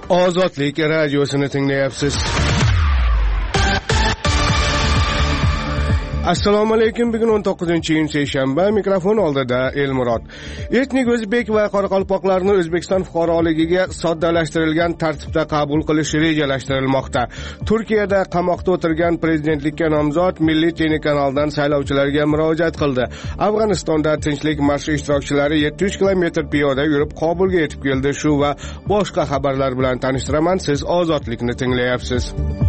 Ozodlik radiosini tinglayapsiz. Assalomu alaykum. Bugun 19-iyun seshanba. Mikrofon oldida Elmurod. Etnik o'zbek va qoraqalpoqlarni O'zbekiston fuqaroligiga soddalashtirilgan tartibda qabul qilish rejalashtirilmoqda. Turkiyada qamoqda o'tirgan prezidentlikka nomzod Milliy telekanaldan saylovchilarga murojaat qildi. Afg'onistonda tinchlik marshi ishtirokchilari 700 kilometr piyoda yurib Kobulga yetib keldi. Shu va boshqa xabarlar bilan tanishtiraman. Siz Ozodlikni tinglayapsiz.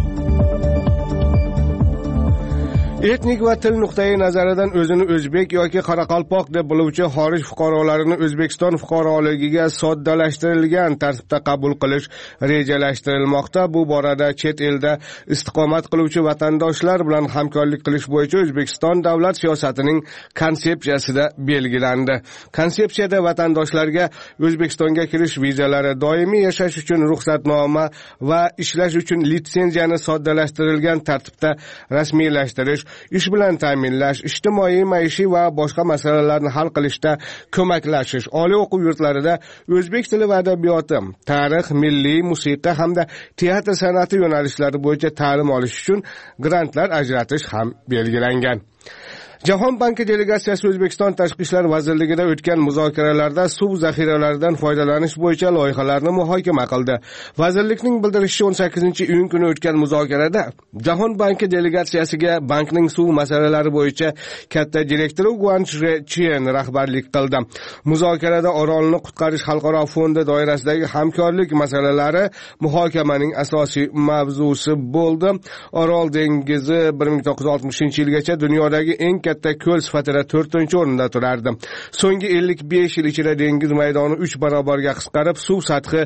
Etnik va til nuqtai nazaridan o'zini o'zbek yoki qoraqalpoq deb biluvchi xorij fuqarolarini O'zbekiston fuqaroligiga soddalashtirilgan tartibda qabul qilish rejalashtirilmoqda. Bu borada chet elda istiqomat qiluvchi vatandoshlar bilan hamkorlik qilish bo'yicha O'zbekiston davlat siyosatining konsepsiyasida belgilandi. Konsepsiyada vatandoshlarga O'zbekistonga kirish vizalari, doimiy yashash uchun ruxsatnoma va ishlash uchun litsenziyani soddalashtirilgan tartibda rasmiylashtirish, ish bilan ta'minlash, ijtimoiy, maishiy va boshqa masalalarni hal qilishda ko'maklashish, oliy o'quv yurtlarida o'zbek tili va adabiyoti, tarix, milliy musiqa hamda teatr san'ati yo'nalishlari bo'yicha ta'lim olish uchun grantlar ajratish ham belgilangan. Jahon banki delegatsiyasi O'zbekiston Tashqi ishlar vazirligida o'tgan muzokaralarda suv zaxiralaridan foydalanish bo'yicha loyihalarni muhokama qildi. Vazirlikning bildirishicha 18-iyun kuni o'tgan muzokarada Jahon banki delegatsiyasiga bankning suv masalalari bo'yicha katta direktori Guan Chen rahbarlik qildi. Muzokarada Orolni qutqarish xalqaro fondi doirasidagi hamkorlik masalalari muhokamaning asosiy mavzusi bo'ldi. Orol dengizi 1960-yilgacha dunyodagi eng katta ko'l sifatida 4-o'rinda turardi. So'nggi 55 yil ichida dengiz maydoni 3 barobarga qisqarib, suv sathi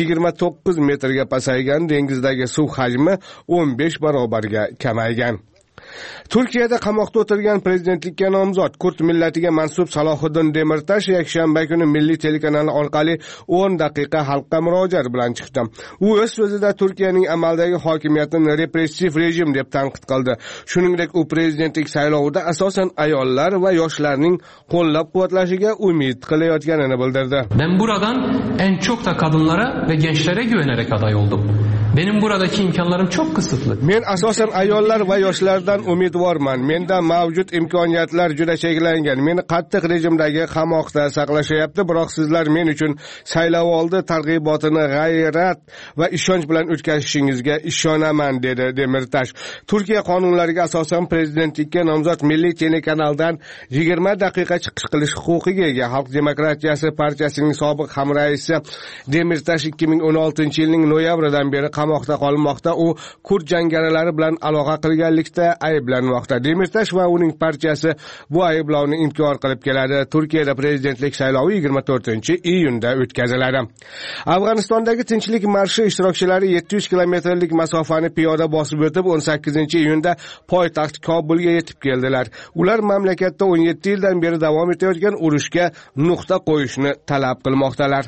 29 metrga pasaygan, dengizdagi suv hajmi 15 barobarga kamaygan. Turkiyada qamoqda o'tirgan prezidentlikka nomzod kurd millatiga mansub Salohiddin Demirtash yakshanba kuni Milliy telekanali orqali 10 daqiqa xalqqa murojaat bilan chiqdi. U o'z so'zida Turkiyaning amaldagi hokimiyatini repressiv rejim deb tanqid qildi. Shuningdek, u prezidentlik saylovida asosan ayollar va yoshlarning qo'llab-quvvatlashiga umid qilayotganini bildirdi. Ben buradan en çok da kadınlara ve gençlere güvenerek aday oldum. Benim buradaki imkanlarım çok kısıtlı. Men asosan ayollar va yoshlardan umidvorman. Menda mavjud imkoniyatlar juda cheklangan. Meni qattiq rejimdagi qamoqda saqlashyapti, biroq sizlar men uchun saylovoldi targ'ibotini g'ayrat va ishonch bilan o'tkazishingizga ishonaman, dedi Demirtash. Turkiya qonunlariga asosan prezidentlikka nomzod Milliy telekanaldan 20 daqiqa chiqish qilish huquqiga ega. Xalq demokratiyasi partiyasining sobiq hamraisi Demirtash 2016-yilning noyabridan beri qamoqda qolmoqda. U kurd jangarilari bilan aloqa qilganlikda ayblanmoqda. Demirtash va uning partiyasi bu ayblovni inkor qilib keladi. Turkiyada prezidentlik saylovi 24-iyunda o'tkaziladi. Afg'onistondagi tinchlik marshi ishtirokchilari 700 kilometrlik masofani piyoda bosib o'tib 18-iyunda poytaxt Kobulga yetib keldilar. Ular mamlakatda 17 yildan beri davom etayotgan urushga nuqta qo'yishni talab qilmoqdalar.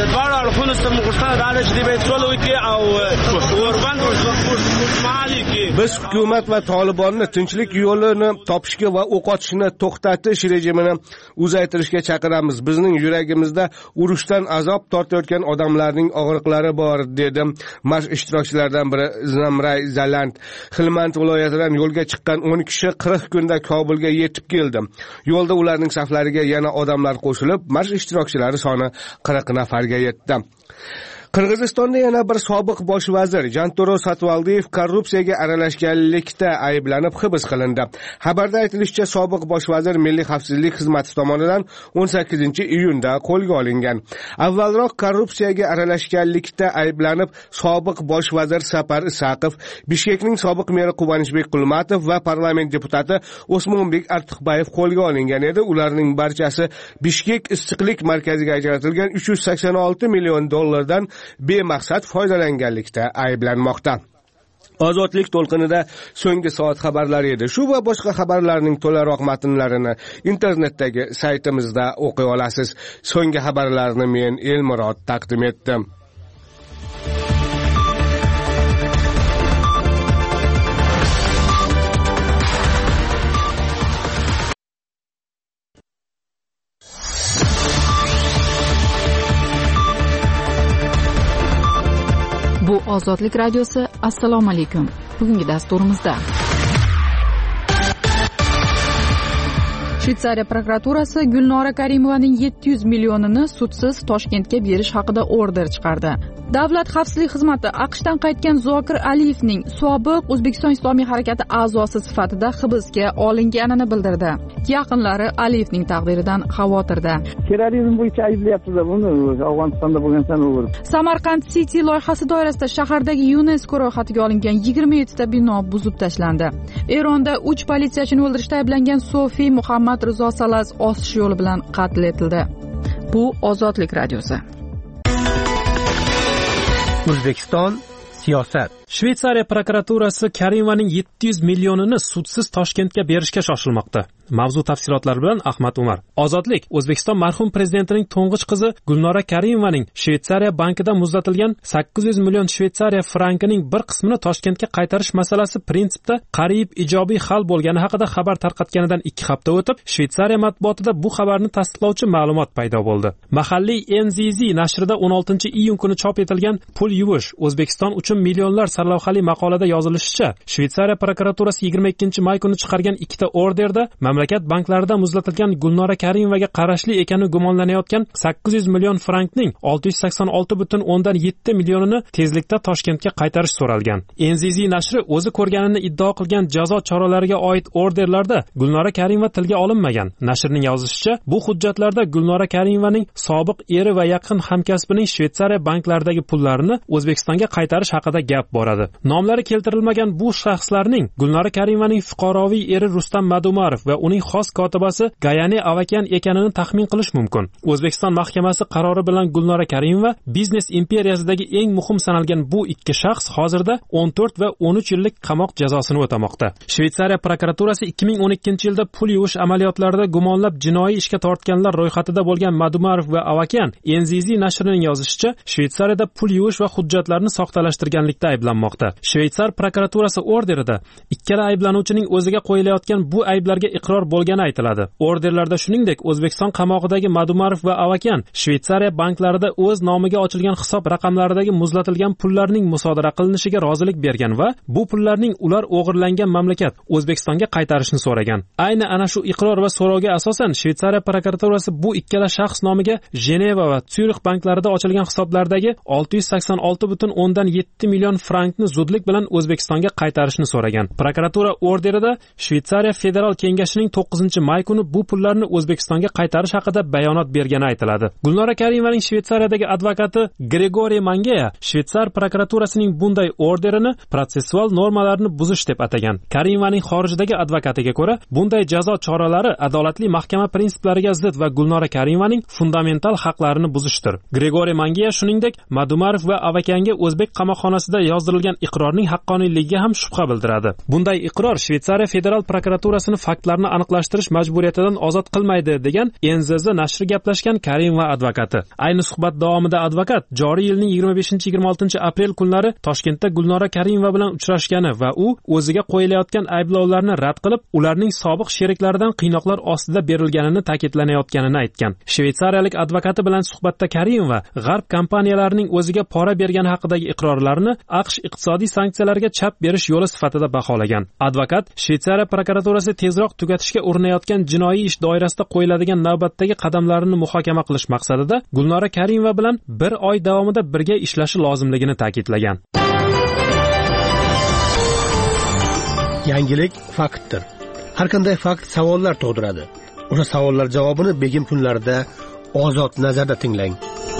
Biz hukumat va Tolibonni tinchlik yo'lini topishga va o'q otishni to'xtatish rejimini uzaytirishga chaqiramiz. Bizning yuragimizda urushdan azob tortayotgan odamlarning og'riqlari bor, dedi marsh ishtirokchilaridan biri Zamray Zaland. Xilmand viloyatidan yo'lga chiqqan 10 kishi 40 kunda Kobulga yetib keldi. Yo'lda ularning saflariga yana odamlar qo'shilib, marsh ishtirokchilari soni 40 nafarga yetdi. Qirg'izistonda yana bir sobiq bosh vazir Janturo Satvaldiyev korrupsiyaga aralashganlikda ayblanib hibs qilindi. Xabarda aytilishicha, sobiq bosh vazir Milliy xavfsizlik xizmati tomonidan 18-iyunda qo'lga olingan. Avvalroq korrupsiyaga aralashganlikda ayblanib sobiq bosh vazir Sapar Isaqov, Bishkekning sobiq meri Quvonishbek Qulmatov va parlament deputati Osmonbek Artiqbayev qo'lga olingan edi. Ularning barchasi Bishkek issiqlik markaziga ajratilgan 386 million dollardan bemaqsad foydalanganlikda ayblanmoqda. Ozodlik to'lqinida so'nggi soat xabarlari edi. Shu va boshqa xabarlarning to'laroq matnlarini internetdagi saytimizda o'qiy olasiz. So'nggi xabarlarni men Elmurod taqdim etdim. Ozodlik radiosi, assalomu alaykum. Bugungi dasturimizda Shveysariya prokuraturasi Gulnora Karimovaning 700 millionini sudsiz Toshkentga berish haqida order chiqardi. Davlat xavfsizlik xizmati AQShdan qaytgan Zokir Aliyevning sobiq O'zbekiston Islomiy harakati a'zosi sifatida hibsga olinganini bildirdi. Yaqinlari Aliyevning taqdiridan xavotirda. Terrorizm bo'yicha ayblayapti-da buni, Afg'onistonda bo'lgansan o'g'ri. Samarqand City loyihasi doirasida shahardagi UNESCO ro'yxatiga olingan 27 ta bino buzib tashlandi. Eronda 3 politsiyachini o'ldirishda ayblangan Sofi Muhammad Rizo Salaz osish yo'li bilan qatl etildi. Bu Ozodlik radiosi. O'zbekiston siyosat. Shveysariya prokuraturasi Karimovaning 700 millionini sudsiz Toshkentga berishga shoshilmoqda. Mavzu tafsilotlari bilan Ahmad Umar. Ozodlik. O'zbekiston marhum prezidentining to'ng'ich qizi Gulnora Karimovaning Shveysariya bankida muzlatilgan 800 million Shveysariya frankining bir qismini Toshkentga qaytarish masalasi prinsipda qariyb ijobiy hal bo'lgani haqida xabar tarqatganidan 2 hafta o'tib, Shveysariya matbuotida bu xabarni tasdiqlovchi ma'lumot paydo bo'ldi. Mahalliy NZZ nashrida 16-iyun kuni chop etilgan Pul yuvish O'zbekiston uchun millionlar sarlavhali maqolada yozilishicha, Shveysariya prokuraturasi 22-may kuni chiqargan 2 ta orderda mamlakat banklarida muzlatilgan Gulnora Karimovaga qarashli ekani gumonlanayotgan 800 million frankning 686,7 millionini tezlikda Toshkentga qaytarish so'ralgan. NZZ nashri o'zi ko'rganini iddao qilgan jazo choralariga oid orderlarda Gulnora Karimova tilga olinmagan. Nashrning yozishicha, bu hujjatlarda Gulnora Karimovaning sobiq eri va yaqin hamkasbining Shveysariya banklaridagi pullarini O'zbekistonga qaytarish haqida gap boradi. Nomlari keltirilmagan bu shaxslarning Gulnora Karimovaning fuqaroviy eri Rustam Madumarov va uning xos kotibasi Gayane Avakyan ekanini taxmin qilish mumkin. O'zbekiston mahkamasi qarori bilan Gulnora Karimova biznes imperiyasidagi eng muhim sanalgan bu ikki shaxs hozirda 14 va 13 yillik qamoq jazosini o'tamoqda. Shveysariya prokuraturasi 2012-yilda pul yuvish amaliyotlarida gumonlab jinoiy ishga tortganlar ro'yxatida bo'lgan Madumarov va Avakyan NZZ nashrining yozishicha, Shveysariyada pul yuvish va hujjatlarni soxtalashtirganlikda ayblanmoqda. Shveysar prokuraturasi orderida ikkala ayblanuvchining o'ziga qo'yilayotgan bu ayblarga iqror bo'lgani aytiladi. Orderlarda shuningdek, O'zbekiston qamog'idagi Madumarov va Avakyan Shveysariya banklarida o'z nomiga ochilgan hisob raqamlaridagi muzlatilgan pullarning musodara qilinishiga rozilik bergan va bu pullarning ular o'g'irlangan mamlakat O'zbekistonga qaytarishni so'ragan. Ayni ana shu iqror va so'rovga asosan Shveysariya prokuraturasi bu ikkala shaxs nomiga Jeneva va Syurix banklarida ochilgan hisoblardagi 686,7 million frankni zudlik bilan O'zbekistonga qaytarishni so'ragan. Prokuratura orderida Shveysariya federal kengashining 9-may kuni bu pullarni O'zbekistonga qaytarish haqida bayonot bergani aytiladi. Gulnora Karimovaning Shveysariyadagi advokati Gregoriy Mangeya Shveysar prokuraturasining bunday orderini protsessual normalarni buzish deb atagan. Karimovaning xorijdagi advokatiga ko'ra, bunday jazo choralari adolatli mahkama prinsiplariga zid va Gulnora Karimovaning fundamental haqlarini buzishdir. Gregoriy Mangeya shuningdek Madumarov va Avakyanga O'zbek qamoqxonasida yozdirilgan iqrorning haqqoniyligiga ham shubha bildiradi. Bunday iqror Shveysariya federal prokuraturasini faktlarni aniqlashtirish majburiyatidan ozod qilmaydi degan NZZ nashri gaplashgan Karimova advokati. Ayni suhbat davomida advokat joriy yilning 25-26 aprel kunlari Toshkentda Gulnora Karimova bilan uchrashgani va u o'ziga qo'yilayotgan ayblovlarni rad qilib, ularning sobiq sheriklaridan qiynoqlar ostida berilganini ta'kidlanayotganini aytgan. Shveysariyalik advokati bilan suhbatda Karimova G'arb kompaniyalarining o'ziga pora bergani haqidagi iqrorlarni AQSh iqtisodiy sanksiyalarga chap berish yo'li sifatida baholagan. Advokat Shveysariya prokuraturasi tezroq tugatishga urinayotgan jinoiy ish doirasida qo'yiladigan navbatdagi qadamlarini muhokama qilish maqsadida Gulnora Karimova bilan 1 oy davomida birga ishlashi lozimligini ta'kidlagan. Yangilik faktdir. Har qanday fakt savollar tug'diradi. O'sha savollar javobini begim kunlarida Ozod nazarda tinglang.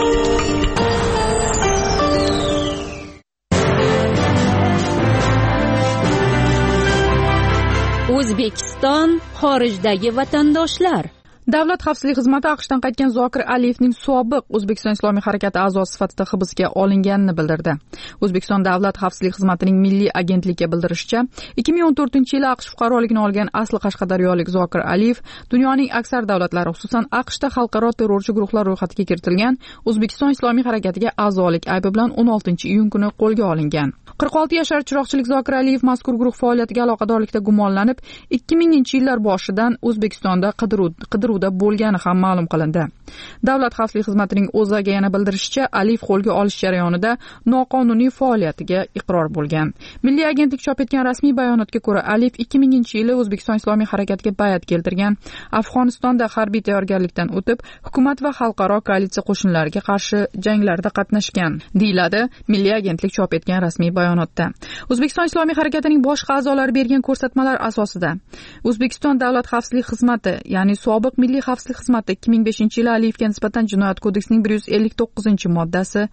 O'zbekiston xorijdagi vatandoshlar. Davlat xavfsizlik xizmati AQShdan qaytgan Zokir Aliyevning sobiq O'zbekiston Islomiy harakati a'zosi sifatida hibsga olinganini bildirdi. O'zbekiston Davlat xavfsizlik xizmatining milliy agentligiga bildirishicha, 2014-yili AQSh fuqaroligini olgan asli qashqadaryolik Zokir Aliyev dunyoning aksar davlatlari, xususan AQShda xalqaro terrorchi guruhlar ro'yxatiga kiritilgan O'zbekiston Islomiy harakatiga a'zolik aybi bilan 16-iyun kuni qo'lga olingan. 46 yashar chiroqchilik Zokir Aliyev mazkur guruh faoliyatiga aloqadorlikda gumonlanib, 2000-yillar boshidan O'zbekistonda qidiruvda qidiruvda bo'lgani ham ma'lum qilindi. Davlat xavfsizlik xizmatining o'zaga yana bildirishicha, Aliyev qo'lga olish jarayonida noqonuniy faoliyatiga iqror bo'lgan. Milliy agentlik chop etgan rasmiy bayonotga ko'ra, Aliyev 2000-yili O'zbekiston Islomiy harakatiga bay'at keltirgan, Afg'onistonda harbiy tayyorgarlikdan o'tib, hukumat va xalqaro koalitsiya qo'shinlariga qarshi janglarda qatnashgan, deyiladi Milliy agentlik chop etgan rasmiy bayonotda. O'zbekiston Islomiy harakatining boshqa a'zolari bergan ko'rsatmalar asosida O'zbekiston Davlat xavfsizlik xizmati, ya'ni sobiq Milliy xavfsizlik xizmati 2005-yili Aliyevga nisbatan Jinoyat kodeksining 159-moddasi,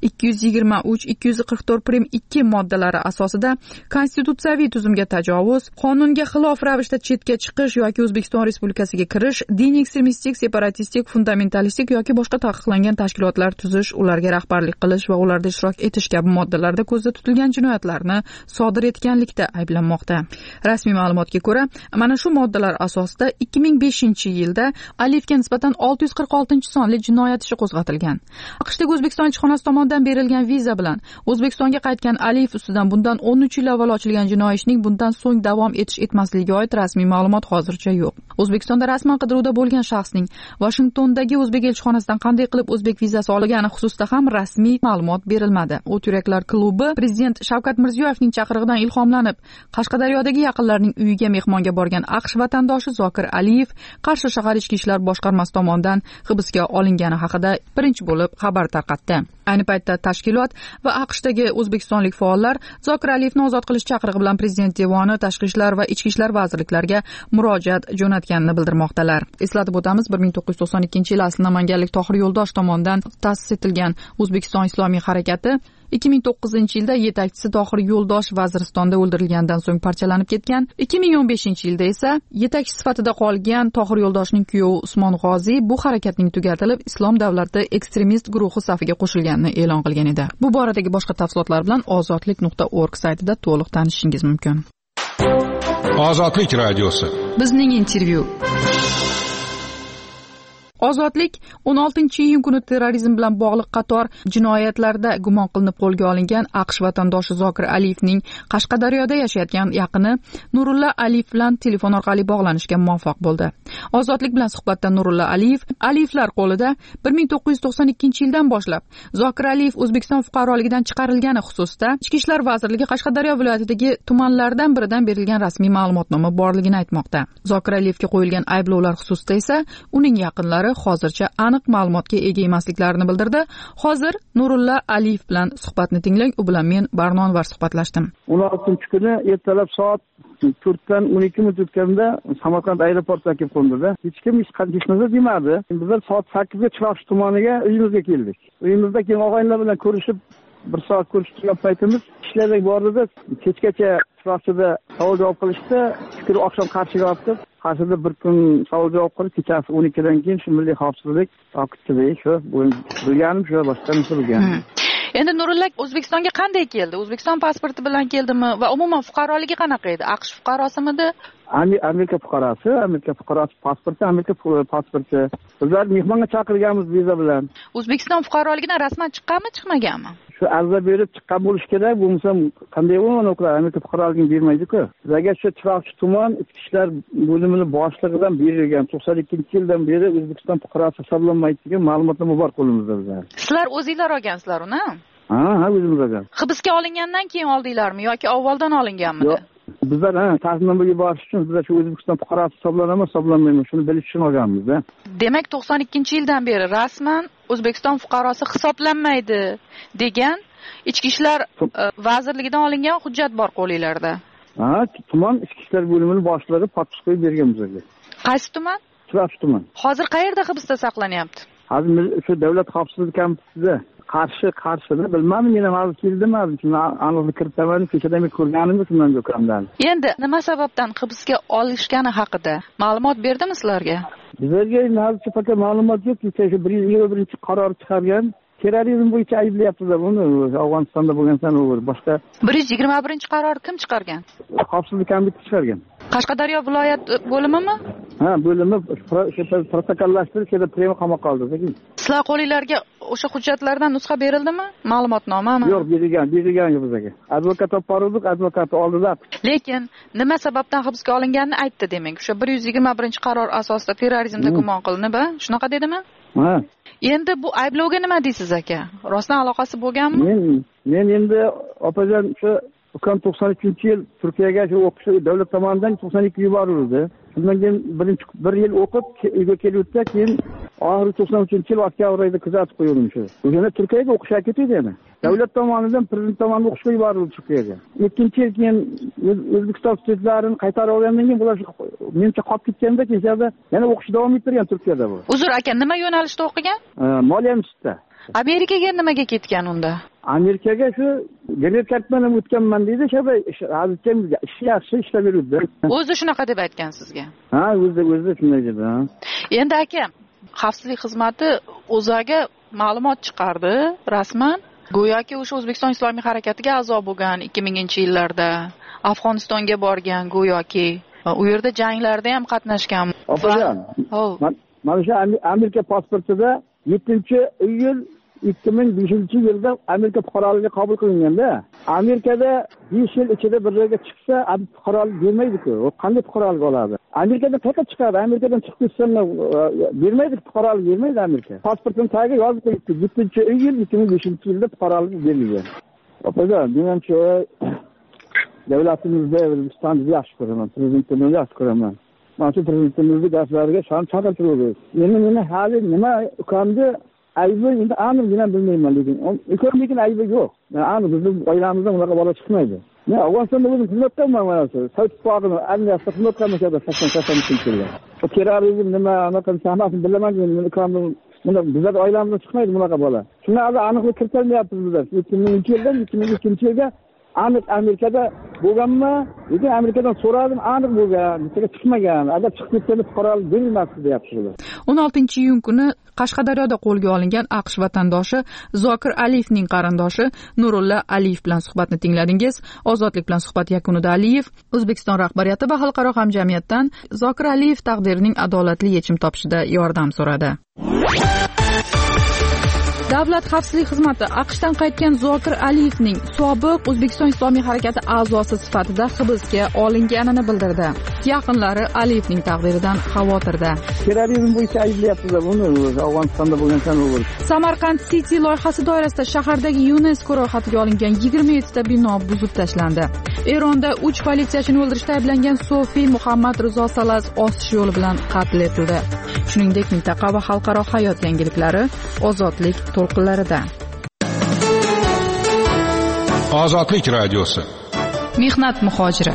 223-244-2 moddalari asosida konstitutsiyaviy tuzumga tajovuz, qonunga xilof ravishda chetga chiqish yoki O'zbekiston Respublikasiga kirish, din ekstremistik, separatistik, fundamentalistik yoki boshqa taqiqlangan tashkilotlar tuzish, ularga rahbarlik qilish va ularda ishtirok etish kabi moddalarda ko'zda tutilgan jinoyatlarni sodir etganlikda ayblanmoqda. Rasmiy ma'lumotga ko'ra, mana shu moddalar asosida 2005-yilda Aliyevga nisbatan 646-sonli jinoyat ishi qo'zg'atilgan. AQShdagi O'zbekiston elchixonasi tomonidan berilgan viza bilan O'zbekistonga qaytgan Aliyev ustidan bundan 13 yil avval ochilgan jinoiy ishning bundan so'ng davom etish-etmasligiga oid rasmiy ma'lumot hozircha yo'q. O'zbekistonda rasman qidiruvda bo'lgan shaxsning Washingtondagi o'zbek elchixonasidan qanday qilib o'zbek vizasi olgani xususida ham rasmiy ma'lumot berilmadi. O't yuraklar klubi prezident Shavkat Mirziyoyevning chaqirig'idan ilhomlanib, Qashqadaryodagi yaqinlarining uyiga mehmonga borgan AQSh vatandoshi Zokir Aliyev Qarshi shahar ichki ishlar boshqarmasi tomonidan hibsga olingani haqida birinchi bo'lib xabar tarqatdi. Ayni paytda tashkilot va AQShdagi o'zbekistonlik faollar Zokir Aliyevni ozod qilish chaqirig'i bilan prezident devoni, tashqi ishlar va ichki ishlar vazirliklariga murojaat jo'natganini bildirmoqdalar. Eslatib o'tamiz, 1992-yil asli namanganlik Tohir Yo'ldosh tomonidan ta'sis etilgan O'zbekiston Islomiy harakati 2009-yilda yetakchisi Tohir Yo'ldosh Vaziristonda o'ldirilgandan so'ng parchalanib ketgan. 2015-yilda esa yetakchi sifatida qolgan Tohir Yo'ldoshning kuyovi Usmon G'oziy bu harakatning tugatilib, Islom davlati ekstremist guruhi safiga qo'shilganini e'lon qilgan edi. Bu boradagi boshqa tafsilotlar bilan ozodlik.org saytida to'liq tanishishingiz mumkin. Ozodlik radiosi. Bizning intervyu. Ozodlik 16-iyun kuni terrorizm bilan bog'liq qator jinoyatlarda gumon qilinib qo'lga olingan AQSh vatandoshi Zokir Aliyevning Qashqadaryoda yashayotgan yaqini Nurulla Aliyev bilan telefon orqali bog'lanishga muvaffaq bo'ldi. Ozodlik bilan suhbatda Nurulla Aliyev, Aliyevlar qo'lida 1992-yildan boshlab Zokir Aliyev O'zbekiston fuqaroligidan chiqarilgani xususida Ichki ishlar vazirligi Qashqadaryo viloyatidagi tumanlardan biridan berilgan rasmiy ma'lumotnoma borligini aytmoqda. Zokir Aliyevga qo'yilgan ayblovlar xususida esa uning yaqinlari hozircha aniq ma'lumotga ega emasliklarini bildirdi. Hozir Nurulla Aliyev bilan suhbatni tinglang. U bilan men Barnonvar suhbatlashdim. 16-kuni ertalab soat 4dan 12 minut o'tganda Samarqand aeroportiga kelib qo'ndida. Hech kim hech qanday narsa demadi. Bizlar soat 8ga Chiroqchi tumaniga uyimizga keldik. Uyimizda keyin og'aynilar bilan ko'rishib, bir soat ko'rishgan paytimiz ishlarga bordida, kechgacha Chiroqchida savol javob qilishdi. Fikr oqshom Qarshiga olib Qarshida bir kun savol javob qilib, kechasi 12dan keyin shu milliy xavfsizlik taqibchiligi shu bilganim shu, boshqa narsa bilganim. Endi Nurulla O'zbekistonga qanday keldi? O'zbekiston pasporti bilan keldimi va umuman fuqaroligi qanaqa edi? AQSh fuqarosimidi? Amerika fuqarosi pasporti, Amerika pasporti. Bizlar mehmonga chaqirilganmiz viza bilan. O'zbekiston fuqaroligidan rasman chiqqanmi, chiqmaganmi? Shu ariza berib chiqqan bo'lish kerak. Bo'lmasa qanday bo'ladi? Ular Amerika fuqaroligini bermaydi-ku. Bizga shu Chiroqchi tuman ichki ishlar bo'limining boshlig'idan berilgan 92-yildan beri O'zbekiston fuqarosi hisoblanmaydi degan ma'lumotnoma bor qo'limizda bizlar. Sizlar o'zingizlar olgansizlar uni? Ha, o'zimiz olgan. Hibsga olingandan keyin oldinglarmi yoki avvaldan olinganmidi? Yo'q. Bizlar ta'sirnomaga borish uchun bizlar shu O'zbekiston fuqarosi hisoblanami, hisoblanmaymi, shuni bilish uchun olganmiz-da. Demak, 92-yildan beri rasman O'zbekiston fuqarosi hisoblanmaydi degan Ichki ishlar vazirligidan olingan hujjat bor qo'lingizlarda. Ha, tuman ichki ishlar bo'limining boshlig'i podpis qo'yib bergan bizga. Qaysi tuman? Chiroqchi tuman. Hozir qayerda hibsda saqlanyapti? Hozir shu davlat xavfsizlik kampusida Qarshida bilmadim, men hozir keldim, aniqlik kiritaman, kechadan ko'rganimni shundan do'kondan. Endi nima sababdan hibsga olishgani haqida ma'lumot berdimi sizlarga? Bizlarga hozircha faqat ma'lumot yo'q, kecha 121 qaror chiqargan. Terrorizm bo'yicha ayblayaptilar buni. Afg'onistonda bo'lgan boshqa 121 qaror kim chiqargan? Xavfsizlik komiteti chiqargan. Qashqadaryo viloyat bo'limimi? Ha, bo'limi protokollashtirish kerak, prema qamoqqa oldi. Sizlar qo'linglarga o'sha hujjatlardan nusxa berildimi? Ma'lumotnomami? Yo'q, berilgan bizga. Advokat olib bordik, advokat oldilar. Lekin nima sababdan hibsga olinganini aytdi demak. O'sha 121-qaror asosida terrorizmda gumon qilinib, shunaqa dedimi? Ha. Endi bu ayblovga nima deysiz aka? Rostdan aloqasi bo'lganmi? Men endi opajon shu 93-yil Turkiyaga shu o'qish davlat tomonidan 92 yuborildi. Shundan keyin bir yil o'qib uyga kelibdi, keyin oxiri 93-yil oktyabr oyida kuzatib qo'yildim shu. O'shanda Turkiyaga o'qishga ketdi yana. Davlat tomonidan, prezident tomonidan o'qishga yuborildi Turkiyaga. Ikkinchi yil keyin O'zbekiston studentlarini qaytarib olgandan keyin bular mencha qolib ketganda kechada yana o'qishni davom ettirgan Turkiyada bu. Uzr aka, nima yo'nalishda o'qigan? Moliya institutida. Amerikaga nimaga ketgan unda? Amerikaga shu green-carddan o'tganman deydi, hozircha ish yaxshi ishlab yuribdi. O'zi shunaqa deb aytgan sizga? Ha, o'zi shunday dedi. Endi aka, xavfsizlik xizmati o'zaga ma'lumot chiqardi rasman. Go'yoki o'sha O'zbekiston Islomiy harakatiga a'zo bo'lgan 2000-yillarda Afg'onistonga borgan go'yoki u yerda janglarda ham qatnashgan. Opajon, mana shu Amerika pasportida 7-iyul 2005-yilda Amerika fuqaroligiga qabul qilinganda, Amerikada 5 yil ichida bir joyga chiqsa, fuqarolik bermaydi-ku. U qanday fuqarolik oladi? Amerikadan qayerga chiqadi? Amerikadan chiqib ketsa, bermaydi, fuqarolik bermaydi Amerika. Pasportning tagiga yozib qo'yibdi, 7-iyul 2005-yilda fuqarolik berilgan. Opajon, menimcha davlatimizda O'zbekistonni yaxshi ko'raman, prezidentimizni yaxshi ko'raman. Mana shu prezidentimizning gaplariga chaqirtirib, meni hali nima ukamni aybi endi aniqgina bilmayman, lekin aybi yo'q. Aniq bizning oilamizdan unaqa bola chiqmaydi. Men Afg'onistonda o'zim xizmat qilaman, mana shu Sovet ittifoqini armiyasida xizmat qilaman, 80-80 yillar. Terrorizm nima, anaqa hammasini bilaman, men ukamni bizlar oilamizdan chiqmaydi bunaqa bola. Shuni hali aniqlik kiritilmayapti bizlar. 2002-yildan 2002-yilga aniq Amerikada bo'lganmi? Lekin Amerikadan so'radim, aniq bo'lgan, bittaga chiqmagan. Agar chiqib ketsa fuqarolik berilmasdi deyapti. 16-iyun kuni Qashqadaryoda qo'lga olingan AQSh vatandoshi Zokir Aliyevning qarindoshi Nurulla Aliyev bilan suhbatni tingladingiz. Ozodlik bilan suhbat yakunida Aliyev O'zbekiston rahbariyati va xalqaro hamjamiyatdan Zokir Aliyev taqdirining adolatli yechim topishida yordam so'radi. Davlat xavfsizlik xizmati AQShdan qaytgan Zokir Aliyevning sobiq O'zbekiston Islomiy harakati a'zosi sifatida hibsga olinganini bildirdi. Yaqinlari Aliyevning taqdiridan xavotirda. Terrorizm bo'yicha ayblayaptilar uni, Afg'onistonda bo'lgan o'g'il. Samarqand City loyihasi doirasida shahardagi UNESCO ro'yxatiga olingan 27 ta bino buzib tashlandi. Eronda 3 politsiyachini o'ldirishda ayblangan Sofi Muhammad Rizo Salas osish yo'li bilan qatl etildi. Shuningdek, mintaqa va xalqaro hayot yangiliklari ozodlik to'lqinlarida. Ozodlik radiosi. Mehnat muhojiri.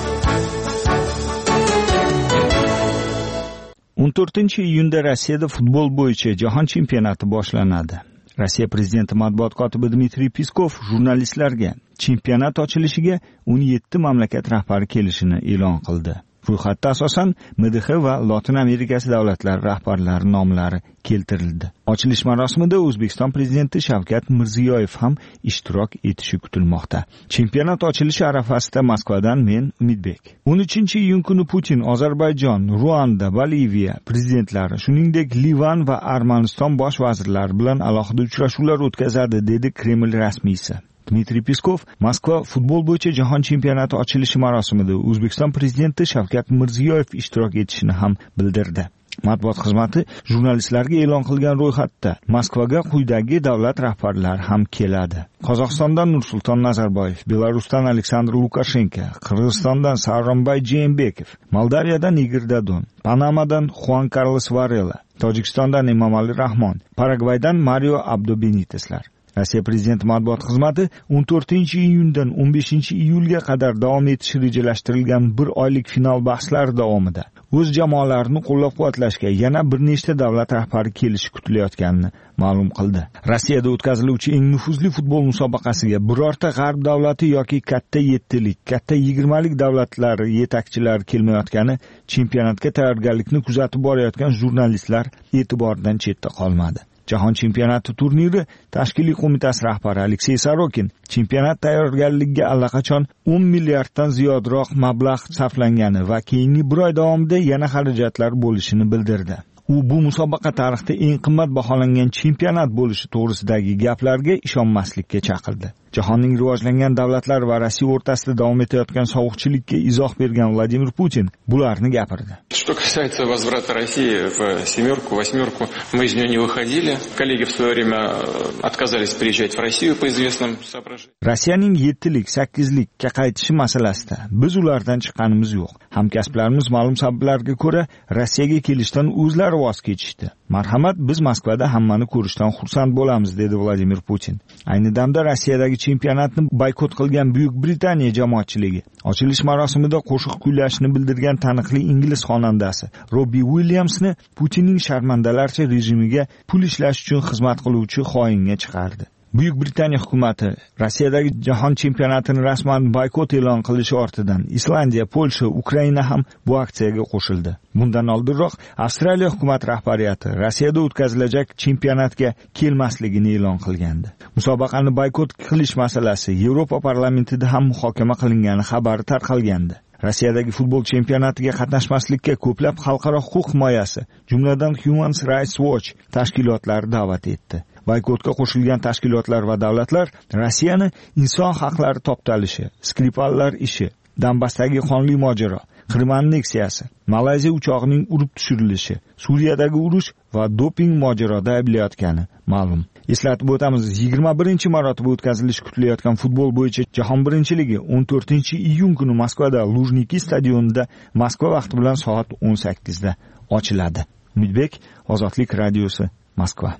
14-iyunda Rossiyada futbol bo'yicha jahon chempionati boshlanadi. Rossiya prezidenti matbuot kotibi Dmitriy Peskov jurnalistlarga chempionat ochilishiga 17 mamlakat rahbari kelishini e'lon qildi. Ro'yxatda asosan MDH va Lotin Amerikasi davlatlari rahbarlari nomlari keltirildi. Ochilish marosimida O'zbekiston prezidenti Shavkat Mirziyoyev ham ishtirok etishi kutilmoqda. Chempionat ochilishi arafasida Moskvadan men Umidbek. 13-iyun kuni Putin Ozarbayjon, Ruanda, Boliviya prezidentlari, shuningdek Livan va Armaniston bosh vazirlari bilan alohida uchrashuvlar o'tkazadi, dedi Kreml rasmiysi. Dmitriy Peskov Moskva futbol bo'yicha jahon chempionati ochilishi marosimida O'zbekiston prezidenti Shavkat Mirziyoyev ishtirok etishini ham bildirdi. Matbuot xizmati jurnalistlarga e'lon qilgan ro'yxatda Moskvaga quyidagi davlat rahbarlari ham keladi. Qozog'istondan Nursulton Nazarboyev, Belarusdan Aleksandr Lukashenko, Qirg'izistondan Sooronbay Jeenbekov, Moldaviyadan Igor Dodon, Panamadan Juan Carlos Varela, Tojikistondan Emomali Rahmon, Paragvaydan Mario Abdo Beniteslar. Rossiya prezidenti matbuot xizmati 14-iyundan 15-iyulga qadar davom etishi rejalashtirilgan bir oylik final bahslari davomida o'z jamoalarini qo'llab-quvvatlashga yana bir nechta davlat rahbari kelishi kutilayotganini ma'lum qildi. Rossiyada o'tkaziluvchi eng nufuzli futbol musobaqasiga birorta g'arb davlati yoki katta 7lik, katta 20lik davlatlari yetakchilari kelmayotgani chempionatga tayyorgarlikni kuzatib borayotgan jurnalistlar e'tiboridan chetda qolmadi. Jahon chempionati turniri tashkiliy qo'mitasi rahbari Aleksey Sorokin chempionat tayyorgarligiga allaqachon 10 milliarddan ziyodroq mablag' sarflangani va keyingi bir oy davomida yana xarajatlar bo'lishini bildirdi. U bu musobaqa tarixida eng qimmat baholangan chempionat bo'lishi to'g'risidagi gaplarga ishonmaslikka chaqirdi. Jahonning rivojlangan davlatlar va Rossiya o'rtasida davom etayotgan sovuqchilikka izoh bergan Vladimir Putin bularni gapirdi. Что касается возврата России в семерку, восьмерку, мы из нее не выходили. Коллеги в свое время отказались приезжать в Россию по известным соображениям. Rossiyaning 7lik, 8likka qaytishi masalasida biz ulardan chiqqanimiz yo'q. Hamkasblarimiz ma'lum sabablarga ko'ra Rossiyaga kelishdan o'zlari voz kechishdi. Marhamat, biz Moskvada hammani ko'rishdan xursand bo'lamiz, dedi Vladimir Putin. Ayni damda Rossiyadagi chempionatni boykot qilgan Buyuk Britaniya jamoatchiligi ochilish marosimida qo'shiq kuylashni bildirgan taniqli ingliz xonandasi Robbie Williamsni Putinning sharmandalarcha rejimiga pul ishlash uchun xizmat qiluvchi xoinga chiqardi. Buyuk Britaniya hukumati Rossiyadagi jahon chempionatini rasman boykot e'lon qilishi ortidan Islandiya, Polsha, Ukraina ham bu aksiyaga qo'shildi. Bundan oldinroq Avstraliya hukumat rahbariyati Rossiyada o'tkazilajak chempionatga kelmasligini e'lon qilgandi. Musobaqani boykot qilish masalasi Yevropa parlamentida ham muhokama qilingani xabari tarqalgandi. Rossiyadagi futbol chempionatiga qatnashmaslikka ko'plab xalqaro huquq himoyasi, jumladan Human Rights Watch tashkilotlari da'vat etdi. Boykotga qo'shilgan tashkilotlar va davlatlar Rossiyani inson haqlari toptalishi, Skripallar ishi, Donbassdagi qonli mojaro, Qrim anneksiyasi, Malayziya uchog'ining urib tushirilishi, Suriyadagi urush va doping mojaroda ayblayotgani ma'lum. Eslatib o'tamiz, 21-marotaba o'tkazilishi kutilayotgan futbol bo'yicha jahon birinchiligi 14-iyun kuni Moskvada Lujniki stadionida Moskva vaqti bilan soat 18 da ochiladi. Umidbek, Ozodlik radiosi, Moskva.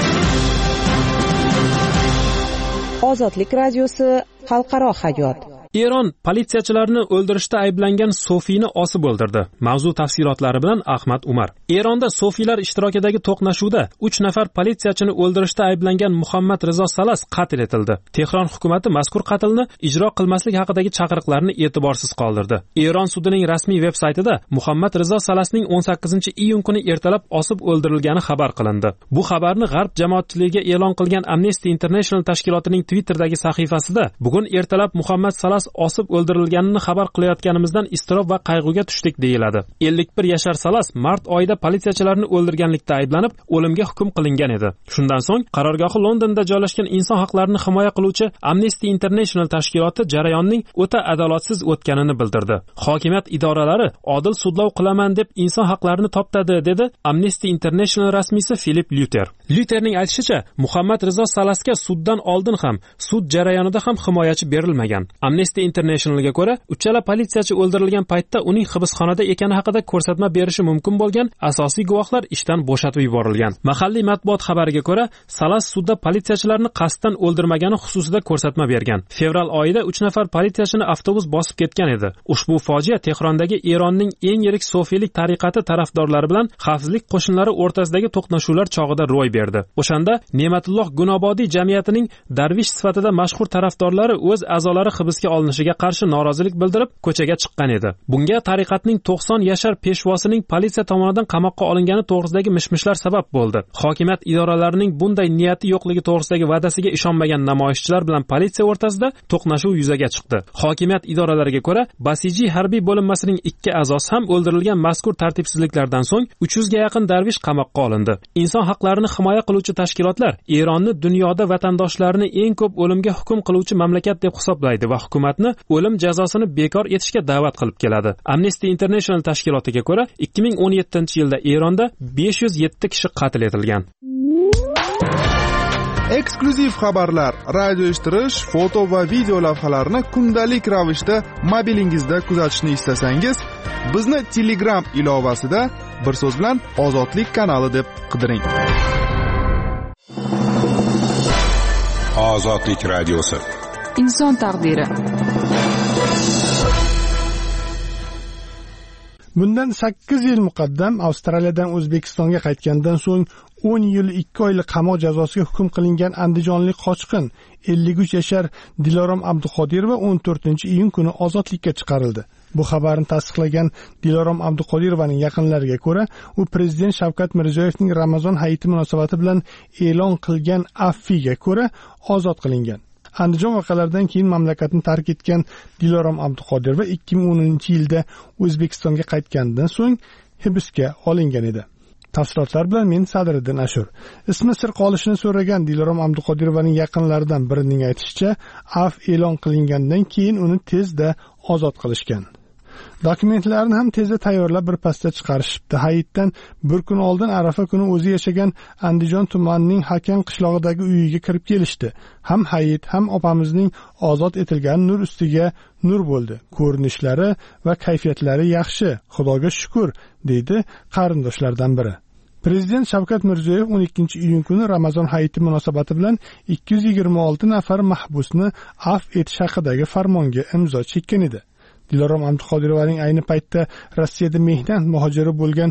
Ozodlik radiosi, xalqaro hayot. Eron politsiyachilarni o'ldirishda ayblangan Sofiyni osib o'ldirdi. Mavzu tafsilotlari bilan Ahmad Umar. Eronda Sofiylar ishtirokidagi to'qnashuvda 3 nafar politsiyachini o'ldirishda ayblangan Muhammad Rizo Salas qatl etildi. Tehron hukumati mazkur qatlni ijro qilmaslik haqidagi chaqiriqlarni e'tiborsiz qoldirdi. Eron sudining rasmiy veb-saytida Muhammad Rizo Salasning 18-iyun kuni ertalab osib o'ldirilgani xabar qilindi. Bu xabarni G'arb jamoatchiligiga e'lon qilgan Amnesty International tashkilotining Twitter'dagi sahifasida bugun ertalab Muhammad Salas osib o'ldirilganini xabar qilayotganimizdan iztirob va qayg'uga tushdik deyiladi. 51 yashar Salas mart oyida politsiyachilarni o'ldirganlikda ayblanib, o'limga hukm qilingan edi. Shundan so'ng qarorgohi Londonda joylashgan inson haqlarini himoya qiluvchi Amnesty International tashkiloti jarayonning o'ta adolatsiz o'tganini bildirdi. Hokimiyat idoralari odil sudlov qilaman deb inson haqlarini toptadi, dedi Amnesty International rasmiysi Filip Lyuter. Lyuterning aytishicha, Muhammad Rizo Salasga suddan oldin ham, sud jarayonida ham himoyachi berilmagan. Amnesty Internationalga ko'ra, uchala politsiyachi o'ldirilgan paytda uning hibsxonada ekani haqida ko'rsatma berishi mumkin bo'lgan asosiy guvohlar ishdan bo'shatib yuborilgan. Mahalliy matbuot xabariga ko'ra, Salas sudda politsiyachilarni qasddan o'ldirmagani xususida ko'rsatma bergan. Fevral oyida 3 nafar politsiyachini avtobus bosib ketgan edi. Ushbu fojia Tehrondagi Eronning eng yirik sofiylik tariqati tarafdorlari bilan xavfsizlik qo'shinlari o'rtasidagi to'qnashuvlar chog'ida ro'y berdi. O'shanda Ne'matulloh Gunobodiy jamiyatining darvish sifatida mashhur tarafdorlari o'z a'zolari hibsga olinishiga qarshi norozilik bildirib ko'chaga chiqqan edi. Bunga tariqatning 90 yashar peshvosining politsiya tomonidan qamoqqa olingani to'g'risidagi mishmishlar sabab bo'ldi. Hokimiyat idoralarining bunday niyati yo'qligi to'g'risidagi va'dasiga ishonmagan namoyishchilar bilan politsiya o'rtasida to'qnashuv yuzaga chiqdi. Hokimiyat idoralariga ko'ra, Basijy harbiy bo'linmasining 2 a'zosi ham o'ldirilgan mazkur tartibsizliklardan so'ng 300 ga yaqin darvish qamoqqa olindi. Inson haqlarini himoya qiluvchi tashkilotlar Eronni dunyoda vatandoshlarini eng ko'p o'limga hukm qiluvchi mamlakat deb hisoblaydi va hukumatni o'lim jazosini bekor etishga da'vat qilib keladi. Amnesty International tashkilotiga ko'ra, 2017-yilda Eronda 507 kishi qatl etilgan. Eksklyuziv xabarlar, radio eshittirish, foto va video lavhalarni kundalik ravishda mobilingizda kuzatishni istasangiz, bizni Telegram ilovasida bir so'z bilan Ozodlik kanali deb qidiring. Ozodlik radiosi. Inson taqdiri. Bundan 8 yil muqaddam Avstraliyadan O'zbekistonga qaytgandan so'ng 10 yil 2 oylik qamoq jazosiga hukm qilingan andijonlik qochqin 53 yashar Dilorom Abduqodirova 14-iyun kuni ozodlikka chiqarildi. Bu xabarni tasdiqlagan Dilorom Abduqodirovaning yaqinlariga ko'ra, u prezident Shavkat Mirziyoyevning Ramazon hayiti munosabati bilan e'lon qilgan affiga ko'ra ozod qilingan. Andijon voqealaridan keyin mamlakatni tark etgan Dilorom Abduqodirova 2010-yilda O'zbekistonga qaytganidan so'ng hibsga olingan edi. Tafsilotlar bilan men Sadriddin Ashur. Ismi sir qolishini so'ragan Dilorom Abduqodirovaning yaqinlaridan birining aytishicha, af e'lon qilingandan keyin uni tezda ozod qilishgan. Dokumentlarni ham tezda tayyorlab bir pasda chiqarishibdi. Hayitdan bir kun oldin Arafa kuni o'zi yashagan Andijon tumanining Hakan qishlog'idagi uyiga kirib kelishdi. Ham hayit, ham opamizning ozod etilgan nur ustiga nur bo'ldi. Ko'rinishlari va kayfiyatlari yaxshi, Xudoga shukr, deydi qarindoshlardan biri. Prezident Shavkat Mirziyoyev 12-iyun kuni Ramazon hayiti munosabati bilan 226 nafar mahbusni afv etish haqidagi farmonga imzo chekkan edi. Dilorom Abduqodirovaning ayni paytda Rossiyada mehnat muhojiri bo'lgan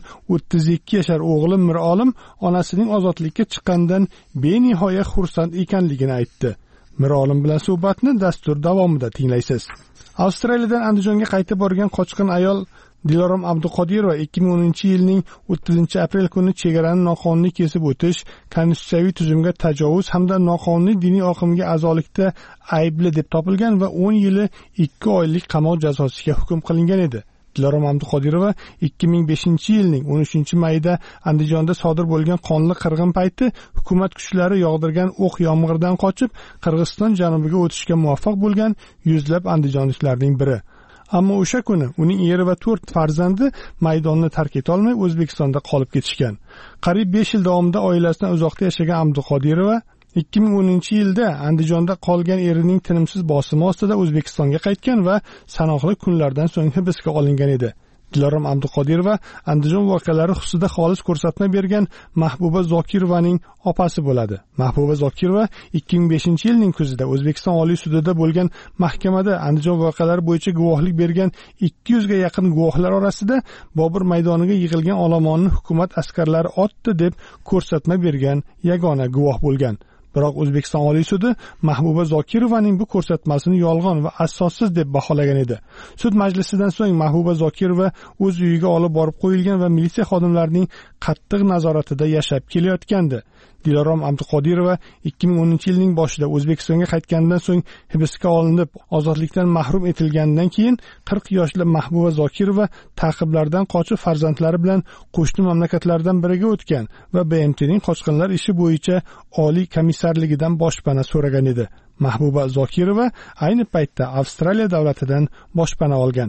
32 yashar o'g'li Mirolim onasining ozodlikka chiqqanidan benihoya xursand ekanligini aytdi. Mirolim bilan suhbatni dastur davomida tinglaysiz. Avstraliyadan Andijonga qaytib borgan qochqin ayol Dilorom Abduqodirova 2010-yilning 30-aprel kuni chegarani noqonuniy kesib o'tish, konstitutsiyaviy tuzumga tajovuz hamda noqonuniy diniy oqimga a'zolikda aybli deb topilgan va 10 yili 2 oylik qamoq jazosiga hukm qilingan edi. Dilorom Abduqodirova 2005-yilning 13-mayida Andijonda sodir bo'lgan qonli qirg'in payti hukumat kuchlari yog'dirgan o'q yomg'irdan qochib Qirg'iziston janubiga o'tishga muvaffaq bo'lgan yuzlab andijonliklarning biri. Ammo o'sha kuni uning eri va 4 farzandi maydonni tark eta olmay O'zbekistonda qolib ketishgan. Qariyb 5 yil davomida oilasidan uzoqda yashagan Abduqodirova 2010-yilda Andijonda qolgan erining tinimsiz bosimi ostida O'zbekistonga qaytgan va sanoqli kunlardan so'ng hibsga olingan edi. Dilorom Abduqodirova Andijon voqealari xususida xolis ko'rsatma bergan Mahbuba Zokirovaning opasi bo'ladi. Mahbuba Zokirova 2005-yilning kuzida O'zbekiston Oliy sudida bo'lgan mahkamada Andijon voqealari bo'yicha guvohlik bergan 200 ga yaqin guvohlar orasida Bobur maydoniga yig'ilgan olomonni hukumat askarlari otdi deb ko'rsatma bergan yagona guvoh bo'lgan. Biroq O'zbekiston Oliy sudi Mahbuba Zokirovaning bu ko'rsatmasini yolg'on va asossiz deb baholagan edi. Sud majlisidan so'ng Mahbuba Zokirova o'z uyiga olib borib qo'yilgan va militsiya xodimlarining qattiq nazoratida yashab kelayotgandi. Dilorom Abduqodirova 2010-yilning boshida O'zbekistonga qaytganidan so'ng hibsga olinib, ozodlikdan mahrum etilgandan keyin 40 yoshli Mahbuba Zokirova ta'qiblardan qochib farzandlari bilan qo'shni mamlakatlardan biriga o'tgan va BMTning qochqinlar ishi bo'yicha oliy komissarligidan boshpana so'ragan edi. Mahbuba Zokirova ayni paytda Avstraliya davlatidan boshpana olgan.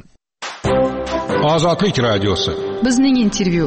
Ozodlik radiosi. Bizning intervyu.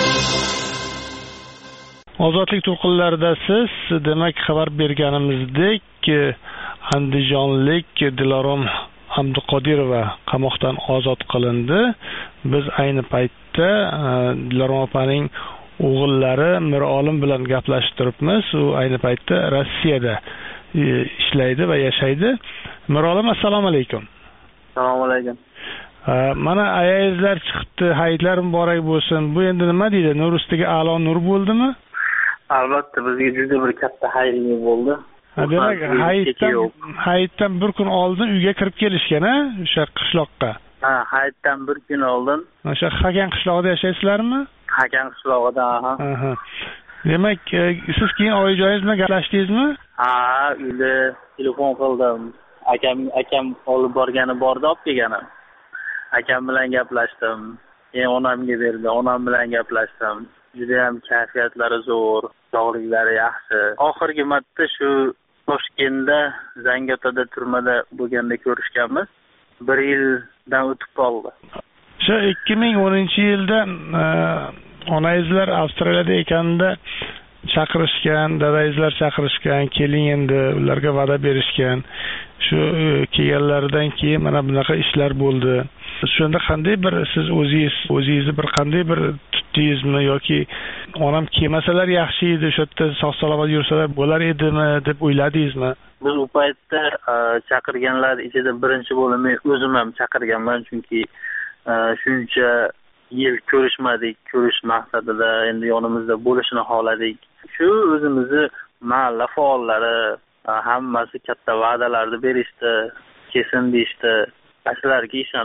Ozodlik to'lqinlarida siz demak xabar berganimizdek andijonlik Dilorom Abduqodirova qamoqdan ozod qilindi. Biz ayni paytda Dilorom opaning o'g'illari Mirolim bilan gaplashib turibmiz. U ayni paytda Rossiyada ishlaydi va yashaydi. Mirolim, assalomu alaykum. Assalomu alaykum. Mana ayazlar chiqibdi, hayitlar muborak bo'lsin. Bu endi nima deydi? Nur ustiga a'lo nur bo'ldimi? Albatta, bizga juda bir katta hayitli bo'ldi. Demak, hayitdan bir kun oldin uyga kirib kelishgan, o'sha qishloqqa. Ha, hayitdan bir kun oldin. O'sha Hakan qishlog'ida yashaysizlarmi? Hakan qishlog'ida, aha. Demak, siz keyin oyijoyiz bilan gaplashdingizmi? Ha, uyda telefon qildim. Akam olib borgani bordi, olib kelgani. Akam bilan gaplashdim. Keyin onamga berdi, onam bilan gaplashdim. Juda ham kayfiyatlari zo'r, sog'liklari yaxshi. Oxirgi marta shu Toshkentda Zangiotada turmada bo'lganda ko'rishganmiz. 1 yildan o'tib qoldi. Shu 2010-yilda onangizlar Avstraliyada ekanida chaqirishgan, dadangizlar chaqirishgan, keling endi ularga va'da berishgan. Shu kelganlaridan keyin mana bunaqa ishlar bo'ldi. Shunda qanday bir siz o'zingizni bir qanday bir tutdingizmi yoki onam kelmasalar yaxshi edi, o'sha yerda sog'-salomat yursalar bo'lar edimi deb o'yladingizmi? Biz u paytda chaqirganlar ichida birinchi bo'lib men o'zim ham chaqirganman, chunki shuncha yil ko'rishmadik, ko'rish maqsadida endi yonimizda bo'lishini xohladik. Shu o'zimizni mahalla faollari hammasi katta va'dalarni berishdi, kesin deyishdi. Aslarga ishonib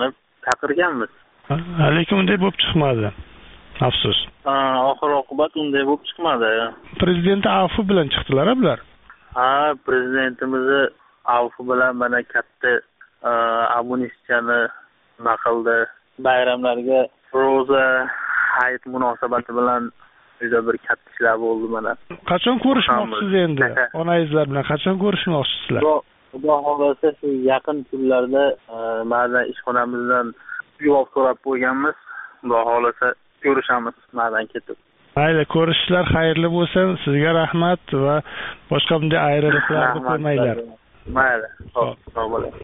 chaqirganmiz. Lekin unday bo'lib chiqmadi. Afsus. Oxir oqibat unday bo'lib chiqmadi. Prezident avfi bilan chiqdilar bular. Prezidentimiz avfi bilan mana katta amunistchani nima qildi. Bayramlarga ro'za hayit munosabati bilan juda bir katta ishlar bo'ldi mana. Qachon ko'rishmoqchisiz endi? Onangizlar bilan qachon ko'rishmoqchisizlar? Xudo xolasa shu yaqin kunlarda mana ishxonamizdan javob so'rab qo'yganmiz. Xudo xolasa ko'rishamiz ma'dan ketib. Mayli, ko'rishishlar xayrli bo'lsin. Sizga rahmat va boshqa bunday ayriliqlarni ko'rmanglar. Mayli, sog' bo'ling.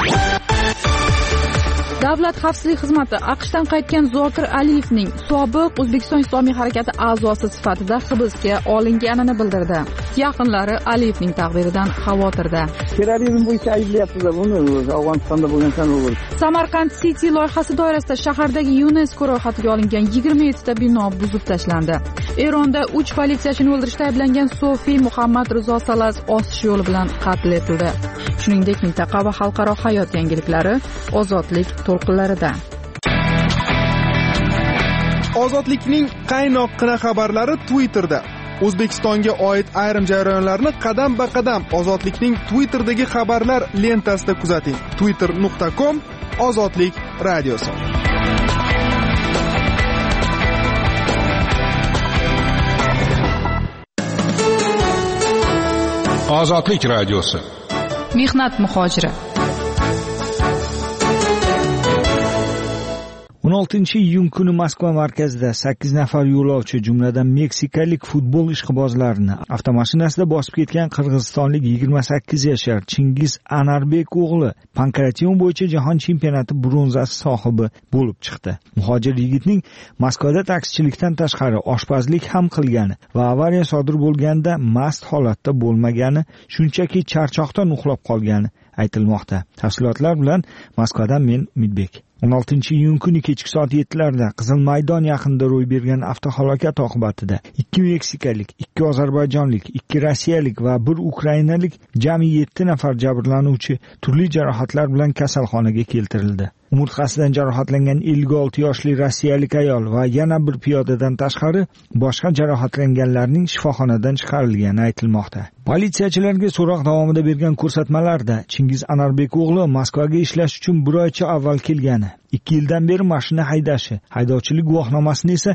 Davlat xavfsizlik xizmati AQShdan qaytgan Zokir Aliyevning sobiq O'zbekiston Islomiy harakati a'zosi sifatida hibsga olinganini bildirdi. Yaqinlari Aliyevning taqdiridan xavotirda. Terrorizm bo'yicha ayblayapti-da buni, Afg'onistonda bo'lgan o'g'il. Samarqand City loyihasi doirasida shahardagi UNESCO ro'yxatiga olingan 27 ta bino buzib tashlandi. Eronda 3 politsiyachini o'ldirishda ayblangan Sofi Muhammad Rizo Salaz osish yo'li bilan qatl etildi. Shuningdek, mintaqa va xalqaro hayot yangiliklari ozodlik to'lqinlarida. Ozodlikning qaynoq-qina xabarlari Twitterda. O'zbekistonga oid ayrim jarayonlarni qadam-ba-qadam Ozodlikning Twitterdagi xabarlar lentasida kuzating. twitter.com/ozodlik radiosi. Ozodlik radiosi. Mehnat muhojiri. 16-iyun kuni Moskva markazida 8 nafar yo'lovchi, jumladan meksikalik futbol ishqibozlarini avtomashinasida bosib ketgan qirg'izistonlik 28 yashar Chingiz Anarbek o'g'li pankration bo'yicha jahon chempionati bronzasi sohibi bo'lib chiqdi. Muhojir yigitning Moskvada taksichilikdan tashqari oshpazlik ham qilgani va avariya sodir bo'lganda mast holatda bo'lmagani, shunchaki charchoqdan uxlab qolgani aytilmoqda. Tafsilotlar bilan Moskvadan men Umidbek. 16-iyun kuni kechki soat 7larda Qizil maydon yaqinida ro'y bergan avtohalokat oqibatida 2 meksikalik, 2 ozarbayjonlik, 2 rossiyalik va 1 ukrainalik jami 7 nafar jabrlanuvchi turli jarohatlar bilan kasalxonaga keltirildi. Umurtqasidan jarohatlangan 56 yoshli rossiyalik ayol va yana bir piyodadan tashqari boshqa jarohatlanganlarning shifoxonadan chiqarilgani aytilmoqda. Politsiyachilarga so'roq davomida bergan ko'rsatmalarda Chingiz Anarbek o'g'li Moskvaga ishlash uchun 1 oycha avval kelgani, 2 yildan beri mashina haydashi, haydovchilik guvohnomasini esa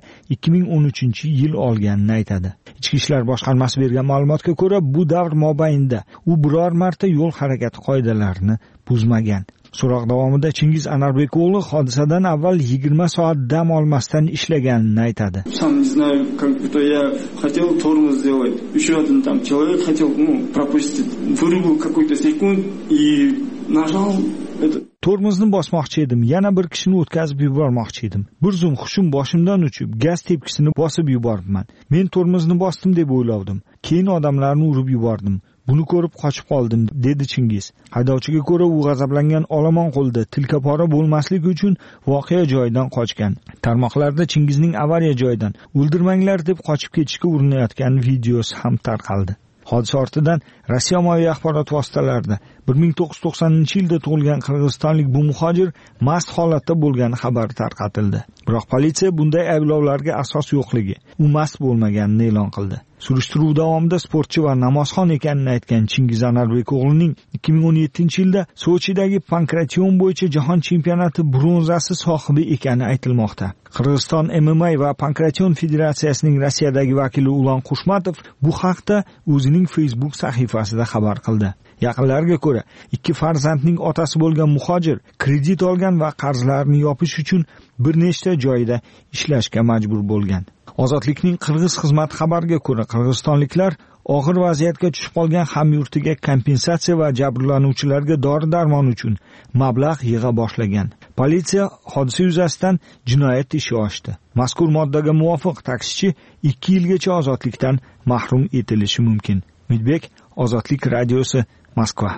2013-yil olganini aytadi. Ichki ishlar boshqarmasi bergan ma'lumotga ko'ra, bu davr mobaynida u biror marta yo'l harakati qoidalarini buzmagan. So'roq davomida Chingiz Anarbek o'g'li hodisadan avval 20 soat dam olmasdan ishlaganini aytadi. Сам не знаю, как будто я хотел тормоз сделать. Еще один там человек хотел, пропустить. Вырубил какой-то секунд и nажал это. Tormozni bosmoqchi edim, yana bir kishini o'tkazib yubormoqchi edim. Bir zum hushim boshimdan uchib, gaz tepkisini bosib yuboribman. Men tormozni bosdim deb o'ylavdim. Keyin odamlarni urib yubordim. Buni ko'rib qochib qoldim, dedi Chingiz. Haydovchiga ko'ra, u g'azablangan olomon qo'lda tilkapora bo'lmasligi uchun voqea joyidan qochgan. Tarmoqlarda Chingizning avariya joyidan o'ldirmanglar deb qochib ketishga urinayotgan videosi ham tarqaldi. Hodisa ortidan Rossiya ommaviy axborot vositalarida 1990-yilda tug'ilgan qirg'izistonlik bu muhojir mast holatda bo'lgani xabari tarqatildi. Biroq politsiya bunday ayblovlarga asos yo'qligi, u mast bo'lmaganini e'lon qildi. Surishtiruv davomida sportchi va namozxon ekanini aytgan Chingiz Anarbek o'g'lining 2017-yilda Sochidagi pankration bo'yicha jahon chempionati bronzasi sohibi ekani aytilmoqda. Qirg'iziston MMA va pankration federatsiyasining Rossiyadagi vakili Ulan Qushmatov bu haqda o'zining Facebook sahifasida xabar qildi. Yaqinlariga ko'ra, 2 farzandning otasi bo'lgan muhojir kredit olgan va qarzlarni yopish uchun bir nechta joyda ishlashga majbur bo'lgan. Ozodlikning qirg'iz xizmat xabariga ko'ra, qirg'izistonliklar og'ir vaziyatga tushib qolgan hamyurtiga kompensatsiya va jabrlanuvchilarga dori-darmon uchun mablag' yig'a boshlagan. Politsiya hodisa yuzasidan jinoyat ishi ochdi. Mazkur moddaga muvofiq taksichi 2 yilgacha ozodlikdan mahrum etilishi mumkin. Umidbek, Ozodlik radiosi, Moskva.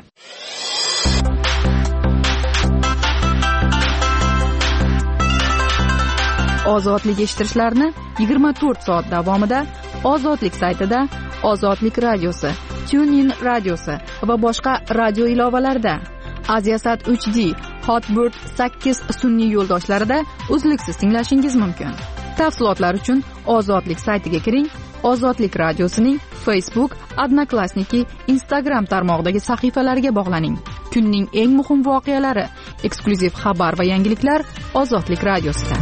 Ozodlik eshittirishlarni 24 soat davomida Ozodlik saytida, Ozodlik radiosi, TuneIn radiosi va boshqa radio ilovalarida, Aziasat 3D, Hotbird 8 sun'iy yo'ldoshlarida uzluksiz tinglashingiz mumkin. Tafsilotlar uchun Ozodlik saytiga kiring. Ozodlik radiosining Facebook, Odnoklassniki, Instagram tarmog'idagi sahifalariga bog'laning. Kunning eng muhim voqealari, eksklyuziv xabar va yangiliklar Ozodlik radiosida.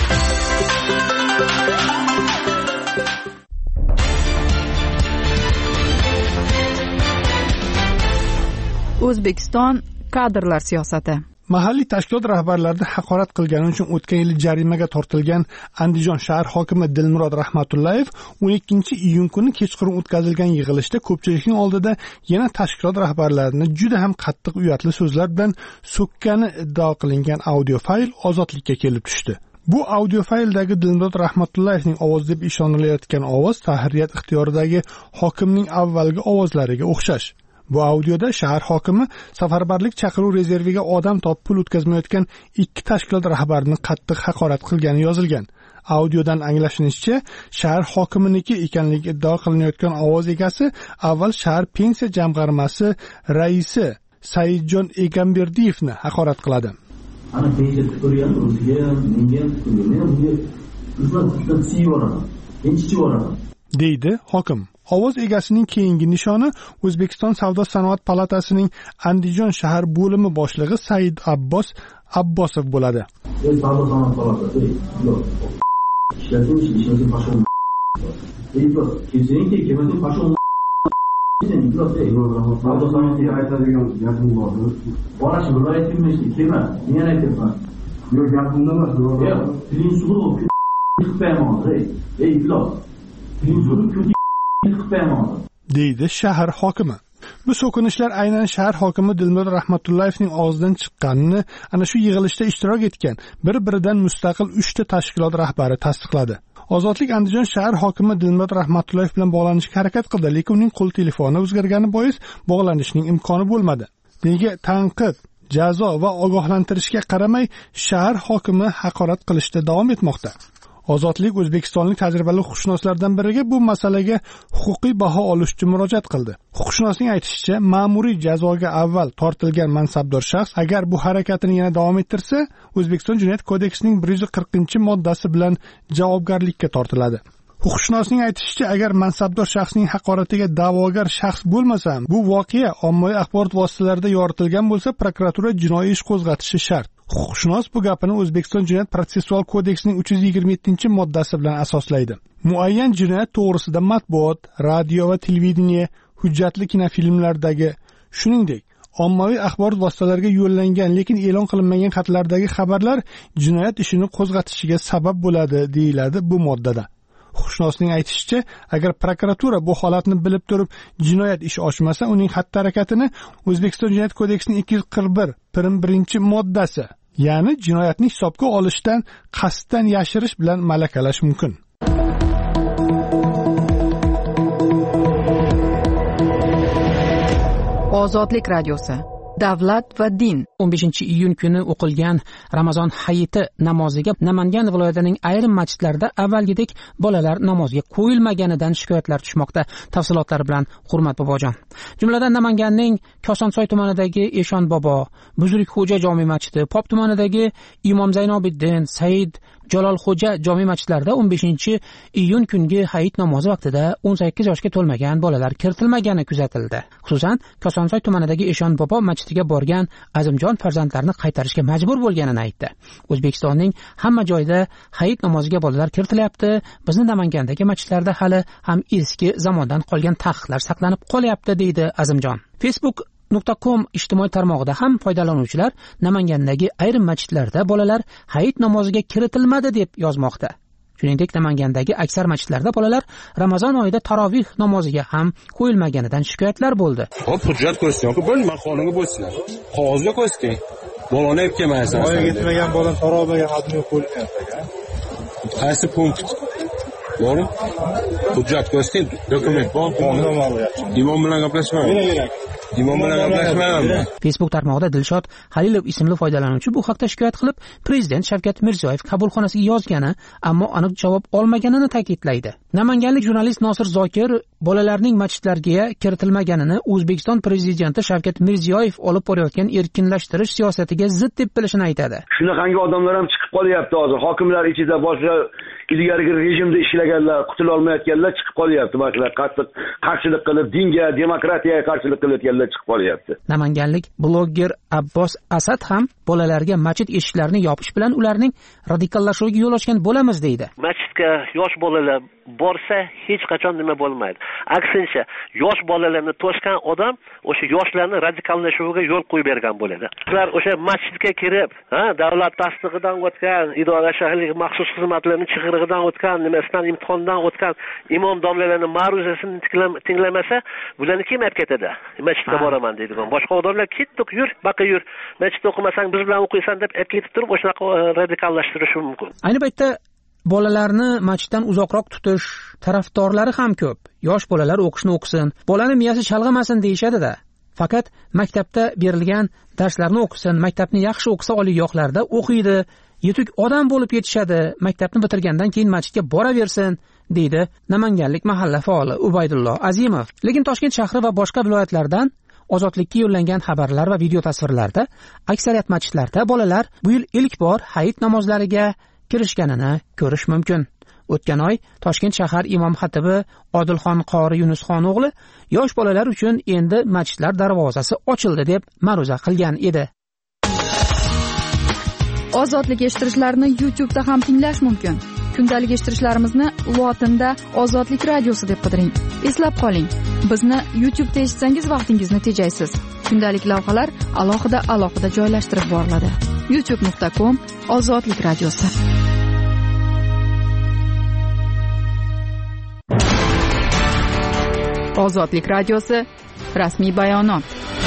O'zbekiston kadrlar siyosati. Mahalliy tashkilot rahbarlarini haqorat qilgani uchun o'tgan yil jarimaga tortilgan Andijon shahar hokimi Dilmurod Rahmatullayev 12-iyun kuni kechqurun o'tkazilgan yig'ilishda ko'pchilikning oldida yana tashkilot rahbarlarini juda ham qattiq uyatli so'zlar bilan so'kkani iddao qilingan audio fayl ozodlikka kelib tushdi. Bu audio fayldagi Dilmurod Rahmatullayevning ovozi deb ishonilayotgan ovoz tahririyat ixtiyoridagi hokimning avvalgi ovozlariga o'xshash. Bu audioda shahar hokimi safarbarlik chaqiruv rezerviga odam topib pul o'tkazmayotgan ikki tashkilot rahbarini qattiq haqorat qilgani yozilgan. Audiodan anglashinishicha, shahar hokiminiki ekanligi iddao qilinayotgan ovoz egasi avval shahar pensiya jamg'armasi raisi Saidjon Egamberdiyevni haqorat qiladi. Ana pensiya ko'rgan o'ziga, menga deydi hokim. Ovoz egasining keyingi nishoni O'zbekiston Savdo sanoat palatasining Andijon shahar bo'limi boshlig'i Said Abbosov bo'ladi. Savdo sanoat palatasi deydi shahar hokimi. Bu so'kinishlar aynan shahar hokimi Dilmurod Rahmatullayevning og'zidan chiqqanini ana shu yig'ilishda ishtirok etgan bir-biridan mustaqil 3 ta tashkilot rahbari tasdiqladi. Ozodlik Andijon shahar hokimi Dilmurod Rahmatullayev bilan bog'lanishga harakat qildi, lekin uning qo'l telefoni o'zgargani bois bog'lanishning imkoni bo'lmadi. Nega tanqid, jazo va ogohlantirishga qaramay shahar hokimi haqorat qilishda davom etmoqda? Ozodlik o'zbekistonlik tajribali huquqshunoslardan biriga bu masalaga huquqiy baho olish uchun murojaat qildi. Huquqshunosning aytishicha, ma'muriy jazoga avval tortilgan mansabdor shaxs agar bu harakatini yana davom ettirsa, O'zbekiston Jinoyat kodeksining 140-moddasi bilan javobgarlikka tortiladi. Huquqshunosning aytishicha, agar mansabdor shaxsning haqoratiga da'vogar shaxs bo'lmasa, bu voqea ommaviy axborot vositalarida yoritilgan bo'lsa, prokuratura jinoiy ish qo'zg'atishi shart. Huquqshunos bu gapini O'zbekiston Jinoyat protsessual kodeksining 327-moddasi bilan asoslaydi. Muayyan jinoyat to'g'risida matbuot, radio va televideniye, hujjatli kinofilmlardagi, shuningdek, ommaviy axborot vositalariga yo'llangan lekin e'lon qilinmagan xatlardagi xabarlar jinoyat ishini qo'zg'atishiga sabab bo'ladi, deyiladi bu moddada. Huquqshunosning aytishicha, agar prokuratura bu holatni bilib turib jinoyat ishi ochmasa, uning xatti-harakatini O'zbekiston Jinoyat kodeksining 241-moddasi, ya'ni jinoyatni hisobga olishdan qasddan yashirish bilan malakalash mumkin. Ozodlik radiosi. Davlat va din. 15-iyun kuni o'qilgan Ramazon hayiti namoziga Namangan viloyatining ayrim masjidlarida avvalgidek bolalar namoziga qo'yilmaganidan shikoyatlar tushmoqda. Tafsilotlar bilan Hurmat bobojon. Jumladan Namanganning Kosonsoy tumanidagi Eshon bobo, Buzrukxo'ja jome masjidi, Pop tumanidagi Imom Zaynobiddin, Said Jalolxo'ja jome masjidlarida 15-iyun kungi hayit namozi vaqtida 18 yoshga to'lmagan bolalar kiritilmagani kuzatildi. Xususan, Kosonsoy tumanidagi Eshon bobo masjidiga borgan Azimjon farzandlarini qaytarishga majbur bo'lganini aytdi. O'zbekistonning hamma joyida hayit namoziga bolalar kiritilyapti. Bizning Namangandagi masjidlarda hali ham eski zamondan qolgan taqiqlar saqlanib qolyapti, deydi Azimjon. Facebook.com ijtimoiy tarmog'ida ham foydalanuvchilar Namangandagi ayrim masjidlarda bolalar hayit namoziga kiritilmadi deb yozmoqda. Shuningdek, Namangandagi aksar masjidlarda bolalar Ramazon oyida tarovih namoziga ham qo'yilmaganidan shikoyatlar bo'ldi. Hop, hujjat ko'rsatgan-ku, bo'lma qonunga bo'ysunlar. Qog'ozga ko'rsating. Bolani olib kelmaysan. Voyaga yetmagan bolani taroviga hadni qo'yilgan. Qaysi punkt? Bor? Hujjat ko'rsating, dokument bor, qonun. Imom bilan gaplashmang. imom bilan gaplashmayman. Facebook tarmog'ida Dilshod Halilov ismli foydalanuvchi bu haqda shikoyat qilib, prezident Shavkat Mirziyoyev qabulxonasiga yozgani, ammo aniq javob olmaganini ta'kidlaydi. Namanganlik jurnalist Nosir Zokir bolalarning masjidlarga kiritilmaganini O'zbekiston prezidenti Shavkat Mirziyoyev olib borayotgan erkinlashtirish siyosatiga zid deb bilishini aytadi. Shunaqangi odamlar ham chiqib qolyapti hozir. Hokimlar ichida boshqa ilgarigi rejimda ishlaganlar, qutula olmayotganlar chiqib qolyapti. Masalan, qarshilik qilib, dinga, demokratiyaga qarshilik qilayotganlar chiqib qolyapti. Namanganlik blogger Abbos Asad ham bolalarga masjid eshiklarini yopish bilan ularning radikallashuviga yo'l ochgan bo'lamiz deydi. Masjidga yosh bolalar borsa hech qachon nima bo'lmaydi. Aksincha, yosh bolalarni to'sgan odam o'sha yoshlarni radikallashuviga yo'l qo'yib bergan bo'ladi. Ular o'sha masjidga kirib, davlat tasdig'idan o'tgan, idora shahriy maxsus xizmatlarning chig'irig'idan o'tgan, nimasidan imtihondan o'tgan imom domlalarning ma'ruzasini tinglamasa, bularni kim olib ketadi? Masjidga boraman deydigan. Boshqa odamlar ketdik, yur, baqa yur. Masjidda o'qimasang biz bilan o'qiysan deb aytib turib, o'shanaqa radikallashtirishi mumkin. Ayni paytda bolalarni masjiddan uzoqroq tutish tarafdorlari ham ko'p. Yosh bolalar o'qishni o'qisin, bolani miyasi chalg'amasin deyishadi-da. Faqat maktabda berilgan darslarni o'qisin, maktabni yaxshi o'qisa oliygohlarda o'qiydi, yetuk odam bo'lib yetishadi, maktabni bitirgandan keyin masjidga boraversin, deydi namanganlik mahalla faoli Ubaydullo Azimov. Lekin Toshkent shahri va boshqa viloyatlardan Ozodlikka yo'llangan xabarlar va video tasvirlarda aksariyat masjidlarda bolalar bu yil ilk bor hayit namozlariga kirishganini ko'rish mumkin. O'tgan oy Toshkent shahar imom xatibi Odilxon qori Yunusxon o'g'li yosh bolalar uchun endi masjidlar darvozasi ochildi deb ma'ruza qilgan edi. Ozodlik eshittirishlarni YouTube'da ham tinglash mumkin. Kundalik eshittirishlarimizni lotinda Ozodlik radiosi deb qidiring. Eslab qoling, bizni YouTube'da eshitsangiz vaqtingizni tejaysiz. Kundalik lavhalar alohida joylashtirib boriladi. youtube.com Ozodlik radiosi. Ozodlik radiosi rasmiy bayonot.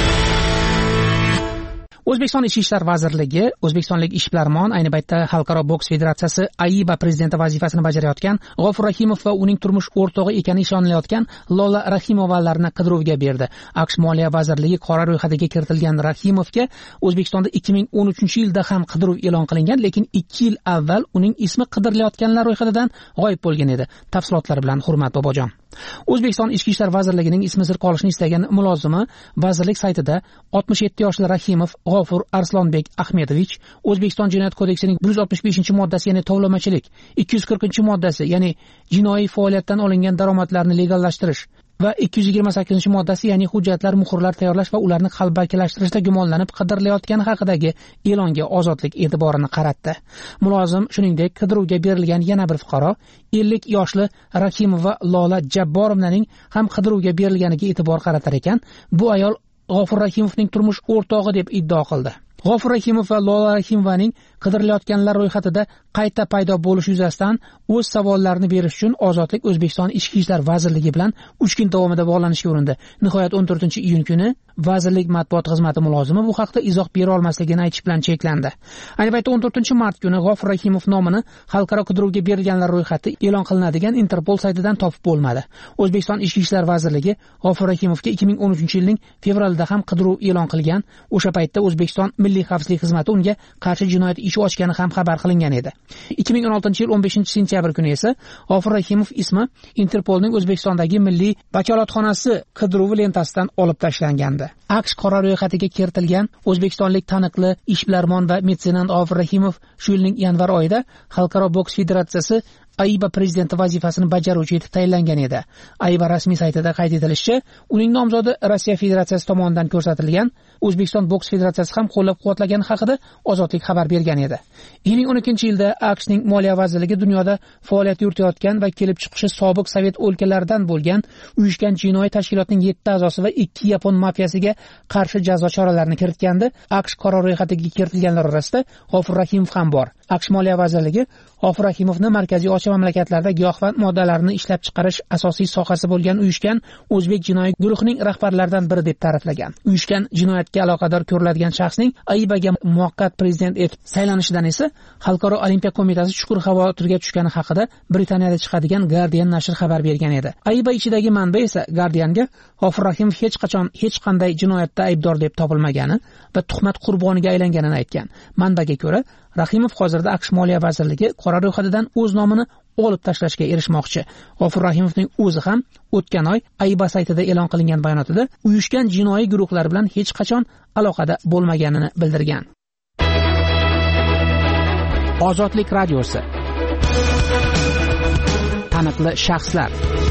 O'zbekiston Ichki ishlar vazirligi O'zbekistonlik ishbilarmon, ayni paytda Xalqaro boks federatsiyasi AIBA prezidenti vazifasini bajarayotgan G'ofur Rahimov va uning turmush o'rtog'i ekani ishonilayotgan Lola Rahimovalarni qidiruvga berdi. AQSh Moliya vazirligi qora ro'yxatiga kiritilgan Rahimovga O'zbekistonda 2013-yilda ham qidiruv e'lon qilingan, lekin 2 yil avval uning ismi qidirilayotganlar ro'yxatidan g'oyib bo'lgan edi. Tafsilotlar bilan Hurmat Bobojon. O'zbekiston Ichki ishlar vazirligining ismi sir qolishini istagan mulozimi vazirlik saytida 67 yoshli Rahimov G'ofur Arslonbek Ahmedovich O'zbekiston Jinoyat kodeksining 165-moddasi, ya'ni tovlamachilik, 240-moddasi, ya'ni jinoiy faoliyatdan olingan daromadlarni legallashtirish va 228-moddasi, ya'ni hujjatlar, muhrlar tayyorlash va ularni qalbakilashtirishda gumonlanib qidirilayotgani haqidagi e'longa ozodlik e'tiborini qaratdi. Mulozim shuningdek qidiruvga berilgan yana bir fuqaro 50 yoshli Rahimova Lola Jabborovnaning ham qidiruvga berilganiga e'tibor qaratar ekan, bu ayol G'ofur Rahimovning turmush o'rtog'i deb iddao qildi. G'ofur Rahimov va Lola Rahimovaning qidirilayotganlar ro'yxatida qayta paydo bo'lish yuzasidan o'z savollarini berish uchun Ozodlik O'zbekiston Ichki ishlar vazirligi bilan 3 kun davomida bog'lanishga urindi. Nihoyat 14-iyun kuni vazirlik matbuot xizmati mulozimi bu haqda izoh bera olmasligini aytish bilan cheklandi. Ayni paytda 14-mart kuni G'ofur Rahimov nomini xalqaro qidiruvga berilganlar ro'yxati e'lon qilinadigan Interpol saytidan topib bo'lmadi. O'zbekiston Ichki ishlar vazirligi G'ofur Rahimovga 2013-yilning fevralida ham qidiruv e'lon qilgan. O'sha paytda O'zbekiston Milliy xavfsizlik xizmati unga qarshi jinoyat ishi ochgani ham xabar qilingan edi. 2016-yil 15-sentyabr kuni esa G'ofur Rahimov ismi Interpolning O'zbekistondagi milliy vakolatxonasi qidiruvi lentasidan olib tashlangandi. AQSh qora ro'yxatiga kiritilgan o'zbekistonlik taniqli ishbilarmon va metsenant G'ofur Rahimov shu yilning yanvar oyida Xalqaro boks federatsiyasi AIBA prezidenti vazifasini bajaruvchi etib tayinlangan edi. AIBA rasmiy saytida qayd etilishicha, uning nomzodi Rossiya Federatsiyasi tomonidan ko'rsatilgan, O'zbekiston boks federatsiyasi ham qo'llab-quvvatlagani haqida Ozodlik xabar bergan edi. 2012-yilda AQShning Moliya vazirligi dunyoda faoliyat yuritayotgan va kelib chiqishi sobiq Sovet o'lkalaridan bo'lgan uyushgan jinoiy tashkilotning 7 a'zosi va 2 yapon mafiyasiga qarshi jazo choralarini kiritgandi. AQSh qora ro'yxatiga kiritilganlar orasida G'ofur Rahimov ham bor. AQSh Moliya vazirligi G'ofur Rahimovni Markaziy Osiyo mamlakatlarida giyohvand moddalarni ishlab chiqarish asosiy sohasi bo'lgan uyushgan o'zbek jinoiy guruhining rahbarlaridan biri deb ta'riflagan. Uyushgan jinoyatga aloqador ko'riladigan shaxsning AIBAga muvaqqat prezident etib saylanishidan esa Xalqaro Olimpiya qo'mitasi chuqur xavotirga tushgani haqida Britaniyada chiqadigan Guardian nashri xabar bergan edi. AIBA ichidagi manba esa Guardianga G'ofur Rahimov hech qachon hech qanday jinoyatda aybdor deb topilmagani va tuhmat qurboniga aylanganini aytgan. Manbaga ko'ra, Rahimov hozirda AQSh Moliya vazirligi qora ro'yxatidan o'z nomini olib tashlashga erishmoqchi. G'ofur Rahimovning o'zi ham o'tgan oy AIBA saytida e'lon qilingan bayonotida uyushgan jinoiy guruhlar bilan hech qachon aloqada bo'lmaganini bildirgan. Ozodlik radiosi. Taniqli shaxslar.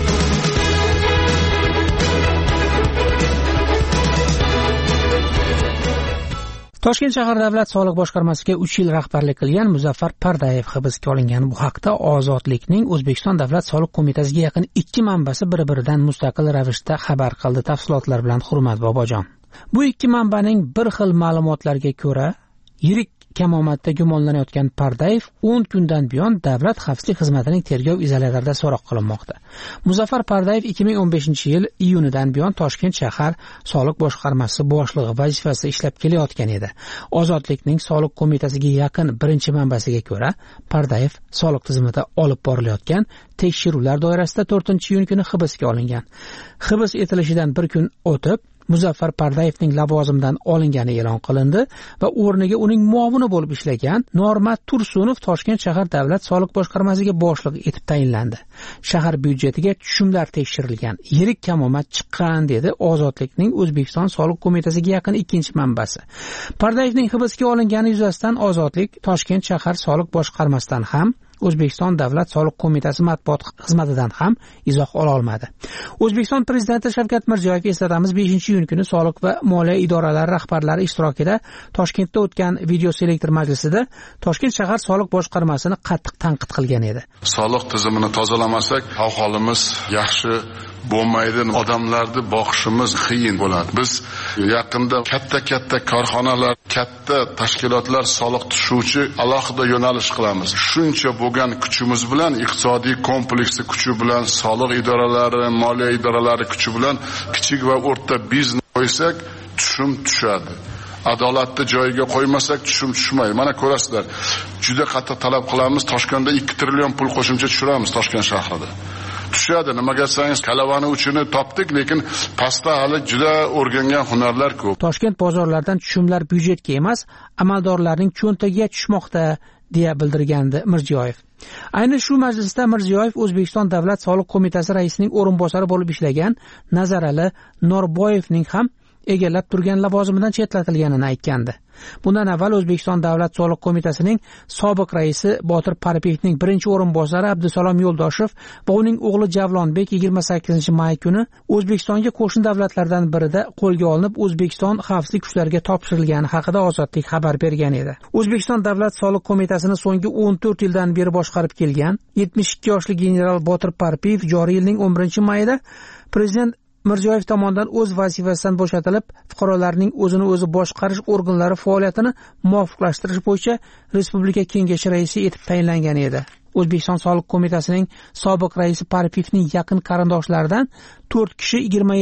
Toshkent shahar davlat soliq boshqarmasiga 3 yil rahbarlik qilgan Muzaffar Pardayev hibsga olingan. Bu haqda Ozodlikning O'zbekiston davlat soliq qo'mitasiga yaqin 2 manbasi bir-biridan mustaqil ravishda xabar qildi. Tafsilotlar bilan Hurmat Bobojon. Bu 2 manbaning bir xil ma'lumotlarga ko'ra, yirik kamomatda gumonlanayotgan Pardayev 10 kundan buyon davlat xavfsizlik xizmatining tergov izolyatorida so'roq qilinmoqda. Muzaffar Pardayev 2015-yil iyunidan buyon Toshkent shahar soliq boshqarmasi boshlig'i vazifasida ishlab kelayotgan edi. Ozodlikning soliq qo'mitasiga yaqin birinchi manbasiga ko'ra, Pardayev soliq tizimida olib borilayotgan tekshiruvlar doirasida 4-iyun kuni hibsga olingan. Hibs etilishidan bir kun o'tib Muzaffar Pardayevning lavozimidan olingani e'lon qilindi va o'rniga uning muovini bo'lib ishlagan Normat Tursunov Toshkent shahar davlat soliq boshqarmasiga boshliq etib tayinlandi. Shahar byudjetiga tushumlar tekshirilgan, yirik kamomat chiqqan dedi Ozodlikning O'zbekiston soliq qo'mitasiga yaqin ikkinchi manbasi. Pardayevning hibsga olingani yuzasidan Ozodlik Toshkent shahar soliq boshqarmasidan ham O'zbekiston davlat soliq qo'mitasi matbuot xizmatidan ham izoh ola olmadi. O'zbekiston prezidenti Shavkat Mirziyoyev eslatamiz 5-iyun kuni soliq va moliya idoralari rahbarlari ishtirokida Toshkentda o'tgan video selektor majlisida Toshkent shahar soliq boshqarmasini qattiq tanqid qilgan edi. Soliq tizimini tozalamasak, ahvolimiz yaxshi bo'lmaydi, odamlarni boqishimiz qiyin bo'ladi. Biz yaqinda katta korxonalar, katta tashkilotlar soliq tushuvchi alohida yo'nalish qilamiz. Shuncha bo'lgan kuchimiz bilan, iqtisodiy kompleksi kuchi bilan, soliq idoralari, moliya idoralari kuchi bilan kichik va o'rta biznes qo'ysak, tushum tushadi. Adolatni joyiga qo'ymasak tushum tushmaydi. Mana ko'rasizlar, juda qattiq talab qilamiz. Toshkentda 2 trillion pul qo'shimcha tushiramiz Toshkent shahrida. Tushadi. Nimaga desangiz, kalavani uchini topdik, lekin pastda hali juda o'rgangan hunarlar ko'p. Toshkent bozorlaridan tushumlar byudjetga emas, amaldorlarning cho'ntagiga tushmoqda deya bildirgandi Mirziyoyev. Ayni shu majlisda Mirziyoyev O'zbekiston davlat soliq qo'mitasi raisining o'rinbosari bo'lib ishlagan Nazarali Norboyevning ham egallab turgan lavozimidan chetlatilganini aytgandi. Bundan avval O'zbekiston davlat soliq qo'mitasining sobiq raisi Botir Parpiyevning birinchi o'rinbosari Abdusalom Yo'ldoshev va uning o'g'li Javlonbek 28-may kuni O'zbekistonga qo'shni davlatlardan birida qo'lga olinib, O'zbekiston xavfsizlik kuchlariga topshirilgani haqida Ozodlik xabar bergan edi. O'zbekiston davlat soliq qo'mitasini so'nggi 14 yildan beri boshqarib kelgan 72 yoshli general Botir Parpiyev joriy yilning 11-mayida prezident Mirziyoyev tomonidan o'z vazifasidan bo'shatilib, fuqarolarning o'zini o'zi boshqarish organlari faoliyatini muvofiqlashtirish bo'yicha Respublika Kengashi raisi etib tayinlangan edi. O'zbekiston soliq qo'mitasining sobiq raisi Parpiyevning yaqin qarindoshlaridan 4 kishi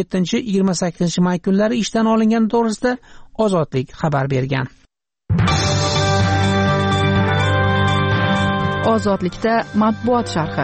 27-28 may kunlari ishdan olingani to'g'risida Ozodlik xabar bergan. Ozodlikda matbuot sharhi.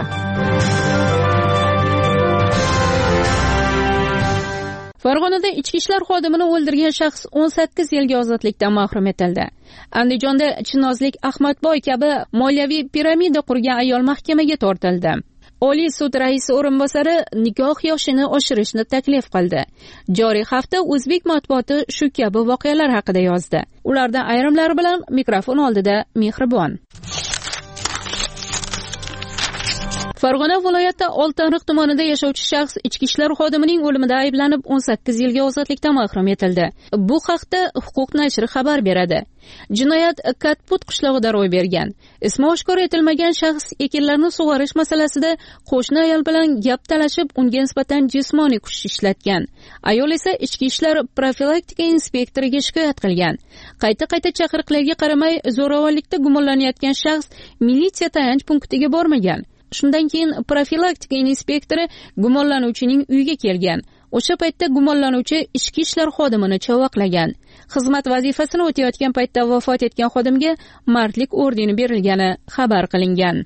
Farg'onada ichki ishlar xodimini o'ldirgan shaxs 18 yilga ozodlikdan mahrum etildi. Andijonda Chinozlik Ahmadboy kabi moliyaviy piramida qurgan ayol mahkamaga tortildi. Oliy sud raisi o'rinbosari nikoh yoshini oshirishni taklif qildi. Joriy hafta o'zbek matbuoti shu kabi voqealar haqida yozdi. Ulardan ayrimlari bilan mikrofon oldida Mehribon. Farg'ona viloyati Oltiariq tumanida yashovchi shaxs ichki ishlar xodimining o'limida ayblanib 18 yilga ozodlikdan mahrum etildi. Bu haqda Huquq nashri xabar beradi. Jinoyat Katput qishlog'ida ro'y bergan. Ismi oshkor etilmagan shaxs ekinlarni sug'orish masalasida qo'shni ayol bilan gap talashib, unga nisbatan jismoniy kuch ishlatgan. Ayol esa ichki ishlar profilaktika inspektoriga shikoyat qilgan. Qayta chaqiriqlarga qaramay, zo'ravonlikda gumonlanayotgan shaxs militsiya tayanch punktiga bormagan. Shundan keyin profilaktika inspektori gumonlanuvchining uyiga kelgan. O'sha paytda gumonlanuvchi ichki ishlar xodimini chavaqlagan. Xizmat vazifasini o'tayotgan paytda vafot etgan xodimga mardlik ordeni berilgani xabar qilingan.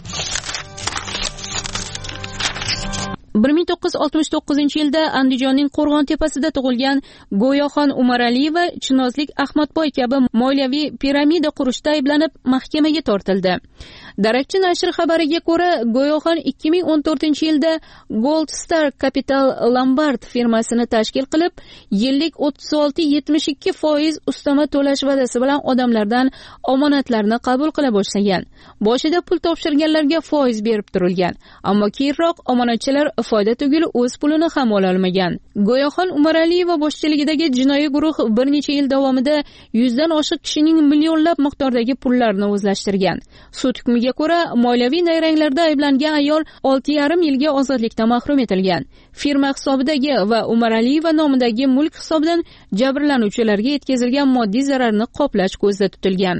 1969-yilda Andijonning Qo'rg'ontepasida tug'ilgan Go'yoxon Umaraliyeva Chinozlik Ahmadboy kabi moliyaviy piramida qurishda ayblanib mahkamaga tortildi. Darakchi nashri xabariga ko'ra, Go'yoxon 2014-yilda Gold Star Capital Lombard firmasini tashkil qilib, yillik 36-72% ustama to'lash va'dasi bilan odamlardan omonatlarni qabul qila boshlagan. Boshida pul topshirganlarga foiz berib turilgan, ammo keyinroq omonatchilar foyda tugul o'z pulini ham ola olmagan. Go'yoxon Umaraliyeva boshchiligidagi jinoiy guruh bir necha yil davomida 100 dan oshiq kishining millionlab miqdordagi pullarini o'zlashtirgan. Sud hukmiga ko'ra, moliyaviy nayranglarda ayblangan ayol 6,5 yilga ozodlikdan mahrum etilgan. Firma hisobidagi va Umaraliyeva nomidagi mulk hisobidan jabrlanuvchilarga yetkazilgan moddiy zararni qoplash ko'zda tutilgan.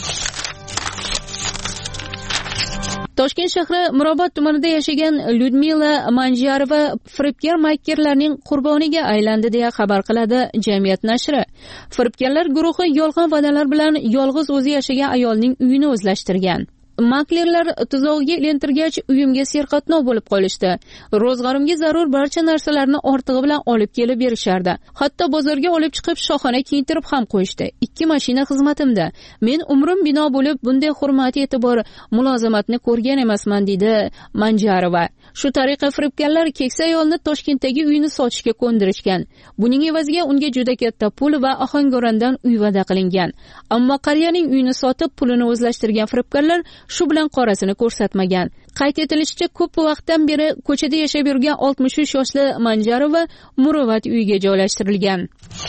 Toshkent shahri Mirobod tumanida yashagan Lyudmila Manjarova firibgar-makkerlarning qurboniga aylandi deya xabar qiladi Jamiyat nashri. Firibgarlar guruhi yolg'on va'dalar bilan yolg'iz o'zi yashagan ayolning uyini o'zlashtirgan. Maklerlar tuzog'iga ilintirgach, uyimga serqatnov bo'lib qolishdi. Ro'zg'orimga zarur barcha narsalarni ortig'i bilan olib kelib berishardi. Hatto bozorga olib chiqib shoxona kiyintirib ham qo'yishdi. 2 mashina xizmatimda. Men umrim bino bo'lib bunday hurmat e'tibor mulozamatni ko'rgan emasman, dedi Manjarova. Shu tariqa firibgarlar keksa ayolni Toshkentdagi uyini sotishga ko'ndirishgan. Buning evaziga unga juda katta pul va ohangorandan uy va'da qilingan. Ammo qariyaning uyini sotib pulini o'zlashtirgan firibgarlar shu bilan qorasini ko'rsatmagan. Qayd etilishicha, ko'p vaqtdan beri ko'chada yashab yurgan 63 yoshli Manjarova Muruvvat uyiga joylashtirilgan.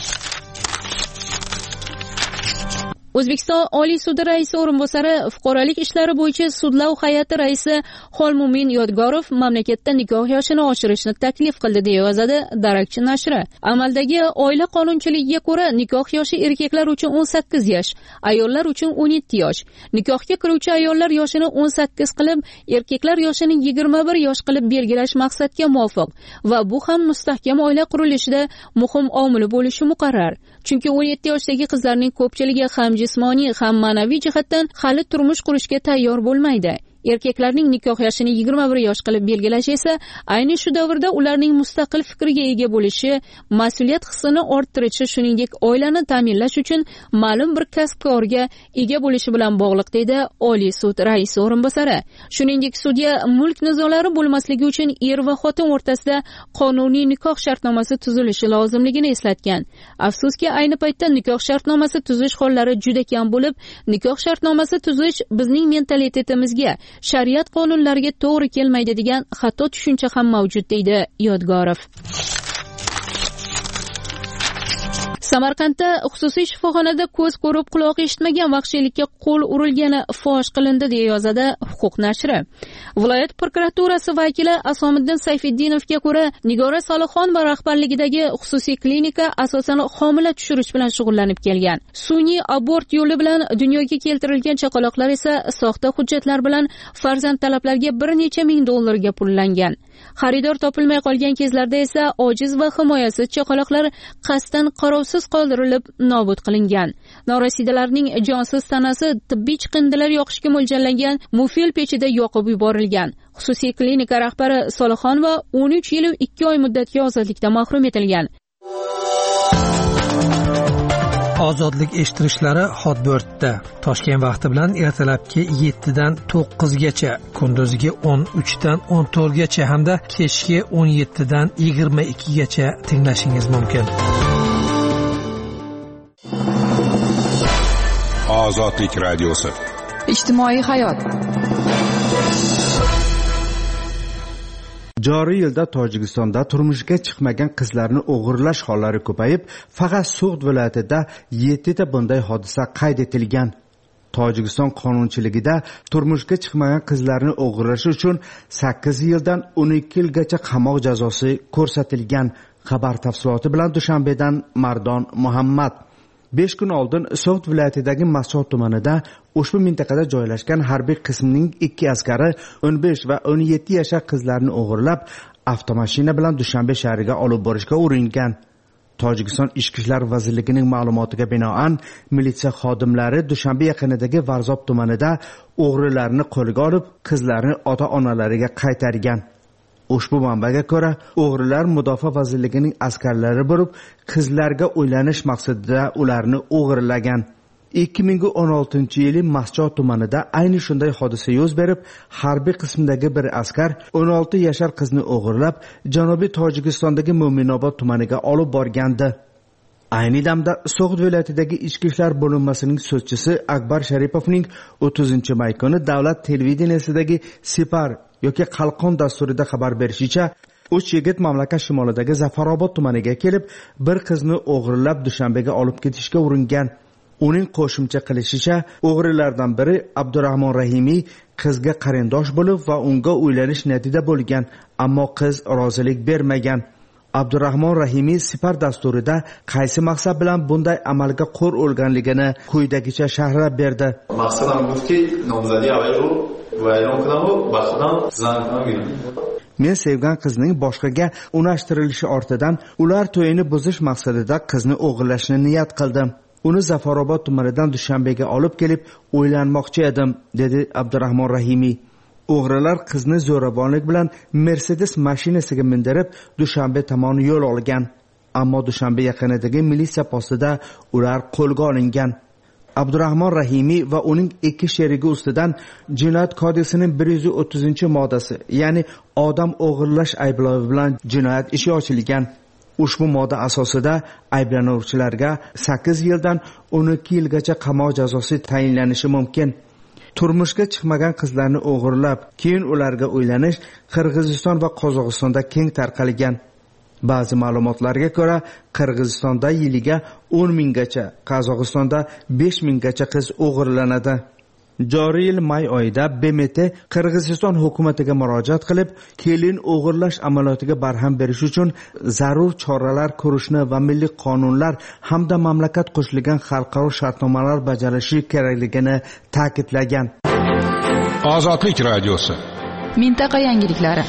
O'zbekiston Oliy sudi raisi o'rinbosari fuqarolik ishlari bo'yicha sudlov hay'ati raisi Xolmumin Yodgorov mamlakatda nikoh yoshini oshirishni taklif qildi deya yozadi Darakchi nashri. Amaldagi oila qonunchiligiga ko'ra nikoh yoshi erkaklar uchun 18 yosh, ayollar uchun 17 yosh. Nikohga kiruvchi ayollar yoshini 18 qilib, erkaklar yoshini 21 yosh qilib belgilash maqsadga muvofiq va bu ham mustahkam oila qurilishida muhim omil bo'lishi muqarrar. Chunki 17 yoshdagi qizlarning ko'pchiligi ham jismoniy ham ma'naviy jihatdan hali turmush qurishga tayyor bo'lmaydi. Erkaklarning nikoh yoshini 21 yosh qilib belgilash esa ayni shu davrda ularning mustaqil fikriga ega bo'lishi, mas'uliyat hissini orttirishi, shuningdek oilani ta'minlash uchun ma'lum bir kasb-korga ega bo'lishi bilan bog'liq, dedi Oliy sud raisi o'rinbosari. Shuningdek, sudya mulk nizolari bo'lmasligi uchun er va xotin o'rtasida qonuniy nikoh shartnomasi tuzilishi lozimligini eslatgan. Afsuski, ayni paytda nikoh shartnomasi tuzish hollari juda kam bo'lib, nikoh shartnomasi tuzish bizning mentalitetimizga, shariat qonunlariga to'g'ri kelmaydi degan xato tushuncha ham mavjud, deydi Yodgorov. Samarqandda xususiy shifoxonada ko'z ko'rib quloq eshitmagan vahshiylikka qo'l urilgani fosh qilindi deya yozadi Huquq nashri. Viloyat prokuraturasi vakili Asomiddin Sayfiddinovga ko'ra, Nigora Solixon va rahbarligidagi xususiy klinika asosan homila tushirish bilan shug'ullanib kelgan. Sun'iy abort yo'li bilan dunyoga keltirilgan chaqaloqlar esa soxta hujjatlar bilan farzand talablarga bir necha ming dollarga pullangan. Xaridor topilmay qolgan kezlarda esa ojiz va himoyasiz chaqaloqlar qasddan qarovsiz qoldirilib nobud qilingan. Norasidalarning jonsiz tanasi tibbiy chiqindilar yoqishga mo'ljallangan mufil pechida yoqib yuborilgan. Xususiy klinika rahbari Solixon va 13 yil 2 oy muddatga ozodlikdan mahrum etilgan. Ozodlik eshittirishlari Hotbirtda Toshkent vaqti bilan ertalabki 7 dan 9 gacha, kunduziga 13 dan 14 gacha hamda kechki 17 dan 22 gacha tinglashingiz mumkin. Ozodlik radiosi. Ijtimoiy hayot. Joriy yilda Tojikistonda turmushga chiqmagan qizlarni o'g'irlash hollari ko'payib, faqat So'g'd viloyatida 7 ta bunday hodisa qayd etilgan. Tojikiston qonunchiligida turmushga chiqmagan qizlarni o'g'irlash uchun 8 yildan 12 yilgacha qamoq jazosi ko'rsatilgan. Xabar tafsiloti bilan Dushanbedan Mardon Muhammad. 5 kun oldin So'g'd viloyatidagi Mas'ud tumanida ushbu mintaqada joylashgan harbiy qismning 2 askari 15 va 17 yashar qizlarni o'g'irlab, avtomashina bilan Dushanbe shahriga olib borishga uringan. Tojikiston Ichki ishlar vazirligining ma'lumotiga binoan, militsiya xodimlari Dushanbe yaqinidagi Varzob tumanida o'g'rilarni qo'lga olib, qizlarni ota-onalariga qaytargan. Ushbu manbaga ko'ra, o'g'rilar Mudofaa vazirligining askarlari bo'lib, qizlarga uylanish maqsadida ularni o'g'irlagan. 2016-yili Mas'ud tumanida ayni shunday hodisa yuz berib, harbiy qismdagi bir askar 16 yashar qizni o'g'irlab, Janubiy Tojikistondagi Mo'minobod tumaniga olib borgandi. Ayni damda So'g'd viloyatidagi Ichki ishlar bo'linmasining so'zchisi Akbar Sharipovning 30-may kuni davlat televideniyasidagi Sipar yoki Qalqon dasturida xabar berishicha, 3 yigit mamlakat shimolidagi Zafarobod tumaniga kelib, bir qizni o'g'irlab Dushanbega olib ketishga uringan. Uning qo'shimcha qilishicha, o'g'rilardan biri Abdurahmon Rahimiy qizga qarindosh bo'lib va unga uylanish niyatida bo'lgan, ammo qiz rozilik bermagan. Abdurahmon Rahimiy Sipar dasturida qaysi maqsad bilan bunday amalga qo'l urganligini quyidagicha sharhlab berdi. Maqsadim buki, nomzodi avayro va e'lon qilamu, baxtidan zan qilgan. Men sevgan qizning boshqaga unashtirilishi ortidan ular to'yini buzish maqsadida qizni o'g'irlashni niyat qildim. Uni Zafarobod tumanidan Dushanbega olib kelib, o'ylanmoqchi edim, dedi Abdurahmon Rahimiy. O'g'rilar qizni zo'ravonlik bilan Mercedes mashinasiga mindirib, Dushanbe tomon yo'l olgan. Ammo Dushanbe yaqinidagi militsiya postida ular qo'lga olingan. Abdurahmon Rahimiy va uning 2 sherigi ustidan Jinoyat kodeksining 130-moddasi, ya'ni odam o'g'irlash ayblovi bilan jinoyat ishi ochilgan. Ushbu modda asosida ayblanuvchilarga 8 yildan 12 yilgacha qamoq jazosi tayinlanishi mumkin. Turmushga chiqmagan qizlarni o'g'irlab, keyin ularga uylanish Qirg'iziston va Qozog'istonda keng tarqalgan. Ba'zi ma'lumotlarga ko'ra, Qirg'izistonda yiliga 10 minggacha, Qozog'istonda 5 minggacha qiz o'g'irlanadi. Joriy yil may oyida BMT Qirg'iziston hukumatiga murojaat qilib, kelin o'g'irlash amaliyotiga barham berish uchun zarur choralar ko'rishni va milliy qonunlar hamda mamlakat qo'shilgan xalqaro shartnomalar bajarilishi kerakligini ta'kidlagan. Ozodlik radiosi. Mintaqa yangiliklari.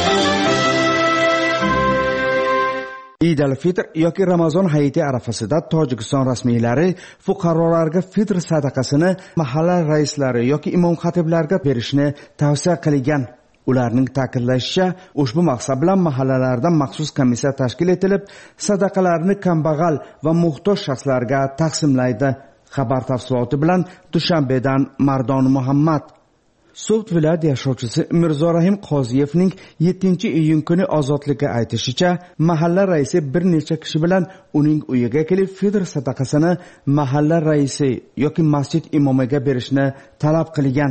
Eid al-Fitr yoki Ramazon hayiti arafasida Tojikiston rasmiylari fuqarolarga fitr sadaqasini mahalla raislari yoki imom xatiblarga berishni tavsiya qilgan. Ularning ta'kidlashicha, ushbu maqsad bilan mahallalarda maxsus komissiya tashkil etilib, sadaqalarni kambag'al va muhtoj shaxslarga taqsimlaydi. Xabar tafsiloti bilan Dushanbedan Mardon Muhammad. So'g'd viloyat yashovchisi Mirzorahim Qoziyevning 7-iyun kuni ozodlikka aytishicha, mahalla raisi bir necha kishi bilan uning uyiga kelib fitr sadaqasini mahalla raisi yoki masjid imomiga berishni talab qilgan.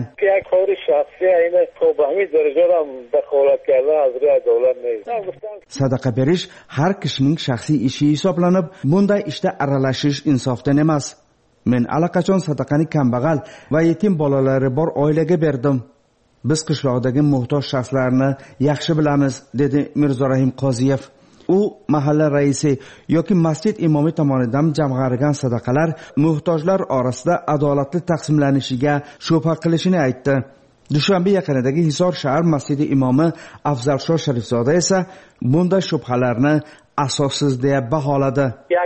Sadaqa berish har kishining shaxsiy ishi hisoblanib, bunday ishda aralashish insofdan emas. Men allaqachon sadaqani kambag'al va yetim bolalari bor oilaga berdim. Biz qishloqdagi muhtoj shaxslarni yaxshi bilamiz, dedi Mirzorahim Qoziyev. U mahalla raisi yoki masjid imomi tomonidan jamg'arilgan sadaqalar muhtojlar orasida adolatli taqsimlanishiga shubha qilishini aytdi. Dushanbe yaqinidagi Hisor shahar masjidi imomi Afzalsho Sharifzoda esa bunday shubhalarni asossiz deb baholadi.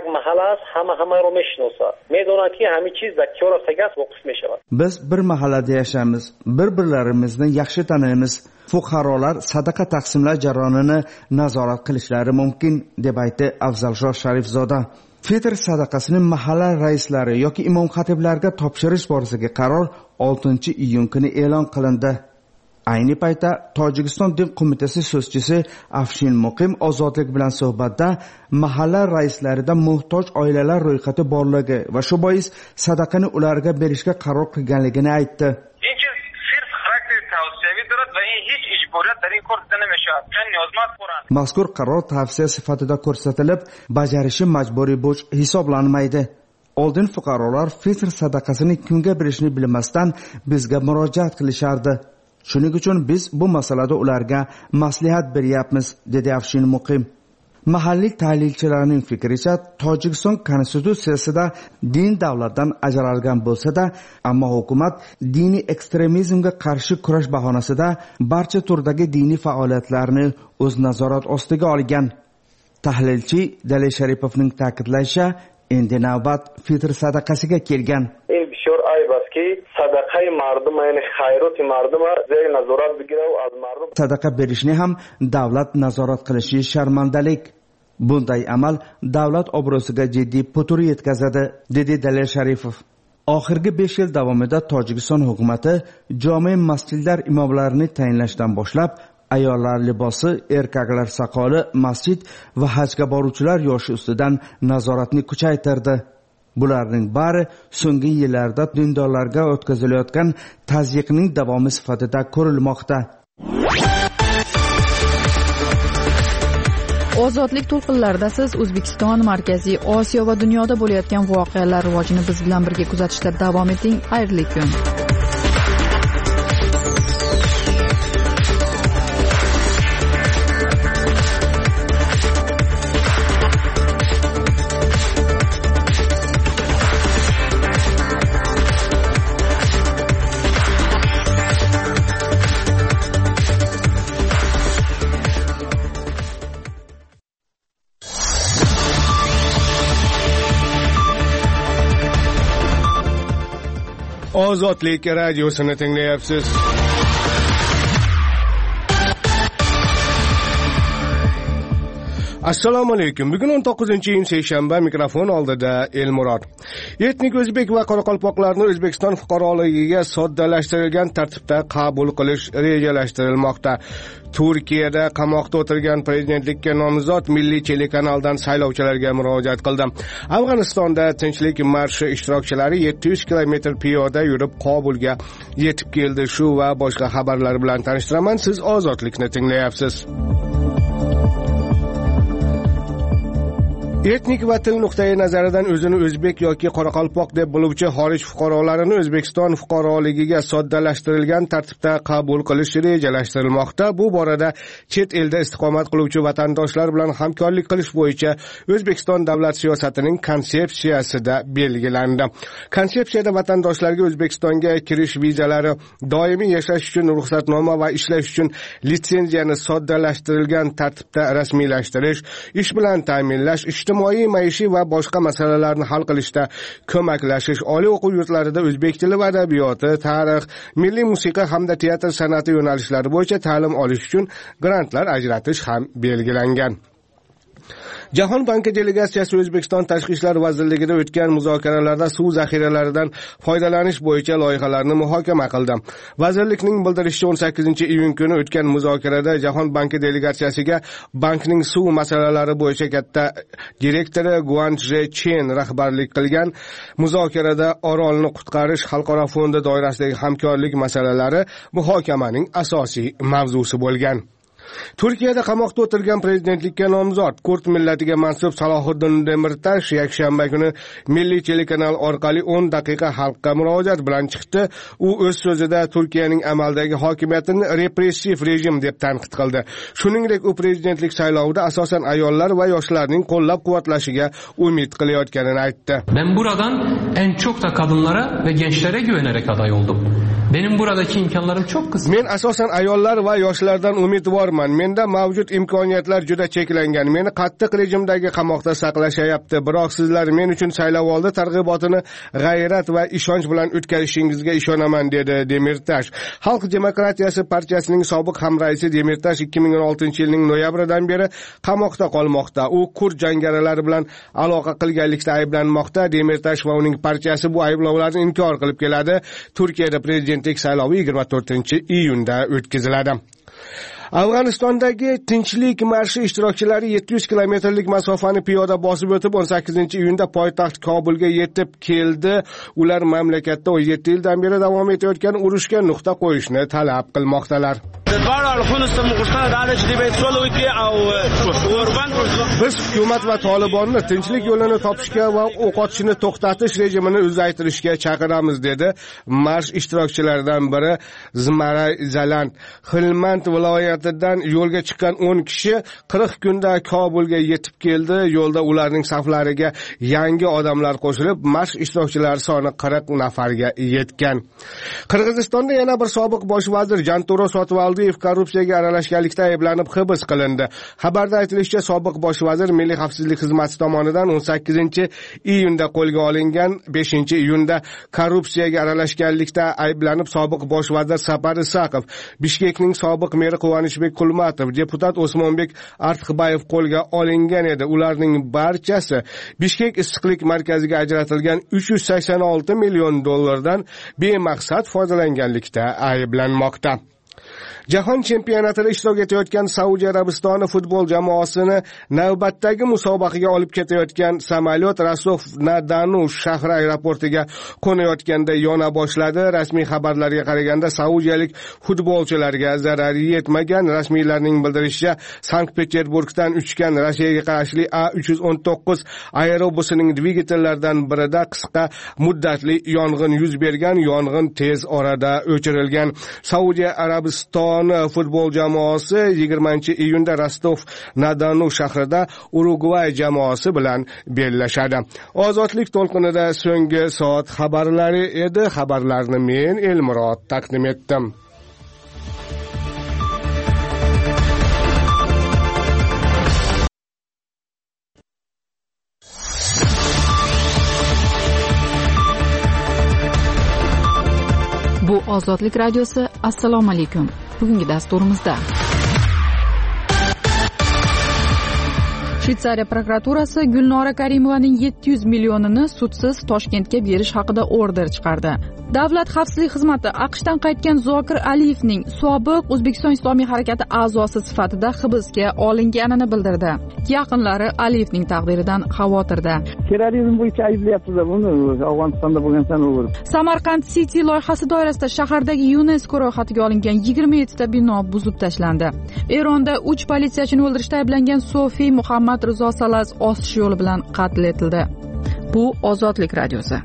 Biz bir mahallada yashaymiz, bir-birlarimizni yaxshi taniymiz. Fuqarolar sadaqa taqsimlash jarayonini nazorat qilishlari mumkin, deb aytdi Afzalsho Sharifzoda. Fitr sadaqasini mahalla raislari yoki imom xatiblarga topshirish borasidagi qaror 6-iyun kuni e'lon qilindi. Ayni paytda Tojikiston din qo'mitasi so'zchisi Afshin Muqim ozodlik bilan suhbatda mahalla raislarida muhtoj oilalar ro'yxati borligi va shu bois sadaqani ularga berishga qaror qilganligini aytdi. mazkur qaror tavsiya sifatida ko'rsatilib, bajarishi majburiy bo'ch hisoblanmaydi. Oldin fuqarolar fitr sadaqasini kimga berishni bilmasdan bizga murojaat qilishardi. Shuning uchun biz bu masalada ularga maslahat beryapmiz, dedi Afshin Muqim. Mahalliy tahlilchilarning fikricha, Tojikiston konstitutsiyasida din davlatdan ajralgan bo'lsa-da, ammo hukumat diniy ekstremizmga qarshi kurash bahonasida barcha turdagi diniy faoliyatlarni o'z nazorat ostiga olgan. Tahlilchi Dalil Sharipovning ta'kidlashicha, endi navbat fitr sadaqasiga kelgan. بسیار عیب است که صدقه مردم یعنی خیرات مردم زیر نظارت بگیره و از مردم sadaqa berishni ham davlat nazorat qilishi sharmandalik. Bunday amal davlat obro'siga jiddiy putur yetkazadi, dedi Dalil Sharipov. Oxirgi 5 yil davomida Tojikiston hukumati jome masjidlar imomlarini tayinlashdan boshlab, ayollar libosi, erkaklar soqoli, masjid va hajga boruvchilar yoshi ustidan nazoratni kuchaytirdi. Bularning bari so'nggi yillarda dindorlarga o'tkazilayotgan tazyiqning davomi sifatida ko'rilmoqda. Ozodlik to'lqinlarida siz O'zbekiston, Markaziy Osiyo va dunyoda bo'layotgan voqealar rivojini biz bilan birga kuzatishda davom eting. Xayrli kun. Ozodlik radiosini tinglayapsiz. Assalomu alaykum. Bugun 19-iyun seshanba, mikrofon oldida Elmurod. Etnik o'zbek va qoraqalpoqlarni O'zbekiston fuqaroligiga soddalashtirilgan tartibda qabul qilish rejalashtirilmoqda. Turkiyada qamoqda o'tirgan prezidentlikka nomzod Milliy telekanaldan saylovchilarga murojaat qildi. Afg'onistonda tinchlik marshi ishtirokchilari 700 kilometr piyoda yurib Qobulga yetib keldi. Shu va boshqa xabarlar bilan tanishtiraman. Siz Ozodlikni tinglayapsiz. Etnik va til nuqtai nazaridan o'zini o'zbek yoki qoraqalpoq deb biluvchi xorij fuqarolarini O'zbekiston fuqaroligiga soddalashtirilgan tartibda qabul qilish rejalashtirilmoqda. Bu borada chet elda istiqomat qiluvchi vatandoshlar bilan hamkorlik qilish bo'yicha O'zbekiston davlat siyosatining konsepsiyasida belgilandi. Konsepsiyada vatandoshlarga O'zbekistonga kirish vizalari, doimiy yashash uchun ruxsatnoma va ishlash uchun litsenziyani soddalashtirilgan tartibda rasmiylashtirish, ish bilan ta'minlash, ijtimoiy, maishiy va boshqa masalalarni hal qilishda ko'maklashish, oliy o'quv yurtlarida o'zbek tili va adabiyoti, tarix, milliy musiqa hamda teatr san'ati yo'nalishlari bo'yicha ta'lim olish uchun grantlar ajratish ham belgilangan. Jahon banki delegatsiyasi O'zbekiston Tashqi ishlar vazirligida o'tgan muzokaralarda suv zaxiralaridan foydalanish bo'yicha loyihalarni muhokama qildi. Vazirlikning bildirishicha 18-iyun kuni o'tgan muzokarada Jahon banki delegatsiyasiga bankning suv masalalari bo'yicha katta direktori Guan Zhechen rahbarlik qilgan. Muzokarada Orolni qutqarish xalqaro fondi doirasidagi hamkorlik masalalari muhokamaning asosiy mavzusi bo'lgan. Turkiyada qamoqda o'tirgan prezidentlikka nomzod kurd millatiga mansub Salohiddin Demirtash yakshanba kuni Milliy telekanal orqali 10 daqiqa xalqqa murojaat bilan chiqdi. U o'z so'zida Turkiyaning amaldagi hokimiyatini repressiv rejim deb tanqid qildi. Shuningdek, u prezidentlik saylovida asosan ayollar va yoshlarning qo'llab-quvvatlashiga umid qilayotganini aytdi. Ben buradan en çok da kadınlara ve gençlere güvenerek aday oldum. Benim buradaki imkanlarım çok kısıtlı. Men asosan ayollar va yoshlardan umidvorman. Menda mavjud imkoniyatlar juda cheklangan. Meni qattiq rejimdagi qamoqda saqlashayapti. Biroq sizlar men uchun saylovoldi targ'ibotini g'ayrat va ishonch bilan o'tkazishingizga ishonaman, dedi Demirtash. Xalq demokratiyasi partiyasining sobiq hamraisi Demirtash 2016-yilning noyabridan beri qamoqda qolmoqda. U kurd jangarilari bilan aloqa qilganlikda ayblanmoqda. Demirtash va uning partiyasi bu ayblovlarni inkor qilib keladi. Turkiyada prezidentlik saylovi 24-iyunda o'tkaziladi. Afg'onistondagi tinchlik marshi ishtirokchilari 700 kilometrlik masofani piyoda bosib o'tib 18-iyunda poytaxt Kobulga yetib keldi. Ular mamlakatda 17 yildan beri davom etayotgan urushga nuqta qo'yishni talab qilmoqdalar. Biz hukumat va Tolibonni tinchlik yo'lini topishga va o'q otishni to'xtatish rejimini uzaytirishga chaqiramiz, dedi marsh ishtirokchilaridan biri Zmara Zaland. Xilmand viloyatidan yo'lga chiqqan 10 kishi 40 kunda Kobulga yetib keldi. Yo'lda ularning saflariga yangi odamlar qo'shilib, marsh ishtirokchilari soni 40 nafarga yetgan. Qirg'izistonda yana bir sobiq bosh vazir Janturo Sotvaldiyev korrupsiyaga aralashganlikda ayblanib hibs qilindi. Xabarda aytilishicha, sobiq bosh vazir Milliy xavfsizlik xizmati tomonidan 18-iyunda qo'lga olingan, 5-iyunda korrupsiyaga aralashganlikda ayblanib sobiq bosh vazir Sapar Isaqov, Bishkekning sobiq meri Quvonishbek Kulmatov, deputat Osmonbek Artiqbayev qo'lga olingan edi. Ularning barchasi Bishkek issiqlik markaziga ajratilgan 386 million dollardan bemaqsad foydalanganlikda ayblanmoqda. Jahon chempionatida ishtirok etayotgan Saudiya Arabistoni futbol jamoasini navbatdagi musobaqaga olib ketayotgan samolyot Rostov-na-Donu shahri aeroportiga qo'nayotganda yona boshladi. Rasmiy xabarlarga qaraganda saudiyalik futbolchilarga zarar yetmagan. Rasmiylarning bildirishicha, Sankt-Peterburgdan uchgan Rossiyaga qarashli A319 aerobusining dvigatellaridan birida qisqa muddatli yong'in yuz bergan. Yong'in tez orada o'chirilgan. Saudiya Arabiston futbol jamoasi 20-iyunda Rostov-na-Donu shahrida Urugvay jamoasi bilan bellashadi. Ozodlik to'lqinida so'nggi soat xabarlari edi. Xabarlarni men Elmurod taqdim etdim. Bu Ozodlik radiosi. Assalomu alaykum. Bugungi dasturimizda Shveysariya prokuraturasi Gulnora Karimovaning 700 millionini sudsiz Toshkentga berish haqida order chiqardi. Davlat xavfsizlik xizmati AQShdan qaytgan Zokir Aliyevning sobiq O'zbekiston Islomiy harakati a'zosi sifatida hibsga olinganini bildirdi. Yaqinlari Aliyevning taqdiridan xavotirda. Terrorizm bo'yicha ayblayapti buni Afg'onistonda bo'lgansan o'g'ri. Samarqand City loyihasi doirasida shahardagi UNESCO ro'yxatiga olingan 27 ta bino buzib tashlandi. Eronda 3 politsiyachini o'ldirishda ayblangan Sofi Muhammad Rizo Salaz osish yo'li bilan qatl etildi. Bu Ozodlik radiosi.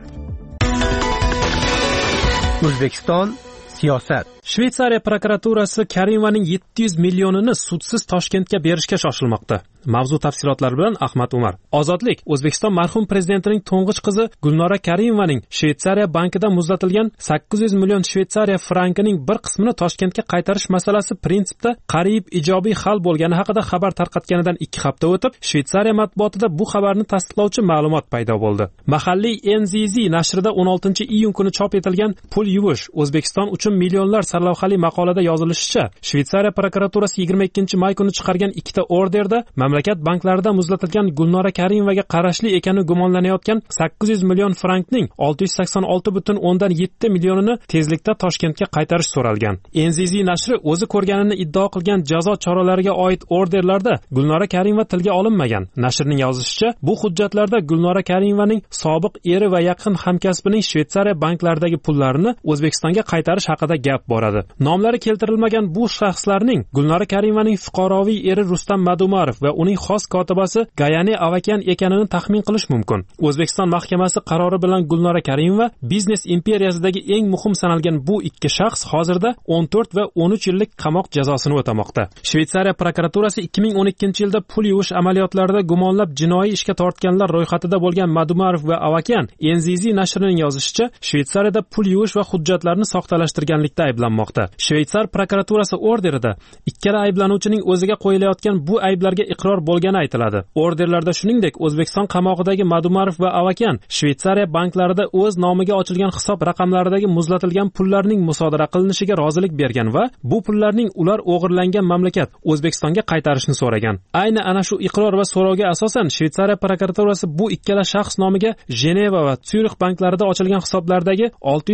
O'zbekiston siyosat. Shveysariya prokuraturasi Karimovaning 700 millionini sudsiz Toshkentga berishga shoshilmoqda. Mavzu tafsilotlari bilan Ahmad Umar. Ozodlik. O'zbekiston marhum prezidentining to'ng'ich qizi Gulnora Karimovaning Shveysariya bankida muzlatilgan 800 million Shveysariya frankining bir qismini Toshkentga qaytarish masalasi prinsipda qariyb ijobiy hal bo'lgani haqida xabar tarqatganidan 2 hafta o'tib, Shveysariya matbuotida bu xabarni tasdiqlovchi ma'lumot paydo bo'ldi. Mahalliy NZZ nashrida 16-iyun kuni chop etilgan Pul yuvish O'zbekiston uchun millionlar sarlavhali maqolada yozilishicha, Shveysariya prokuraturasi 22-may kuni chiqargan 2 ta orderda mamlakat banklarida muzlatilgan Gulnora Karimovaga qarashli ekani gumonlanayotgan 800 million frankning 686,7 millionini tezlikda Toshkentga qaytarish so'ralgan. NZZ nashri o'zi ko'rganini iddao qilgan jazo choralariga oid orderlarda Gulnora Karimova tilga olinmagan. Nashrning yozishicha, bu hujjatlarda Gulnora Karimovaning sobiq eri va yaqin hamkasbining Shveysariya banklaridagi pullarini O'zbekistonga qaytarish haqida gap boradi. Nomlari keltirilmagan bu shaxslarning Gulnora Karimovaning fuqaroviy eri Rustam Madumarov va uning xos kotibasi Gayane Avakian ekanini taxmin qilish mumkin. O'zbekiston mahkamasi qarori bilan Gulnora Karimova biznes imperiyasidagi eng muhim sanalgan bu ikki shaxs hozirda 14 va 13 yillik qamoq jazosini o'tamoqda. Shveysariya prokuraturasi 2012-yilda pul yuvish amaliyotlarida gumonlab jinoiy ishga tortganlar ro'yxatida bo'lgan Madumarov va Avakian NZZ nashrining yozishicha, Shveysariyada pul yuvish va hujjatlarni soxtalashtirganlikda ayblanmoqda. Shveysar prokuraturasi orderida ikkala ayblanuvchining o'ziga qo'yilayotgan bu ayblarga iqror iqror bo'lgani aytiladi. Orderlarda shuningdek O'zbekiston qamog'idagi Madumarov va Avakyan Shveysariya banklarida o'z nomiga ochilgan hisob raqamlaridagi muzlatilgan pullarning musodara qilinishiga rozilik bergan va bu pullarning ular o'g'irlangan mamlakat O'zbekistonga qaytarishni so'ragan. Ayni ana shu iqror va so'rovga asosan Shveysariya prokuraturasi bu ikkala shaxs nomiga Jeneva va Syurix banklarida ochilgan hisoblardagi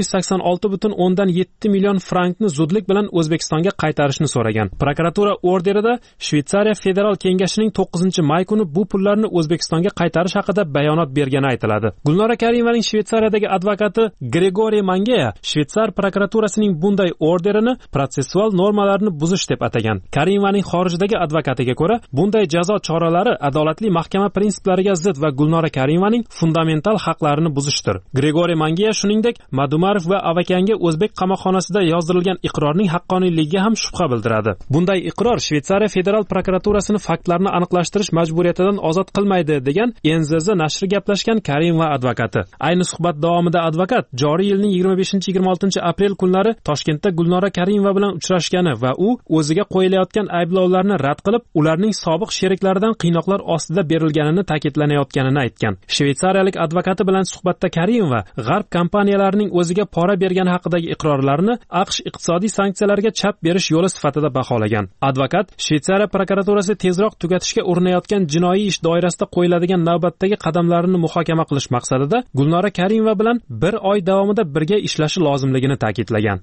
686,7 million frankni zudlik bilan O'zbekistonga qaytarishni so'ragan. Prokuratura orderida Shveysariya federal kengashining 9-may kuni bu pullarni O'zbekistonga qaytarish haqida bayonot bergani aytiladi. Gulnora Karimaning Shveysariyadagi advokati Gregoriy Mangeya Shveysar prokuraturasining bunday orderini protsessual normalarni buzish deb atagan. Karimaning xorijdagi advokatiga ko'ra, bunday jazo choralari adolatli mahkama prinsiplariga zid va Gulnora Karimaning fundamental haqlarini buzishdir. Gregoriy Mangeya shuningdek Madumarov va Avakyanga o'zbek qamoqxonasida yozdirilgan iqrorning haqqoniyligiga ham shubha bildiradi. Bunday iqror Shveysariya federal prokuraturasini faktlarni aniqlashtirish majburiyatidan ozod qilmaydi degan NZZ nashri gaplashgan Karim va advokati. Ayni suhbat davomida advokat joriy yilning 25-26 aprel kunlari Toshkentda Gulnora Karimova bilan uchrashgani va u o'ziga qo'yilayotgan ayblovlarni rad qilib, ularning sobiq sheriklaridan qiynoqlar ostida berilganini ta'kidlanayotganini aytgan. Shveysariyalik advokati bilan suhbatda Karimova G'arb kompaniyalarining o'ziga pora bergani haqidagi iqrorlarni AQSh iqtisodiy sanksiyalarga chap berish yo'li sifatida baholagan. Advokat Shveysariya prokuraturasi tezroq tugatishga urinayotgan jinoiy ish doirasida qo'yiladigan navbatdagi qadamlarni muhokama qilish maqsadida Gulnora Karimova bilan 1 oy davomida birga ishlashi lozimligini ta'kidlagan.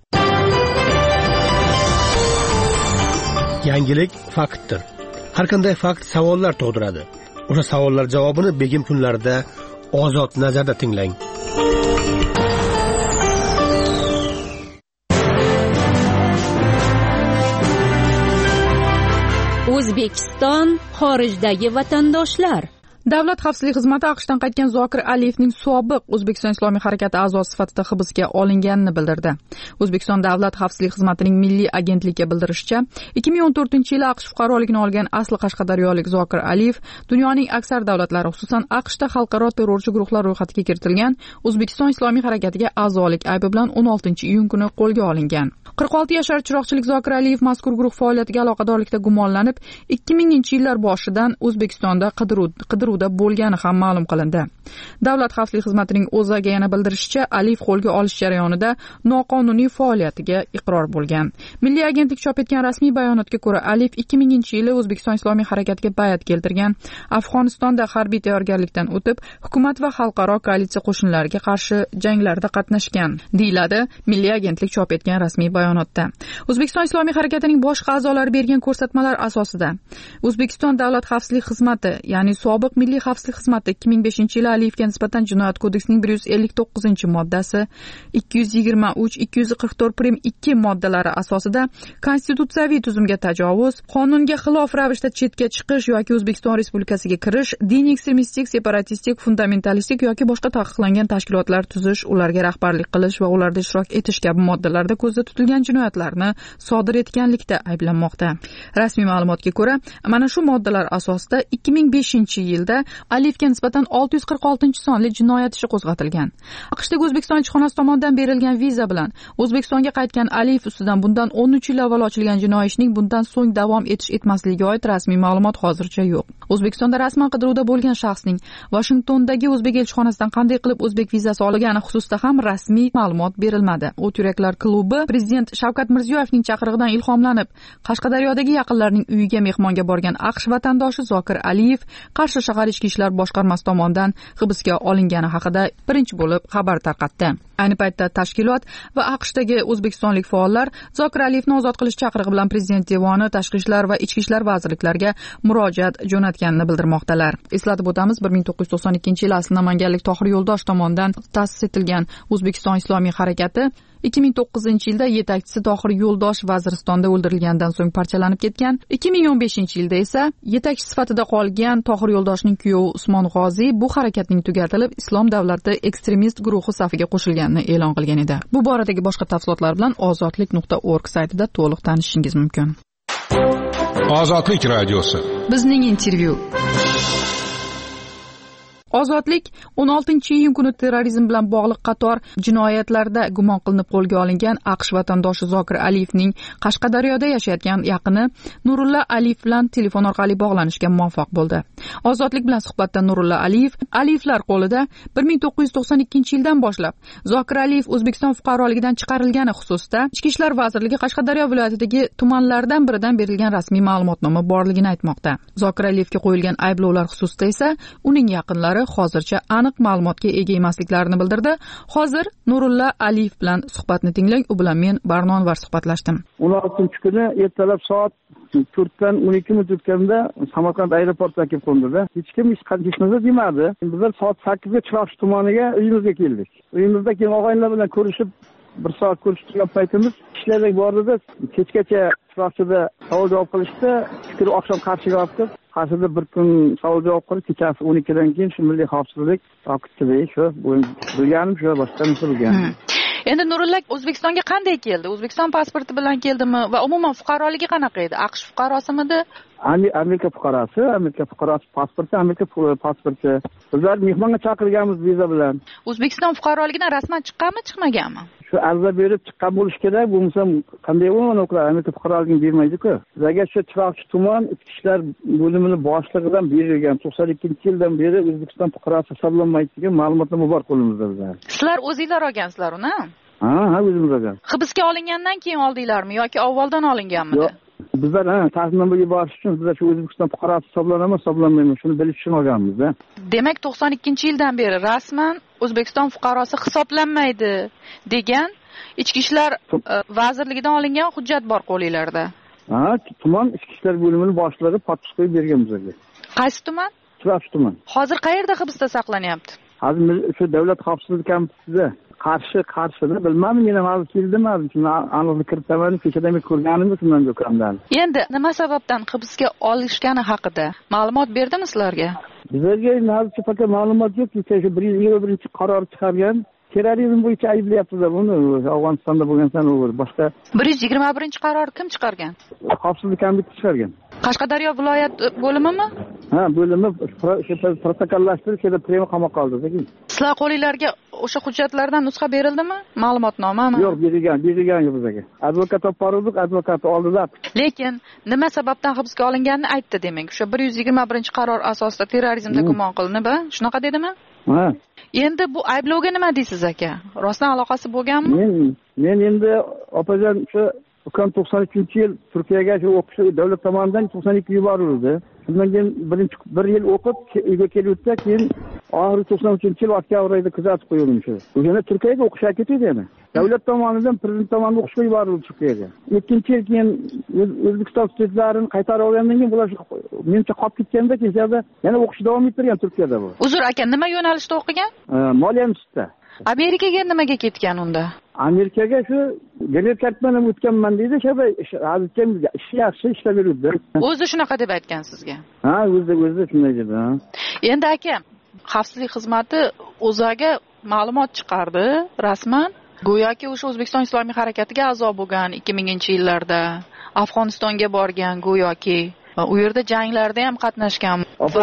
Yangilik faktdir. Har qanday fakt savollar tug'diradi. O'sha savollar javobini begim kunlarida Ozod nazarda tinglang. O'zbekiston xorijdagi vatandoshlar. Davlat xavfsizlik xizmati AQShdan qaytgan Zokir Aliyevning sobiq O'zbekiston Islomiy harakati a'zosi sifatida hibsga olinganini bildirdi. O'zbekiston Davlat xavfsizlik xizmatining milliy agentligiga bildirishicha, 2014-yili AQSh fuqaroligini olgan asli qashqadaryolik Zokir Aliyev dunyoning aksar davlatlari, xususan AQShda xalqaro terrorchi guruhlar ro'yxatiga kiritilgan O'zbekiston Islomiy harakatiga a'zolik aybi bilan 16-iyun kuni qo'lga olingan. 46 yashar chiroqchilik Zokir Aliyev mazkur guruh faoliyatiga aloqadorlikda gumonlanib, 2000-yillar boshidan O'zbekistonda qidiruvda bo'lgani ham ma'lum qilindi. Davlat xavfsizlik xizmatining o'ziga yana bildirishicha, Aliyev qo'lga olish jarayonida noqonuniy faoliyatiga iqror bo'lgan. Milliy agentlik chop etgan rasmiy bayonotga ko'ra, Aliyev 2000-yili O'zbekiston Islomiy harakatiga bay'at keltirgan, Afg'onistonda harbiy tayyorgarlikdan o'tib, hukumat va xalqaro koalitsiya qo'shinlariga qarshi janglarda qatnashgan, deyiladi Milliy agentlik chop etgan rasmiy bayonotda. O'zbekiston Islomiy harakatining boshqa a'zolari bergan ko'rsatmalar asosida O'zbekiston Davlat xavfsizlik xizmati, ya'ni sobiq Milliy xavfsizlik xizmati 2005-yili Aliyevga nisbatan Jinoyat kodeksining 159-moddasi, 223-244-2 moddalari asosida konstitutsiyaviy tuzumga tajovuz, qonunga xilof ravishda chetga chiqish yoki O'zbekiston Respublikasiga kirish, diniy ekstremistik, separatistik, fundamentalistik yoki boshqa taqiqlangan tashkilotlar tuzish, ularga rahbarlik qilish va ularda ishtirok etish kabi moddalarda ko'zda tutilgan jinoyatlarni sodir etganlikda ayblanmoqda. Rasmiy ma'lumotga ko'ra, mana shu moddalar asosida 2005-yilda Aliyevga nisbatan 646-sonli jinoyat ishi qo'zg'atilgan. AQShdagi O'zbekiston elchixonasi tomonidan berilgan viza bilan O'zbekistonga qaytgan Aliyev ustidan bundan 13 yil avval ochilgan jinoiy ishning bundan so'ng davom etish etmasligiga oid rasmiy ma'lumot hozircha yo'q. O'zbekistonda rasman qidiruvda bo'lgan shaxsning Washingtondagi o'zbek elchixonasidan qanday qilib o'zbek vizasi olgani xususida ham rasmiy ma'lumot berilmadi. O't yuraklar klubi prezident Shavkat Mirziyoyevning chaqirig'idan ilhomlanib, Qashqadaryodagi yaqinlarining uyiga mehmonga borgan AQSh vatandoshi Zokir Aliyev Qarshi shahar ichki ishlar boshqarmasi tomonidan hibsga olingani haqida birinchi bo'lib xabar tarqatdi. Ayni paytda tashkilot va AQShdagi o'zbekistonlik faollar Zokir Aliyevni ozod qilish chaqirig'i bilan prezident devoni, tashqi ishlar va ichki ishlar vazirliklariga murojaat jo'natganini bildirmoqdalar. Eslatib o'tamiz, 1992-yili asli namanganlik Tohir Yo'ldosh tomonidan ta'sis etilgan O'zbekiston Islomiy harakati 2009-yilda yetakchisi Tohir Yo'ldosh Vaziristonda o'ldirilgandan so'ng parchalanib ketgan. 2015-yilda esa yetakchi sifatida qolgan Tohir Yo'ldoshning kuyovi Usmon G'oziy bu harakatning tugatilib, Islom davlati ekstremist guruhi safiga qo'shilganini e'lon qilgan edi. Bu boradagi boshqa tafsilotlar bilan ozodlik.org saytida to'liq tanishishingiz mumkin. Ozodlik radiosi. Bizning intervyu. Ozodlik 16-iyun kuni terrorizm bilan bog'liq qator jinoyatlarda gumon qilinib qo'lga olingan AQSh vatandoshi Zokir Aliyevning Qashqadaryoda yashayotgan yaqini Nurulla Aliyev bilan telefon orqali bog'lanishga muvaffaq bo'ldi. Ozodlik bilan suhbatda Nurulla Aliyev Aliyevlar qo'lida 1992-yildan boshlab Zokir Aliyev O'zbekiston fuqaroligidan chiqarilgani xususida Ichki ishlar vazirligi Qashqadaryo viloyatidagi tumanlardan biridan berilgan rasmiy ma'lumotnoma borligini aytmoqda. Zokir Aliyevga qo'yilgan ayblovlar xususida esa uning yaqinlari hozircha aniq ma'lumotga ega emasliklarini bildirdi. Hozir Nurulla Aliyev bilan suhbatni tinglang. U bilan men Barnonvar suhbatlashdim. 16-kuni ertalab soat 4dan 12 minut o'tganda Samarqand aeroportiga kelib qo'ndida. Hech kim hech narsa demadi. Bizlar soat 8 ga Chiroqchi tumaniga uyimizga keldik. Uyimizda keyin og'aynilar bilan ko'rishib, bir soat ko'rishib turgan paytimiz ishlarga bordida kechgacha Chiroqchida savol javob qilishdi. Fikr oqshom Qarshiga olib Qarshida bir kun savol javob qilib, kechasi 12 dan keyin shu milliy xavfsizlik taqibchiligi shu bilganim shu boshqa narsa bilganim. Endi Nurulla O'zbekistonga qanday keldi? O'zbekiston pasporti bilan keldimi va umuman fuqaroligi qanaqa edi? AQSh fuqarosimidi? Amerika fuqarosi, pasporti, Amerika pasporti. Bizlar mehmonga chaqirilganmiz viza bilan. O'zbekiston fuqaroligidan rasman chiqqanmi, chiqmaganmi? Shu ariza berib chiqqan bo'lish kerak, bo'lmasa qanday bo'ladi ular Amerika fuqaroligini bermaydi-ku. Bizga shu Chiroqchi tuman ichki ishlar bo'limining boshlig'idan berilgan 92-yildan beri O'zbekiston fuqarosi hisoblanmaydi degan ma'lumotnoma bor qo'limizda bizlar. Sizlar o'zingizlar olgansizlar uni? Ha, o'zimiz olgan. Hibsga olingandan keyin oldinglarmi yoki avvaldan olinganmidi? Bizlar ta'minotga borish uchun bizlar shu O'zbekiston fuqarosi hisoblanamiz, hisoblanmaymiz, shuni bilish uchun olganmiz-da. Demak, 92-yildan beri rasman O'zbekiston fuqarosi hisoblanmaydi degan Ichki ishlar vazirligidan olingan hujjat bor qo'lingizda. Ha, tuman ichki ishlar bo'limining boshlig'i podpis qo'yib bergan bizga. Qaysi tuman? Chiroqchi tuman. Hozir qayerda hibsda saqlanyapti? Hozir shu davlat xavfsizlik komitetiga Qarshida bilmadim, men ham hozir keldim, shuni aniqlik kiritaman, kechadan ko'rganimni shundan ko'ramdan. Endi nima sababdan hibsga olishgani haqida ma'lumot berdimi sizlarga? Bizlarga hozircha faqat ma'lumot yo'q, shu 121-qaror chiqargan. Terrorizm bo'yicha ayblayapti-da buni. Afg'onistonda bo'lgansan u boshqa 121-qaror kim chiqargan? Xavfsizlik komiteti chiqargan. Qashqadaryo viloyat bo'limimi? Ha, bo'limi protokollashtirish kerak, prema qamoqqa oldi. Sizlar qo'lingizlarga o'sha hujjatlardan nusxa berildimi? Ma'lumotnomami? Yo'q, berilgan yo'q bizga. Advokat olib bordik, advokat oldida. Lekin nima sababdan hibsga olinganini aytdi demak. O'sha 121-qaror asosida terrorizmda gumon qilinib, shunaqa dedimi? Ha. Endi bu ayblovga nima deysiz aka? Rostdan aloqasi bo'lganmi? Men endi opajon shu 93-yil Turkiyaga shu o'qish davlat tomonidan 92 yuborildi. Shundan keyin bir yil o'qib uyga kelibdi, keyin oxiri 93-yil oktyabr oyida kuzatib qo'yildim shu. O'shanda Turkiyaga o'qishga ketdi yana. Davlat tomonidan, prezident tomonidan o'qishga yuborildi Turkiyaga. 2-yil keyin O'zbekiston studentlarini qaytarib olgandan keyin bular mencha qolib ketganda kechada yana o'qish davom ettirgan Turkiyada bu. Uzr aka, nima yo'nalishda o'qigan? Moliya institutida. Amerikaga nimaga ketgan unda? Amerikaga shu green card bilan o'tganman deydi, hozircha ish yaxshi ishlab yuribdi. O'zi shunaqa deb aytgan sizga? Ha, o'zi shunday dedi. Endi aka, xavfsizlik xizmati o'zaga ma'lumot chiqardi rasman. Go'yoki o'sha O'zbekiston Islomiy harakatiga a'zo bo'lgan 2000-yillarda Afg'onistonga borgan go'yoki va u yerda janglarda ham qatnashgan.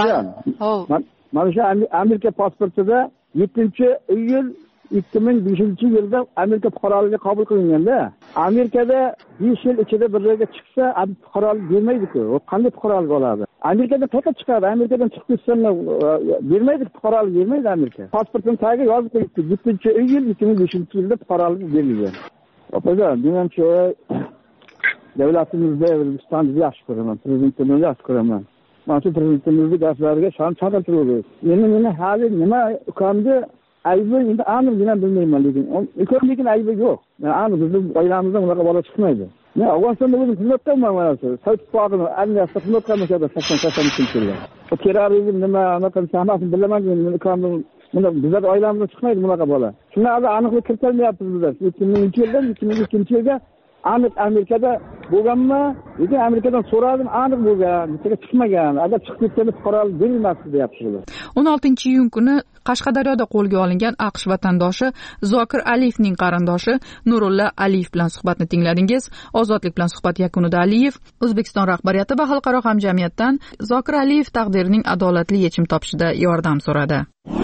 Mana shu Amerika pasportida 7-iyul 2005-yilda Amerika fuqaroligiga qabul qilinganda, Amerikada 5 yil ichida bir joyga chiqsa, fuqarolik bermaydi-ku. U qanday fuqarolik oladi? Amerikadan qayerga chiqadi? Amerikadan chiqib ketsa bermaydi, fuqarolik bermaydi Amerika. Pasportning tagiga yozib qo'yibdi, 7-iyul 2005-yilda fuqarolik berilgan. Opajon, men shu davlatimizda O'zbekistonni yaxshi ko'raman, prezidentimizni yaxshi ko'raman. Mana shu prezidentimizning gaplariga shon chaqirtirdi. Meni hali nima ukamni aybi endi aniq men bilmayman, lekin ukamning aybi yo'q. Aniq bizning oilamizdan unaqa bola chiqmaydi. Men Afg'onistonda o'zim xizmat qilaman, mana shu Sovet Ittifoqini armiyasida xizmat qilmoqda 80-80-yilda. O terrorizm nima, anaqa hammasi bilaman, men ukamning bizlar oilamizdan chiqmaydi bunaqa bola. Shuni hozir aniqlik kiritilmayapti bizlar. 2000-yildan 2002-yilga aniq Amerikada bo'lganmi? Lekin Amerikadan so'radim, aniq bo'lgan, bittaga chiqmagan. Agar chiqib ketganda fuqarolik berilmasdi deyaptilar. 16-iyun kuni Qashqadaryoda qo'lga olingan AQSh vatandoshi Zokir Aliyevning qarindoshi Nurulla Aliyev bilan suhbatni tingladingiz. Ozodlik bilan suhbat yakunida Aliyev O'zbekiston rahbariyati va xalqaro hamjamiyatdan Zokir Aliyev taqdirining adolatli yechim topishida yordam so'radi.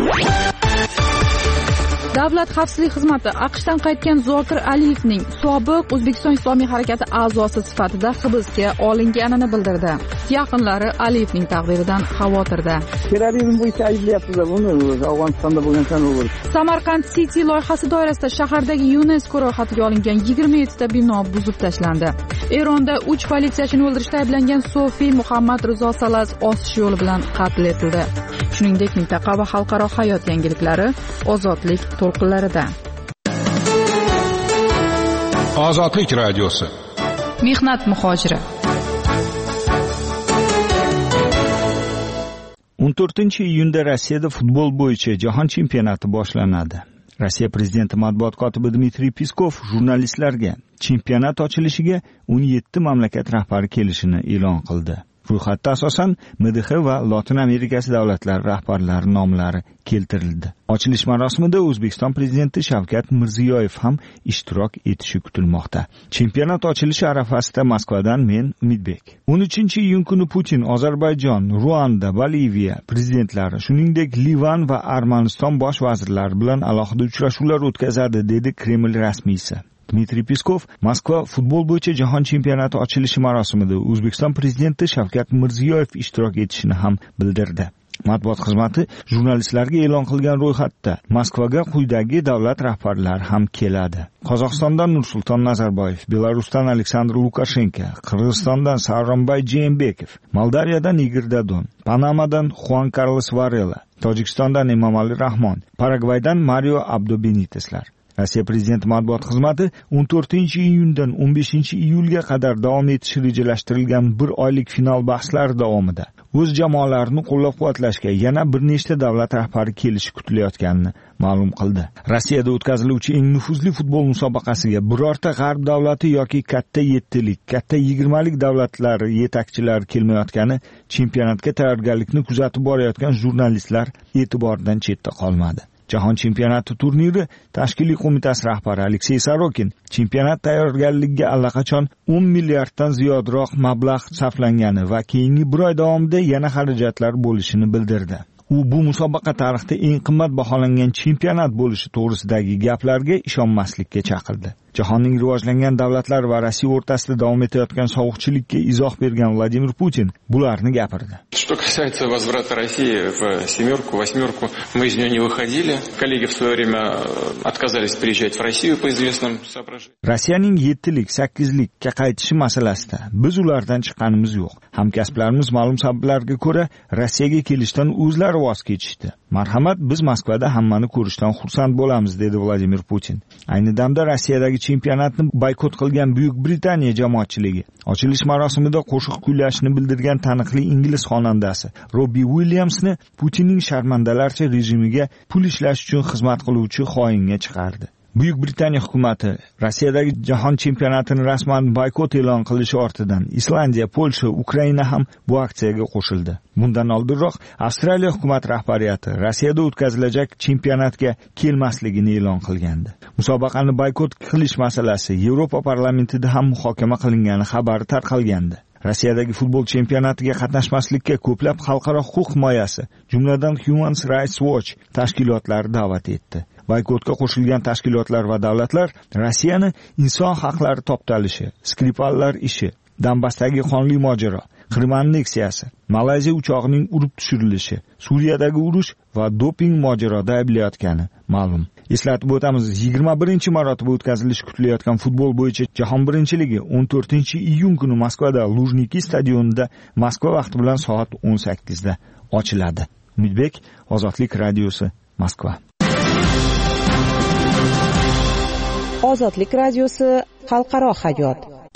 Davlat xavfsizlik xizmati AQShdan qaytgan Zokir Aliyevning sobiq O'zbekiston Islomiy harakati a'zosi sifatida hibsga olinganini bildirdi. Yaqinlari Aliyevning taqdiridan xavotirda. Terrorizm bo'yicha ayblayapti buni, Afg'onistonda bo'lgan o'g'ri. Samarqand City loyihasi doirasida shahardagi UNESCO ro'yxatiga olingan 27 ta bino buzib tashlandi. Eronda 3 politsiyachini o'ldirishda ayblangan Sofi Muhammad Rizo Salaz osish yo'li bilan qatl etildi. Shuningdek, mintaqa va xalqaro hayot yangiliklari ozodlik to'lqinlarida. Ozodlik radiosi. Mehnat muhojiri. 14-iyunda Rossiyada futbol bo'yicha jahon chempionati boshlanadi. Rossiya prezidenti matbuot kotibi Dmitriy Peskov jurnalistlarga chempionat ochilishiga 17 mamlakat rahbari kelishini e'lon qildi. Ro'yxatda asosan MDH va Lotin Amerikasi davlatlari rahbarlari nomlari keltirildi. Ochilish marosimida O'zbekiston prezidenti Shavkat Mirziyoyev ham ishtirok etishi kutilmoqda. Chempionat ochilishi arafasida Moskvadan men Umidbek. 13-iyun kuni Putin Ozarbayjon, Ruanda, Boliviya prezidentlari, shuningdek Livan va Armaniston bosh vazirlari bilan alohida uchrashuvlar o'tkazadi, dedi Kreml rasmiysi. Dmitriy Peskov Moskva futbol bo'yicha jahon chempionati ochilishi marosimida O'zbekiston prezidenti Shavkat Mirziyoyev ishtirok etishini ham bildirdi. Matbuot xizmati jurnalistlarga e'lon qilgan ro'yxatda Moskvaga quyidagi davlat rahbarlari ham keladi. Qozog'istondan Nursulton Nazarboyev, Belarusdan Aleksandr Lukashenko, Qirg'izistondan Sooronbay Jeenbekov, Moldaviyadan Igor Dodon, Panamadan Juan Carlos Varela, Tojikistondan Emomali Rahmon, Paragvaydan Mario Abdo Beniteslar. Rossiya prezidenti matbuot xizmati 14-iyundan 15-iyulga qadar davom etishi rejalashtirilgan bir oylik final bahslari davomida o'z jamoalarini qo'llab-quvvatlashga yana bir nechta davlat rahbari kelishi kutilayotganini ma'lum qildi. Rossiyada o'tkaziluvchi eng nufuzli futbol musobaqasiga birorta g'arb davlati yoki katta 7lik, katta 20lik davlatlar yetakchilari kelmayotgani chempionatga tayyorgarlikni kuzatib borayotgan jurnalistlar e'tiboridan chetda qolmadi. Jahon chempionati turniri tashkiliy qo'mitasi rahbari Aleksey Sorokin chempionat tayyorgarligiga allaqachon 10 milliarddan ziyodroq mablag' sarflangani va keyingi bir oy davomida yana xarajatlar bo'lishini bildirdi. U bu musobaqa tarixida eng qimmat baholangan chempionat bo'lishi to'g'risidagi gaplarga ishonmaslikka chaqirdi. Jahonning rivojlangan davlatlari va Rossiya o'rtasida davom etayotgan sovuqchilikka izoh bergan Vladimir Putin bularni gapirdi. Что касается возврата России в семерку, восьмерку, мы из нее не выходили. Коллеги в свое время отказались приезжать в Россию по известным соображениям. Rossiyaning 7lik, 8likka qaytishi masalasida biz ulardan chiqqanimiz yo'q. Hamkasblarimiz ma'lum sabablarga ko'ra Rossiyaga kelishdan o'zlari voz kechishdi. Marhamat, biz Moskvada hammani ko'rishdan xursand bo'lamiz, dedi Vladimir Putin. Ayni damda Rossiyadagi chempionatni boykot qilgan Buyuk Britaniya jamoatchiligi ochilish marosimida qo'shiq kuylashni bildirgan taniqli ingliz xonandasi Robbi Williamsni Putinning sharmandalarcha rejimiga pul ishlash uchun xizmat qiluvchi xoinga chiqardi. Buyuk Britaniya hukumati Rossiyadagi jahon chempionatini rasman boykot e'lon qilishi ortidan Islandiya, Polsha, Ukraina ham bu aksiyaga qo'shildi. Bundan oldinroq Avstraliya hukumat rahbariyati Rossiyada o'tkazilajak chempionatga kelmasligini e'lon qilgandi. Musobaqani boykot qilish masalasi Yevropa parlamentida ham muhokama qilingani xabari tarqalgandi. Rossiyadagi futbol chempionatiga qatnashmaslikka ko'plab xalqaro huquq himoyasi, jumladan Human Rights Watch tashkilotlari da'vat etdi. Boykotga qo'shilgan tashkilotlar va davlatlar Rossiyani inson haqlari toptalishi, Skripallar ishi, Donbassdagi qonli mojaro, Qrim anneksiyasi, Malayziya uchoqning urib tushirilishi, Suriyadagi urush va doping mojaroda ayblayotgani ma'lum. Eslatib o'tamiz, 21-marotaba o'tkazilishi kutilayotgan futbol bo'yicha jahon birinchiligi 14-iyun kuni Moskvada Lujniki stadionida Moskva vaqti bilan soat 18 da ochiladi. Umidbek, Ozodlik radiosi, Moskva. Ozodlik radiosi, xalqaro hayot.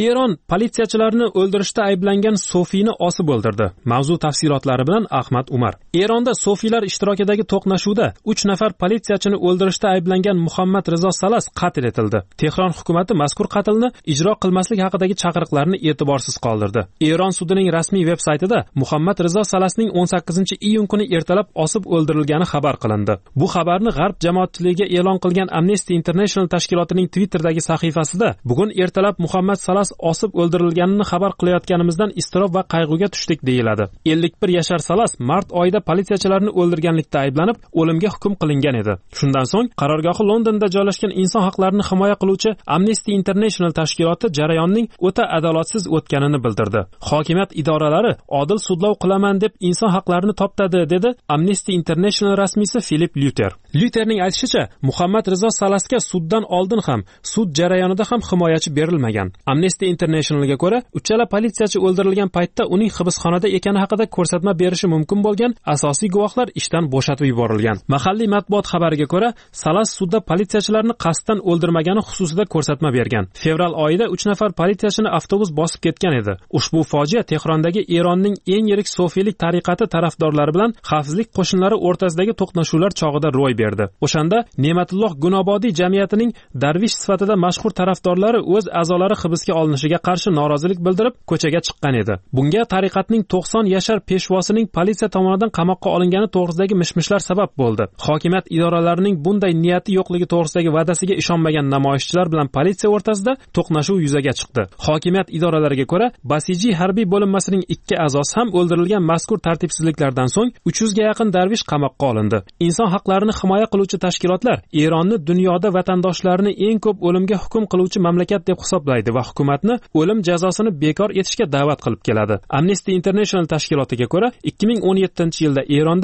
Eron politsiyachilarni o'ldirishda ayblangan Sofiyni osib o'ldirdi. Mavzu tafsilotlari bilan Ahmad Umar. Eronda Sofiylar ishtirokidagi to'qnashuvda 3 nafar politsiyachini o'ldirishda ayblangan Muhammad Rizo Salas qatl etildi. Tehron hukumati mazkur qatlni ijro qilmaslik haqidagi chaqiriqlarni e'tiborsiz qoldirdi. Eron sudining rasmiy veb-saytida Muhammad Rizo Salasning 18-iyun kuni ertalab osib o'ldirilgani xabar qilindi. Bu xabarni G'arb jamoatchiligiga e'lon qilgan Amnesty International tashkilotining Twitter'dagi sahifasida bugun ertalab Muhammad Salas osib o'ldirilganini xabar qilayotganimizdan iztirob va qayg'uga tushdik deyiladi. 51 yashar Salas mart oyida politsiyachilarni o'ldirganlikda ayblanib, o'limga hukm qilingan edi. Shundan so'ng qarorgohi Londonda joylashgan inson haqlarini himoya qiluvchi Amnesty International tashkiloti jarayonning o'ta adolatsiz o'tganini bildirdi. Hokimiyat idoralari odil sudlov qilaman deb inson haqlarini toptadi, dedi Amnesty International rasmiysi Philip Luter. Luterning aytishicha, Muhammad Rizo Salasga suddan oldin ham, sud jarayonida ham himoyachi berilmagan. Amnesty Internationalga ko'ra, uchala politsiyachi o'ldirilgan paytda uning hibsxonada ekani haqida ko'rsatma berishi mumkin bo'lgan asosiy guvohlar ishdan bo'shatib yuborilgan. Mahalliy matbuot xabariga ko'ra, Salas sudda politsiyachilarni qasddan o'ldirmagani xususida ko'rsatma bergan. Fevral oyida 3 nafar politsiyachini avtobus bosib ketgan edi. Ushbu fojia Tehrondagi Eronning eng yirik sofiylik tariqati tarafdorlari bilan xavfsizlik qo'shinlari o'rtasidagi to'qnashuvlar chog'ida ro'y berdi. O'shanda Ne'matulloh Gunobodiy jamiyatining darvish sifatida mashhur tarafdorlari o'z a'zolari hibsga olinishiga qarshi norozilik bildirib ko'chaga chiqqan edi. Bunga tariqatning 90 yashar peshvosining politsiya tomonidan qamoqqa olingani to'g'risidagi mishmishlar sabab bo'ldi. Hokimiyat idoralarining bunday niyati yo'qligi to'g'risidagi va'dasiga ishonmagan namoyishchilar bilan politsiya o'rtasida to'qnashuv yuzaga chiqdi. Hokimiyat idoralariga ko'ra, Basijiy harbiy bo'linmasining 2 a'zosi ham o'ldirilgan mazkur tartibsizliklardan so'ng 300 ga yaqin darvish qamoqqa olindi. Inson haqlarini himoya qiluvchi tashkilotlar Eronni dunyoda vatandoshlarini eng ko'p o'limga hukm qiluvchi mamlakat deb hisoblaydi va hukumatni o'lim jazosini bekor etishga da'vat qilib keladi. Amnesty International tashkilotiga ko'ra, 2017-yilda Eronda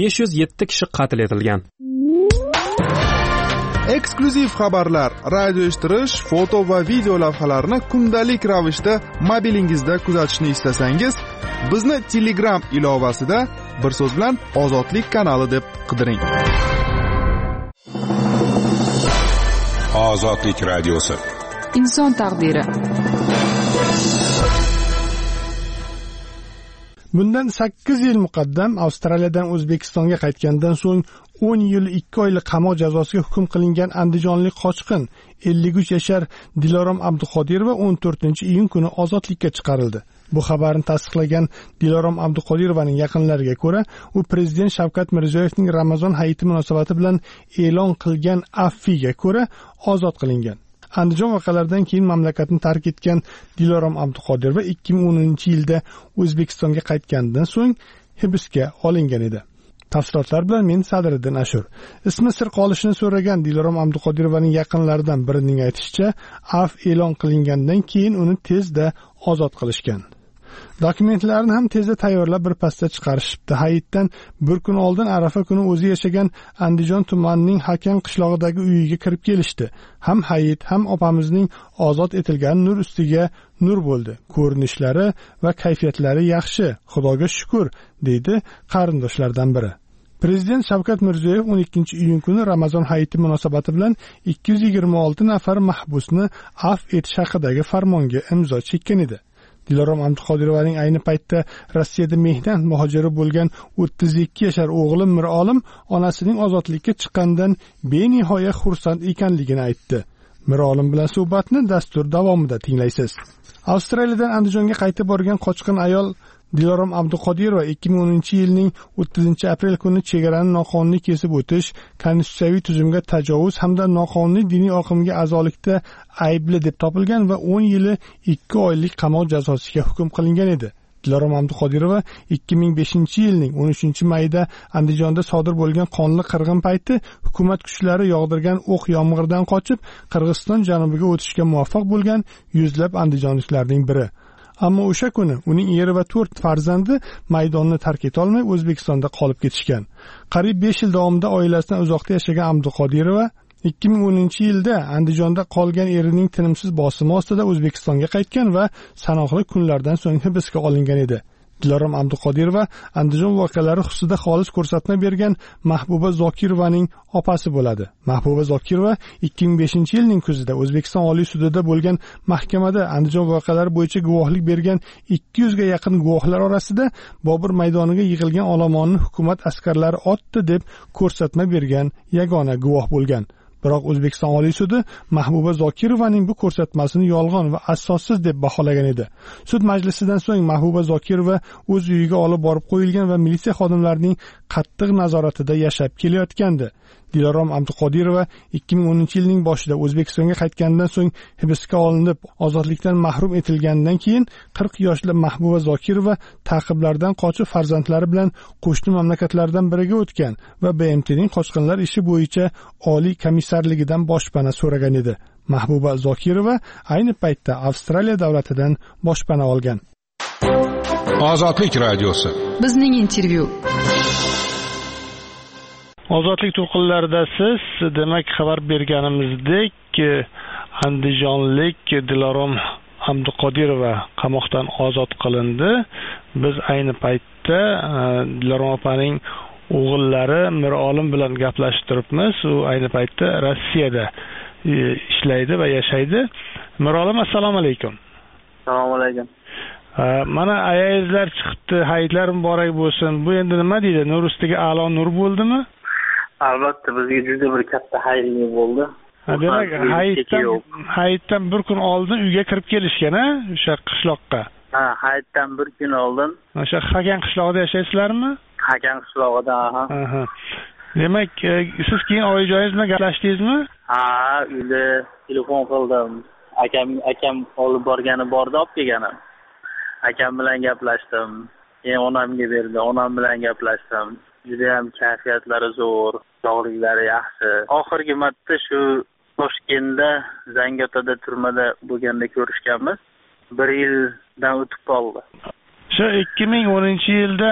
507 kishi qatl etilgan. Eksklyuziv xabarlar, radio eshittirish, foto va video lavhalarni kundalik ravishda mobilingizda kuzatishni istasangiz, bizni Telegram ilovasida bir so'z bilan Ozodlik kanali deb qidiring. Ozodlik radiosi. Inson taqdiri. Bundan 8 yil muqaddam Avstraliyadan O'zbekistonga qaytgandan so'ng 10 yil 2 oylik qamoq jazosiga hukm qilingan andijonlik qochqin 53 yashar Dilorom Abduqodirova 14-iyun kuni ozodlikka chiqarildi. Bu xabarni tasdiqlagan Dilorom Abduqodirovaning yaqinlariga ko'ra, u prezident Shavkat Mirziyoyevning Ramazon hayiti munosabati bilan e'lon qilgan affiga ko'ra ozod qilingan. Andijon voqealaridan keyin mamlakatni tark etgan Dilorom Abduqodirova 2010-yilda O'zbekistonga qaytgandan so'ng hibsga olingan edi. Tafsilotlar bilan men Sadriddin Ashur. Ismi sir qolishini so'ragan Dilorom Abduqodirovaning yaqinlaridan birining aytishicha, af e'lon qilingandan keyin uni tezda ozod qilishgan. Dokumentlarni ham tezda tayyorlab bir pasda chiqarishibdi. Hayitdan bir kun oldin Arafa kuni o'zi yashagan Andijon tumanining Hakan qishlog'idagi uyiga kirib kelishdi. Ham hayit, ham opamizning ozod etilgan nur ustiga nur bo'ldi. Ko'rinishlari va kayfiyatlari yaxshi, Xudoga shukr, deydi qarindoshlardan biri. Prezident Shavkat Mirziyoyev 12-iyun kuni Ramazon hayiti munosabati bilan 226 nafar mahbusni af etish haqidagi farmonga imzo chekkan edi. Dilorom Abduqodirovaning ayni paytda Rossiyada mehnat muhojiri bo'lgan 32 yashar o'g'li Mirolim onasining ozodlikka chiqqanidan benihoya xursand ekanligini aytdi. Mirolim bilan suhbatni dastur davomida tinglaysiz. Avstraliyadan Andijonga qaytib borgan qochqin ayol Dilorom Abduqodirova 2010-yilning 30-aprel kuni chegarani noqonuniy kesib o'tish, konstitutsiyaviy tuzumga tajovuz hamda noqonuniy diniy oqimga a'zolikda aybli deb topilgan va 10 yili 2 oylik qamoq jazosiga hukm qilingan edi. Dilorom Abduqodirova 2005-yilning 13-mayida Andijonda sodir bo'lgan qonli qirg'in payti hukumat kuchlari yog'dirgan o'q yomg'irdan qochib Qirg'iziston janubiga o'tishga muvaffaq bo'lgan yuzlab andijonliklarning biri. Ammo o'sha kuni uning eri va 4 farzandi maydonni tark eta olmay O'zbekistonda qolib ketishgan. Qariyb 5 yil davomida oilasidan uzoqda yashagan Abduqodirova 2010-yilda Andijonda qolgan erining tinimsiz bosimi ostida O'zbekistonga qaytgan va sanoqli kunlardan so'ng hibsga olingan edi. Dilorom Abduqodirova Andijon voqealari xususida xolis ko'rsatma bergan Mahbuba Zokirovaning opasi bo'ladi. Mahbuba Zokirova 2005-yilning kuzida O'zbekiston Oliy sudida bo'lgan mahkamada Andijon voqealari bo'yicha guvohlik bergan 200 ga yaqin guvohlar orasida Bobur maydoniga yig'ilgan olomonni hukumat askarlari otdi deb ko'rsatma bergan yagona guvoh bo'lgan. Biroq O'zbekiston Oliy sudi Mahbuba Zokirovaning bu ko'rsatmasini yolg'on va asossiz deb baholagan edi. Sud majlisidan so'ng Mahbuba Zokirova o'z uyiga olib borib qo'yilgan va militsiya xodimlarining qattiq nazoratida yashab kelayotgandi. Dilorom Abduqodirova 2010-yilning boshida O'zbekistonga qaytgandan so'ng hibsga olinib, ozodlikdan mahrum etilgandan keyin 40 yoshli Mahbuba Zokirova ta'qiblardan qochib farzandlari bilan qo'shni mamlakatlardan biriga o'tgan va BMTning qochqinlar ishi bo'yicha Oliy komissarligidan boshpana so'ragan edi. Mahbuba Zokirova ayni paytda Avstraliya davlatidan boshpana olgan. Ozodlik radiosi. Bizning intervyu. Ozodlik to'lqinlarida siz demak xabar berganimizdek andijonlik Dilorom Abduqodirova qamoqdan ozod qilindi. Biz ayni paytda Dilorom opaning o'g'illari Mirolim bilan gaplashib turibmiz. U ayni paytda Rossiyada ishlaydi va yashaydi. Mirolim, assalomu alaykum. Assalomu alaykum. Mana ayazlar chiqibdi, hayitlar muborak bo'lsin. Bu endi nima deydi? Nur ustiga a'lo nur bo'ldimi? Albatta, bizga juda bir katta hayitlik bo'ldi. Demak, hayitdan bir kun oldin uyga kirib kelishgan, o'sha qishloqqa. Hayitdan bir kun oldin. O'sha Hakan qishlog'ida yashaysizlarmi? Hakan qishlog'ida, Demak, siz keyin oyijoyingiz bilan gaplashdingizmi? Uyda telefon qildim. Akam olib borgani bordi, olib kelgani. Akam bilan gaplashdim. Keyin onamga berdi, onam bilan gaplashdim. Juda ham kayfiyatlari zo'r, sog'liklari yaxshi. Oxirgi marta shu Toshkentda Zangiotada turmada bo'lganda ko'rishganmiz. 1 yildan o'tib qoldi. Shu 2010-yilda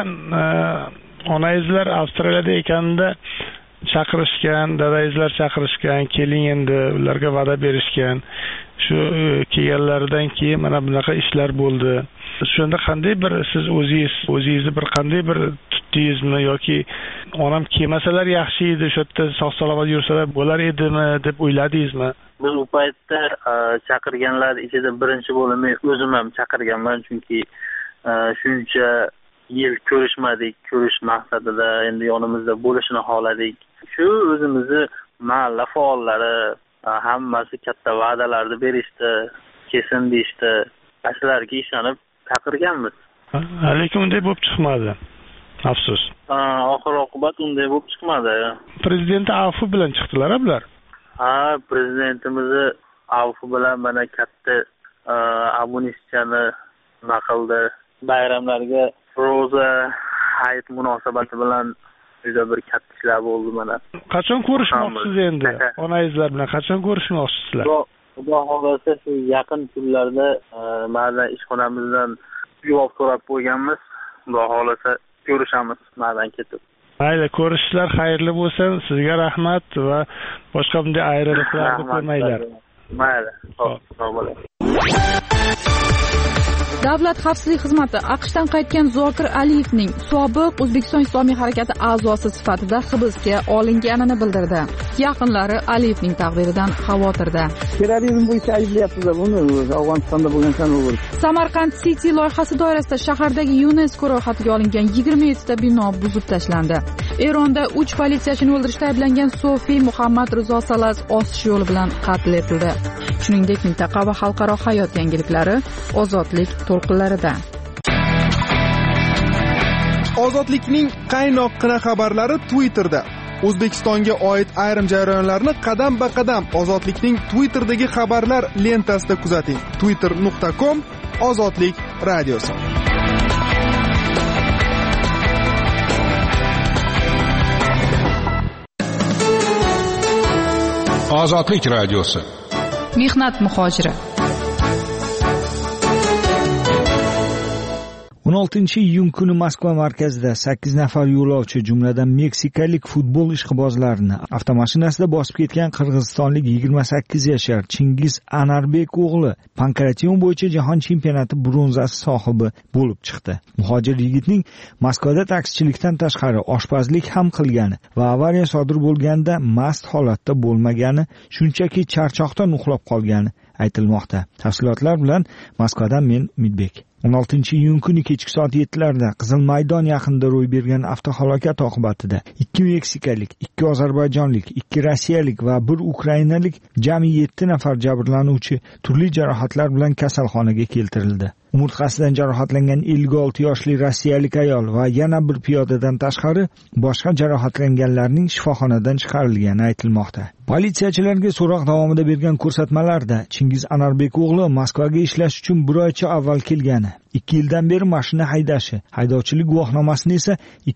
onangizlar Avstraliyada ekanda chaqirishgan, dadangizlar chaqirishgan, keling endi ularga va'da berishgan. Shu kelganlaridan keyin mana bunaqa ishlar bo'ldi. Shunda qanday bir siz o'zingizni bir qanday bir tutdingizmi yoki onam kelmasalar yaxshi edi, shu yerda sog' salomat yursalar bo'lar edimi deb o'yladingizmi? Biz u paytda chaqirganlar ichida birinchi bo'lib o'zim ham chaqirganman, chunki shuncha yil ko'rishmadik, ko'rish maqsadida endi yonimizda bo'lishini xohladik. Shu o'zimizni mahalla faollari hammasi katta va'dalarni berishdi, kesin deyishdi. Aslarga ishonib chaqirganmiz. Lekin unday bo'lib chiqmadi. Afsus. Oxir oqibat unday bo'lib chiqmadi. Prezident avfi bilan chiqdilar bular. Prezidentimiz avfi bilan mana katta amnistiyani nima qildi. Bayramlarga ro'za, hayit munosabati bilan juda bir katta ishlar bo'ldi mana. Qachon ko'rishmoqchisiz endi? Onangizlar bilan qachon ko'rishmoqchisizlar? Xudo xohlasa shu yaqin kunlarda mana ishxonamizdan javob so'rab qo'yganmiz. Xudo xohlasa ko'rishamiz madan ketib. Mayli, ko'rishlar xayrli bo'lsin. Sizga rahmat va boshqa bunday ayriliqlarni ko'rmanglar. Mayli. Assalomu alaykum. Davlat xavfsizlik xizmati AQShdan qaytgan Zokir Aliyevning sobiq O'zbekiston Islomiy harakati a'zosi sifatida hibsga olinganini bildirdi. Yaqinlari Aliyevning taqdiridan xavotirda. Terrorizm bo'yicha ayblayaptilar buni, Afg'onistonda bo'lgan o'g'il. Samarqand City loyihasi doirasida shahardagi UNESCO ro'yxatiga olingan 27 ta bino buzib tashlandi. Eronda 3 politsiyachini o'ldirishda ayblangan Sofi Muhammad Rizo Salas osish yo'li bilan qatl etildi. Shuningdek, mintaqa va xalqaro hayot yangiliklari ozodlik to'lqinlarida. Ozodlikning qaynoqqina xabarlari Twitterda. O'zbekistonga oid ayrim jarayonlarni qadam-ba-qadam Ozodlikning Twitterdagi xabarlar lentasida kuzating. twitter.com Ozodlik radiosi. Ozodlik radiosi. Mehnat muhojiri. 16-iyun kuni Moskva markazida 8 nafar yo'lovchi, jumladan meksikalik futbol ishqibozlarini avtomashinasida bosib ketgan qirg'izistonlik 28 yashar Chingiz Anarbek o'g'li pankration bo'yicha jahon chempionati bronzasi sohibi bo'lib chiqdi. Muhojir yigitning Moskvada taksichilikdan tashqari oshpazlik ham qilgani va avariya sodir bo'lganda mast holatda bo'lmagani, shunchaki charchoqdan uxlab qolgani aytilmoqda. Tafsilotlar bilan Moskvadan men Umidbek. 16-iyun kuni kechki soat 7larda Qizil maydon yaqinida ro'y bergan avtohalokat oqibatida 2 meksikalik, 2 ozarbayjonlik, 2 rossiyalik va 1 ukrainalik jami 7 nafar jabrlanuvchi turli jarohatlar bilan kasalxonaga keltirildi. Umurtqasidan jarohatlangan 56 yoshli rossiyalik ayol va yana bir piyodadan tashqari boshqa jarohatlanganlarning shifoxonadan chiqarilgani aytilmoqda. Politsiyachilarga so'roq davomida bergan ko'rsatmalarda Chingiz Anarbek o'g'li Moskvaga ishlash uchun 1 oycha avval kelgani, 2 yildan beri mashina haydashi, haydovchilik guvohnomasini esa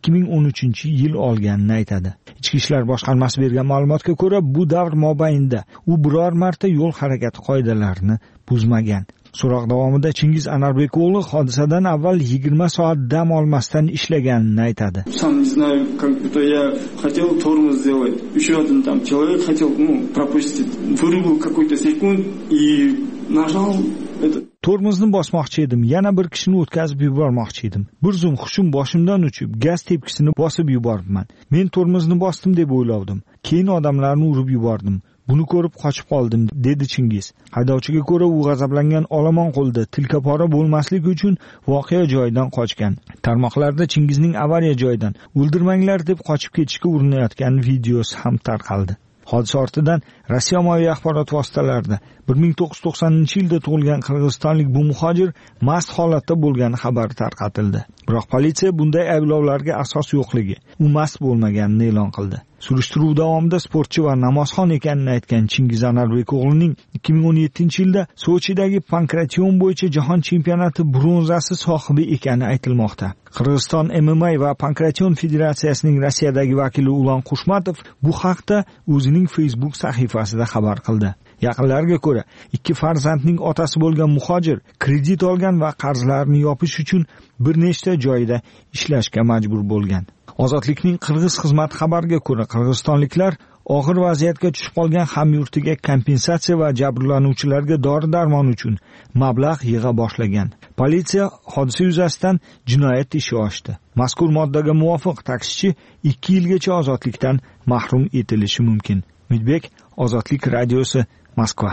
2013-yil olganini aytadi. Ichki ishlar boshqarmasi bergan ma'lumotga ko'ra, bu davr mobaynida u biror marta yo'l harakati qoidalarini buzmagan. So'roq davomida Chingiz Anarbek o'g'li hodisadan avval 20 soat dam olmasdan ishlaganini aytadi. Сам не знаю, как это я хотел тормоз сделать. Еще один там человек хотел, пропустить. Вырубил какой-то секунд и nажал это. Tormozni bosmoqchi edim, yana bir kishini o'tkazib yubormoqchi edim. Bir zum hushim boshimdan uchib, gaz tepkisini bosib yuboribman. Men tormozni bosdim deb o'ylavdim. Keyin odamlarni urib yubordim. Buni ko'rib qochib qoldim, dedi Chingiz. Haydovchiga ko'ra, u g'azablangan olomon qo'lda tilkapora bo'lmasligi uchun voqea joyidan qochgan. Tarmoqlarda Chingizning avariya joyidan o'ldirmanglar deb qochib ketishga urinayotgan videosi ham tarqaldi. Hodisa ortidan Rossiya ommaviy axborot vositalarida 1990-yilda tug'ilgan qirg'izistonlik bu muhojir mast holatda bo'lgani xabari tarqatildi. Biroq politsiya bunday ayblovlarga asos yo'qligi, u mast bo'lmaganini e'lon qildi. Surishtiruv davomida sportchi va namozxon ekanini aytgan Chingiz Anarbek o'g'lining 2017-yilda Sochidagi pankration bo'yicha jahon chempionati bronzasi sohibi ekani aytilmoqda. Qirg'iziston MMA va pankration federatsiyasining Rossiyadagi vakili Ulan Qushmatov bu haqda o'zining Facebook sahifasida xabar qildi. Yaqinlarga ko'ra, 2 farzandning otasi bo'lgan muhojir kredit olgan va qarzlarini yopish uchun bir nechta joyda ishlashga majbur bo'lgan. Ozodlikning qirg'iz xizmati xabariga ko'ra, qirg'izistonliklar og'ir vaziyatga tushib qolgan hamyurtiga kompensatsiya va jabrlanuvchilarga dori-darmon uchun mablag' yig'a boshlagan. Politsiya hodisa yuzasidan jinoyat ishi ochdi. Mazkur moddaga muvofiq taksichi 2 yilgacha ozodlikdan mahrum etilishi mumkin. Umidbek, Ozodlik radiosi, Moskva.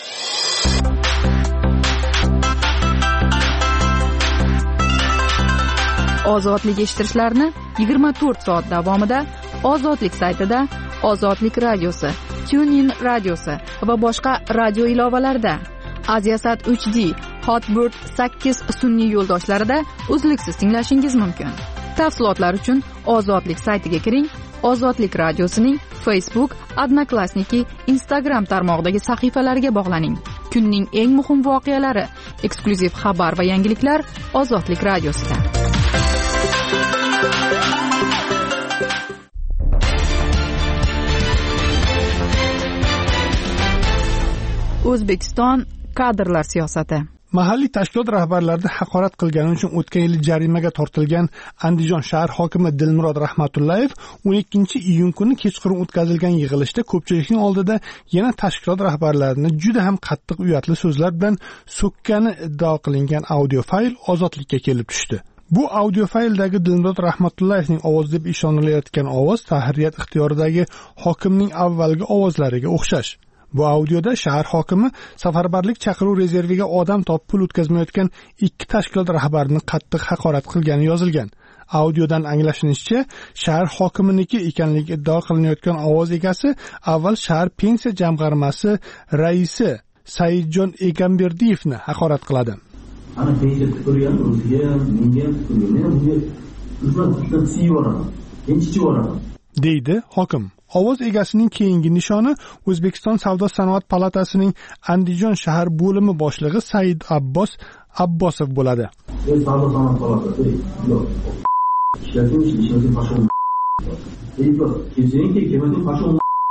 Ozodlik eshittirishlarni 24 soat davomida Ozodlik saytida, Ozodlik radiosi, TuneIn radiosi va boshqa radio ilovalarida, Aziasat HD, Hotbird 8 sun'iy yo'ldoshlarida uzluksiz tinglashingiz mumkin. Tafsilotlar uchun Ozodlik saytiga kiring. Ozodlik radiosining Facebook, Odnoklassniki, Instagram tarmog'idagi sahifalariga bog'laning. Kunning eng muhim voqealari, eksklyuziv xabar va yangiliklar Ozodlik radiosida. O'zbekiston kadrlar siyosati. Mahalliy tashkilot rahbarlarini haqorat qilgani uchun o'tgan yil jarimaga tortilgan Andijon shahar hokimi Dilmurod Rahmatullayev 12-iyun kuni kechqurun o'tkazilgan yig'ilishda ko'pchilikning oldida yana tashkilot rahbarlarini juda ham qattiq uyatli so'zlar bilan so'kkani iddao qilingan audio fayl Ozodlikka kelib tushdi. Bu audio fayldagi Dilmurod Rahmatullayevning ovozi deb ishonilayotgan ovoz tahririyat ixtiyoridagi hokimning avvalgi ovozlariga o'xshash. Bu audioda shahar hokimi safarbarlik chaqiruv rezerviga odam topib pul o'tkazmayotgan 2 tashkilot rahbarini qattiq haqorat qilgani yozilgan. Audiodan anglashinishicha, shahar hokiminiki ekanligi iddao qilinayotgan ovoz egasi avval shahar pensiya jamg'armasi raisi Saidjon Egamberdiyevni haqorat qiladi. Ana pensiya tuturgan o'ziga, menga tuturgan. Men bunga xizmat siyvoraman. Enchivoraman. deydi hokim. Ovoz egasining keyingi nishoni O'zbekiston Savdo sanoat palatasining Andijon shahar bo'limi boshlig'i Said Abbosov bo'ladi. Savdo sanoat palatasi yo'q. Ishlating fashon. Yo'q, kezinki kemading fashon.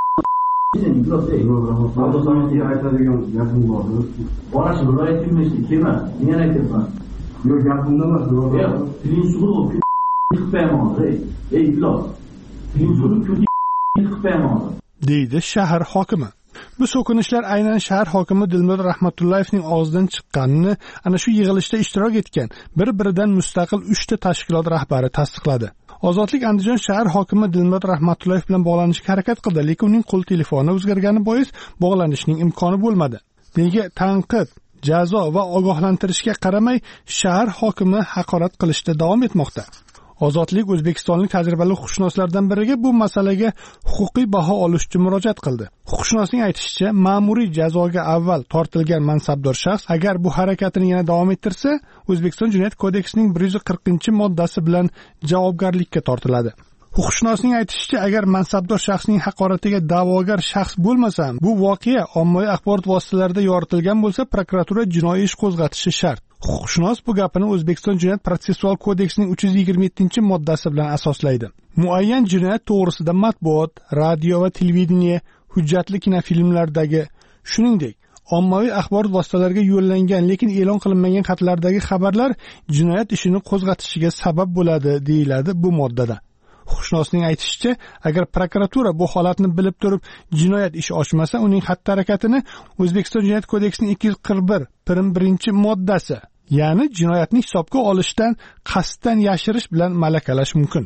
Savdo sanoatga aytadigan gapim bor. Borash viloyat kema, men aytyapman. yo'q gap bunda emas tiling sug'urib yiqitmayapman iflos tiling sug'urib yiqitmayapman deydi shahar hokimi. Bu so'kinishlar aynan shahar hokimi Dilmurod Rahmatullayevning og'zidan chiqqanini ana shu yig'ilishda ishtirok etgan bir-biridan mustaqil 3 ta tashkilot rahbari tasdiqladi. Ozodlik Andijon shahar hokimi Dilmurod Rahmatullayev bilan bog'lanishga harakat qildi, lekin uning qo'l telefoni o'zgargani bois bog'lanishning imkoni bo'lmadi. Nega tanqid, jazo va ogohlantirishga qaramay shahar hokimi haqorat qilishda davom etmoqda? Ozodlik o'zbekistonlik tajribali huquqshunoslardan biriga bu masalaga huquqiy baho olish uchun murojaat qildi. Huquqshunosning aytishicha, ma'muriy jazoga avval tortilgan mansabdor shaxs agar bu harakatini yana davom ettirsa, O'zbekiston Jinoyat kodeksining 140-moddasi bilan javobgarlikka tortiladi. Huquqshunosning aytishicha, agar mansabdor shaxsning haqoratiga da'vogar shaxs bo'lmasa, bu voqea ommaviy axborot vositalarida yoritilgan bo'lsa, prokuratura jinoiy ish qo'zg'atishi shart. Huquqshunos bu gapini O'zbekiston Jinoyat protsessual kodeksining 327-moddasi bilan asoslaydi. Muayyan jinoyat to'g'risida matbuot, radio va televideniye, hujjatli kinofilmlardagi, shuningdek, ommaviy axborot vositalariga yo'llangan lekin e'lon qilinmagan xatlardagi xabarlar jinoyat ishini qo'zg'atishiga sabab bo'ladi, deyiladi bu moddada. Huquqshunosning aytishicha, agar prokuratura bu holatni bilib turib jinoyat ishi ochmasa, uning xatti-harakatini O'zbekiston Jinoyat kodeksining 241-moddasi, ya'ni jinoyatni hisobga olishdan qasddan yashirish bilan malakalash mumkin.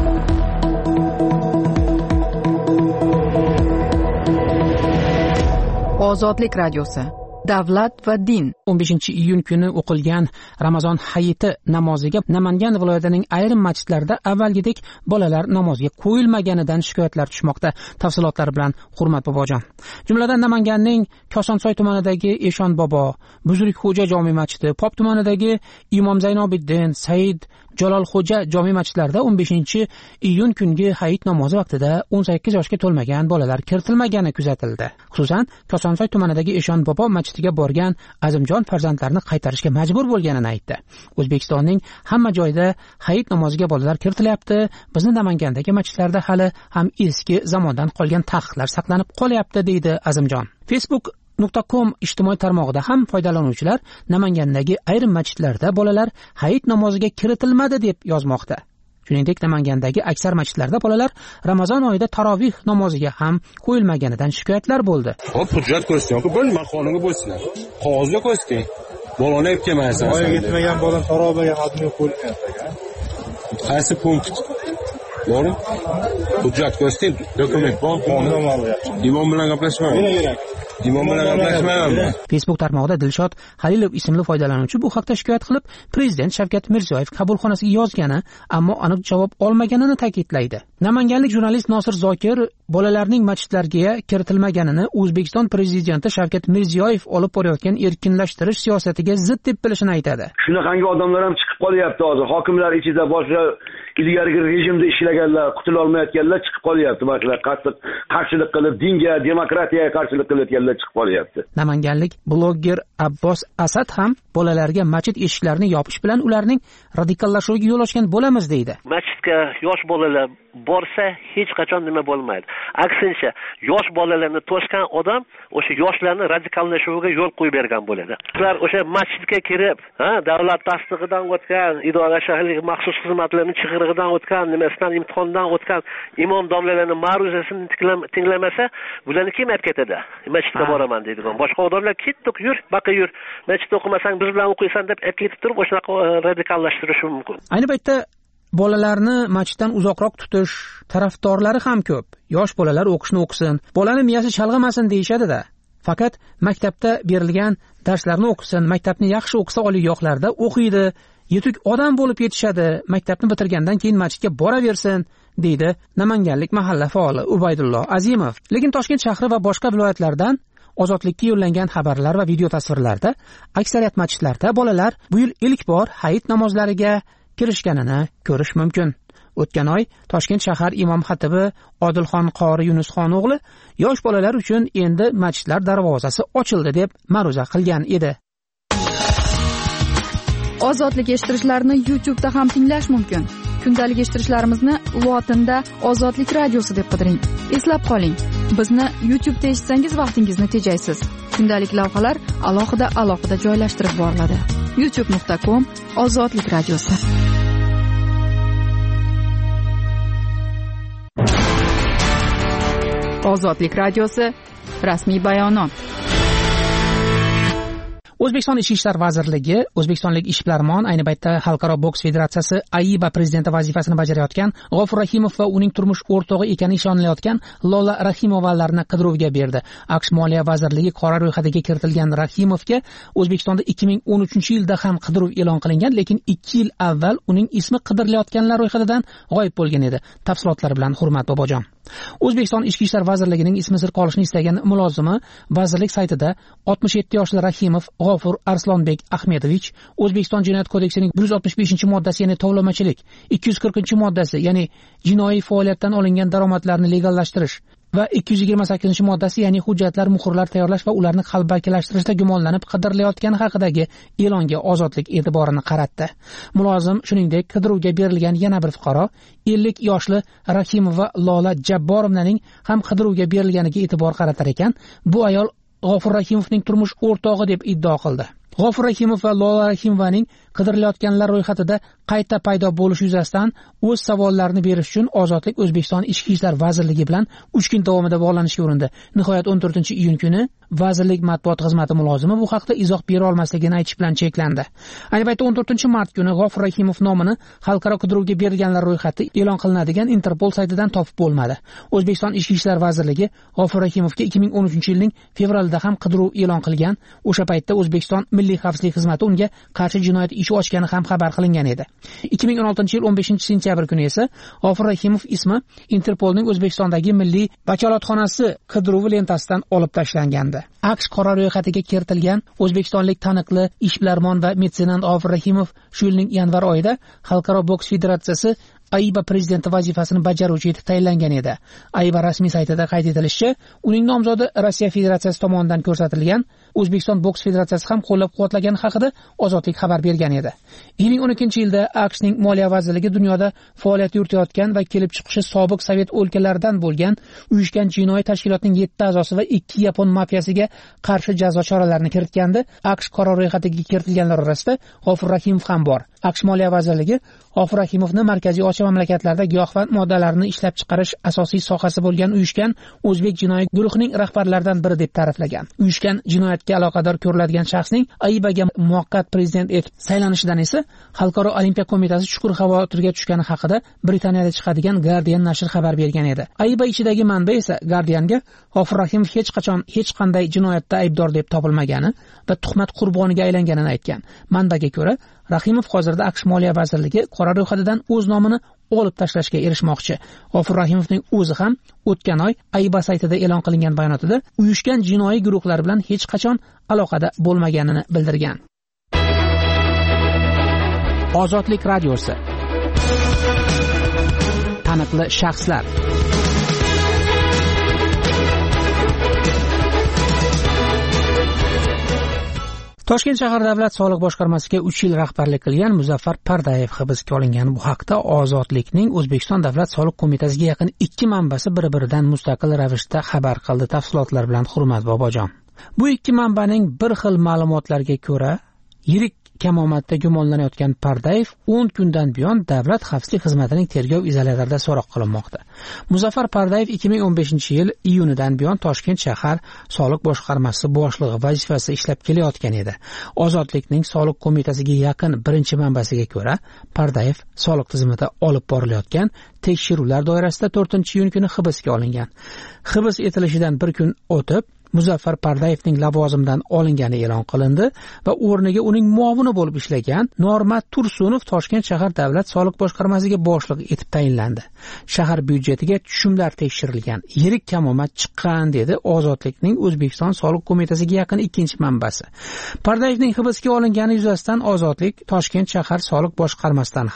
Ozodlik radiosi. Davlat va din. 15-iyun kuni o'qilgan Ramazon hayiti namoziga Namangan viloyatining ayrim masjidlarida avvalgidek bolalar namoziga qo'yilmaganidan shikoyatlar tushmoqda. Tafsilotlar bilan Hurmat bobojon. Jumladan Namanganning Kosonsoy tumanidagi Eshon bobo, Buzrukxo'ja jome masjidi, Pop tumanidagi Imom Zaynobiddin, Said Jalolxo'ja jome masjidlarida 15-iyun kungi hayit namozi vaqtida 18 yoshga to'lmagan bolalar kiritilmagani kuzatildi. Xususan, Kosonsoy tumanidagi Eshon bobo masjidiga borgan Azimjon farzandlarini qaytarishga majbur bo'lganini aytdi. O'zbekistonning hamma joyida hayit namoziga bolalar kiritilyapti. Bizning Namangandagi masjidlarda hali ham eski zamondan qolgan taqiqlar saqlanib qolyapti, deydi Azimjon. Facebook.com ijtimoiy tarmog'ida ham foydalanuvchilar Namangandagi ayrim masjidlarda bolalar hayit namoziga kiritilmadi deb yozmoqda. Shuningdek, Namangandagi aksar masjidlarda bolalar Ramazon oyida tarovih namoziga ham qo'yilmaganidan shikoyatlar bo'ldi. Hop, hujjat ko'rsating, bo'lma qonunga bo'lsin. Qog'ozga ko'rsating. Bolani olib kelmaysiz. Voyaga yetmagan bola taroviga xodimga qo'yilmayapti. Qaysi punkt? Bori? Hujjat ko'rsating, dokument bor, qonun. Imom bilan gaplashmayman. Imom bilan gaplashmayman. Facebook tarmog'ida Dilshod Halilov ismli foydalanuvchi bu haqda shikoyat qilib, Prezident Shavkat Mirziyoyev qabulxonasiga yozgani, ammo aniq javob olmaganini ta'kidlaydi. Namanganlik jurnalist Nosir Zokir bolalarning masjidlarga kiritilmaganini O'zbekiston Prezidenti Shavkat Mirziyoyev olib borayotgan erkinlashtirish siyosatiga zid deb bilishini aytadi. Shunaqangi odamlar ham chiqib qolyapti hozir. Hokimlar ichida boshqa ilgarigi rejimda ishlaganlar, qutula olmayotganlar chiqib qolyapti. Masalan, qarshilik qilib, dinga, demokratiyaga qarshilik qilayotganlar chiqib qolyapti. Namanganlik blogger Abbos Asad ham bolalarga masjid eshiklarini yopish bilan ularning radikallashuviga yo'l ochgan bo'lamiz, deydi. Masjidga yosh bolalar borsa hech qachon nima bo'lmaydi. Aksincha, yosh bolalarni to'sgan odam o'sha yoshlarni radikallashuviga yo'l qo'yib bergan bo'ladi. Ular o'sha masjidga kirib, davlat tasdig'idan o'tgan, idora shaharlik maxsus xizmatlarning chig'irig'idan o'tgan, nimasidan imtihondan o'tgan imom domlalarning ma'ruzasini tinglamasa, bularni kim olib ketadi? Masjidga boraman deydigan. Boshqa odamlar ketdik, yur, baqa yur. Masjidda o'qimasang biz bilan o'qiysan deb olib ketib turib, o'shanaqa radikallashtirishi mumkin. Ayni paytda bolalarni masjiddan uzoqroq tutish tarafdorlari ham ko'p. Yosh bolalar o'qishni o'qisin, bolani miyasi chalg'amasin deyishadi-da. Faqat maktabda berilgan darslarni o'qisin, maktabni yaxshi o'qisa oliygohlarda o'qiydi, yetuk odam bo'lib yetishadi, maktabni bitirgandan keyin masjidga boraversin, deydi Namanganlik mahalla faoli Ubaydulloh Azimov. Lekin Toshkent shahri va boshqa viloyatlardan Ozodlikka yo'llangan xabarlar va video tasvirlarda aksariyat masjidlarda bolalar bu yil ilk bor hayit namozlariga kirishganini ko'rish mumkin. O'tgan oy Toshkent shahar imom xatibi Odilxon qori Yunusxon o'g'li yosh bolalar uchun endi masjidlar darvozasi ochildi deb ma'ruza qilgan edi. Ozodlik eshittirishlarni YouTube'da ham tinglash mumkin. Kundalik eshittirishlarimizni lotinda Ozodlik radiosi deb qidiring. Eslab qoling, bizni YouTube'da eshitsangiz vaqtingizni tejaysiz. Kundalik lavhalar alohida joylashtirib boriladi. youtube.com/ozodlik radiosi. Ozodlik radiosi rasmiy bayonot. O'zbekiston Ichki ishlar vazirligi, O'zbekistonlik ishbilarmon, ayni paytda Xalqaro boks federatsiyasi AIBA prezidenti vazifasini bajarayotgan G'ofur Rahimov va uning turmush o'rtog'i ekani ishonilayotgan Lola Rahimovalarni qidiruvga berdi. AQSh Moliya vazirligi qora ro'yxatiga kiritilgan Rahimovga O'zbekistonda 2013-yilda ham qidiruv e'lon qilingan, lekin 2 yil avval uning ismi qidirilayotganlar ro'yxatidan g'oyib bo'lgan edi. Tafsilotlar bilan Hurmat Bobojon. O'zbekiston Ichki ishlar vazirligining ismi sir qolishini istagan mulozimi vazirlik saytida 67 yoshli Rahimov G'ofur Arslonbek Ahmedovich O'zbekiston Jinoyat kodeksining 165-moddasi, ya'ni tovlamachilik, 240-moddasi, ya'ni jinoiy faoliyatdan olingan daromadlarni legallashtirish va 228-moddasi, ya'ni hujjatlar, muhrlar tayyorlash va ularni qalbakilashtirishda gumonlanib qidirilayotgani haqidagi e'longa ozodlik e'tiborini qaratdi. Mulozim shuningdek qidiruvga berilgan yana bir fuqaro 50 yoshli Rahimova Lola Jabborovnaning ham qidiruvga berilganiga e'tibor qaratar ekan. Bu ayol G'ofur Rahimovning turmush o'rtog'i deb iddao qildi. G'ofur Rahimov va Lola Rahimovaning qidirilayotganlar ro'yxatida qayta paydo bo'lish yuzasidan o'z savollarini berish uchun Ozodlik O'zbekiston Ichki ishlar vazirligi bilan 3 kun davomida bog'lanishga urindi. Nihoyat 14-iyun kuni vazirlik matbuot xizmati mulozimi bu haqda izoh bera olmasligini aytish bilan cheklandi. Ayni paytda 14-mart kuni G'ofur Rahimov nomini xalqaro qidiruvga berilganlar ro'yxati e'lon qilinadigan Interpol saytidan topib bo'lmadi. O'zbekiston Ichki ishlar vazirligi G'ofur Rahimovga 2013-yilning fevralida ham qidiruv e'lon qilgan. O'sha paytda O'zbekiston Milliy xavfsizlik xizmati unga qarshi jinoyat ishi ochgani ham xabar qilingan edi. 2016-yil 15-sentyabr kuni esa G'ofur Rahimov ismi Interpolning O'zbekistondagi milliy vakolatxonasi qidiruvi lentasidan olib tashlangandi. AQSh qora ro'yxatiga kiritilgan o'zbekistonlik taniqli ishbilarmon va metsenant G'ofur Rahimov shu yilning yanvar oyida Xalqaro boks federatsiyasi AIBA prezidenti vazifasini bajaruvchi etib tayinlangan edi. AIBA rasmiy saytida qayd etilishicha, uning nomzodi Rossiya Federatsiyasi tomonidan ko'rsatilgan, O'zbekiston boks federatsiyasi ham qo'llab-quvvatlagani haqida Ozodlik xabar bergan edi. 2012-yilda AQShning Moliya vazirligi dunyoda faoliyat yuritayotgan va kelib chiqishi sobiq Sovet o'lkalaridan bo'lgan uyushgan jinoiy tashkilotning 7 a'zosi va 2 yapon mafiyasiga qarshi jazo choralarini kiritgandi. AQSh qora ro'yxatiga kiritilganlar orasida G'ofur Rahimov ham bor. AQSh Moliya vazirligi G'ofur Rahimovni Markaziy Osiyo mamlakatlarida giyohvand moddalarni ishlab chiqarish asosiy sohasi bo'lgan uyushgan o'zbek jinoiy guruhining rahbarlaridan biri deb ta'riflagan. Uyushgan jinoyatga aloqador ko'riladigan shaxsning AIBAga muvaqqat prezident etib saylanishidan esa Xalqaro olimpiya qo'mitasi chuqur xavotirga tushgani haqida Britaniyada chiqadigan Guardian nashri xabar bergan edi. AIBA ichidagi manba esa Guardianga G'ofur Rahimov hech qachon hech qanday jinoyatda aybdor deb topilmagani va tuhmat qurboniga aylanganini aytgan. Manbaga ko'ra, Rahimov hozirda AQSh Moliya vazirligi qora ro'yxatidan o'z nomini olib tashlashga erishmoqchi. G'ofur Rahimovning o'zi ham o'tgan oy AIBA saytida e'lon qilingan bayonotida uyushgan jinoiy guruhlar bilan hech qachon aloqada bo'lmaganini bildirgan. Ozodlik radiosi. Taniqli shaxslar. Toshkent shahar davlat soliq boshqarmasiga 3 yil rahbarlik qilgan Muzaffar Pardayev hibsga olingan. Bu haqda Ozodlikning O'zbekiston davlat soliq qo'mitasiga yaqin 2 manbasi bir-biridan mustaqil ravishda xabar qildi. Tafsilotlar bilan Hurmat Bobojon. Bu 2 manbaning bir xil ma'lumotlarga ko'ra, yirik kamomatda gumonlanayotgan Pardayev 10 kundan buyon davlat xavfsizlik xizmatining tergov izolyatorida so'roq qilinmoqda. Muzaffar Pardayev 2015-yil iyunidan buyon Toshkent shahar soliq boshqarmasi boshlig'i vazifasida ishlab kelayotgan edi. Ozodlikning soliq qo'mitasiga yaqin birinchi manbasiga ko'ra, Pardayev soliq tizimida olib borilayotgan tekshiruvlar doirasida 4-iyun kuni hibsga olingan. Hibs etilishidan bir kun o'tib Muzaffar Pardayevning lavozimidan olingani e'lon qilindi va o'rniga uning muovini bo'lib ishlagan Normat Tursunov Toshkent shahar davlat soliq boshqarmasiga boshliq etib tayinlandi. Shahar byudjetiga tushumlar tekshirilgan, yirik kamomat chiqqan dedi Ozodlikning O'zbekiston soliq qo'mitasiga yaqin ikkinchi manbasi. Pardayevning hibsga olingani yuzasidan Ozodlik Toshkent shahar soliq boshqarmasidan ham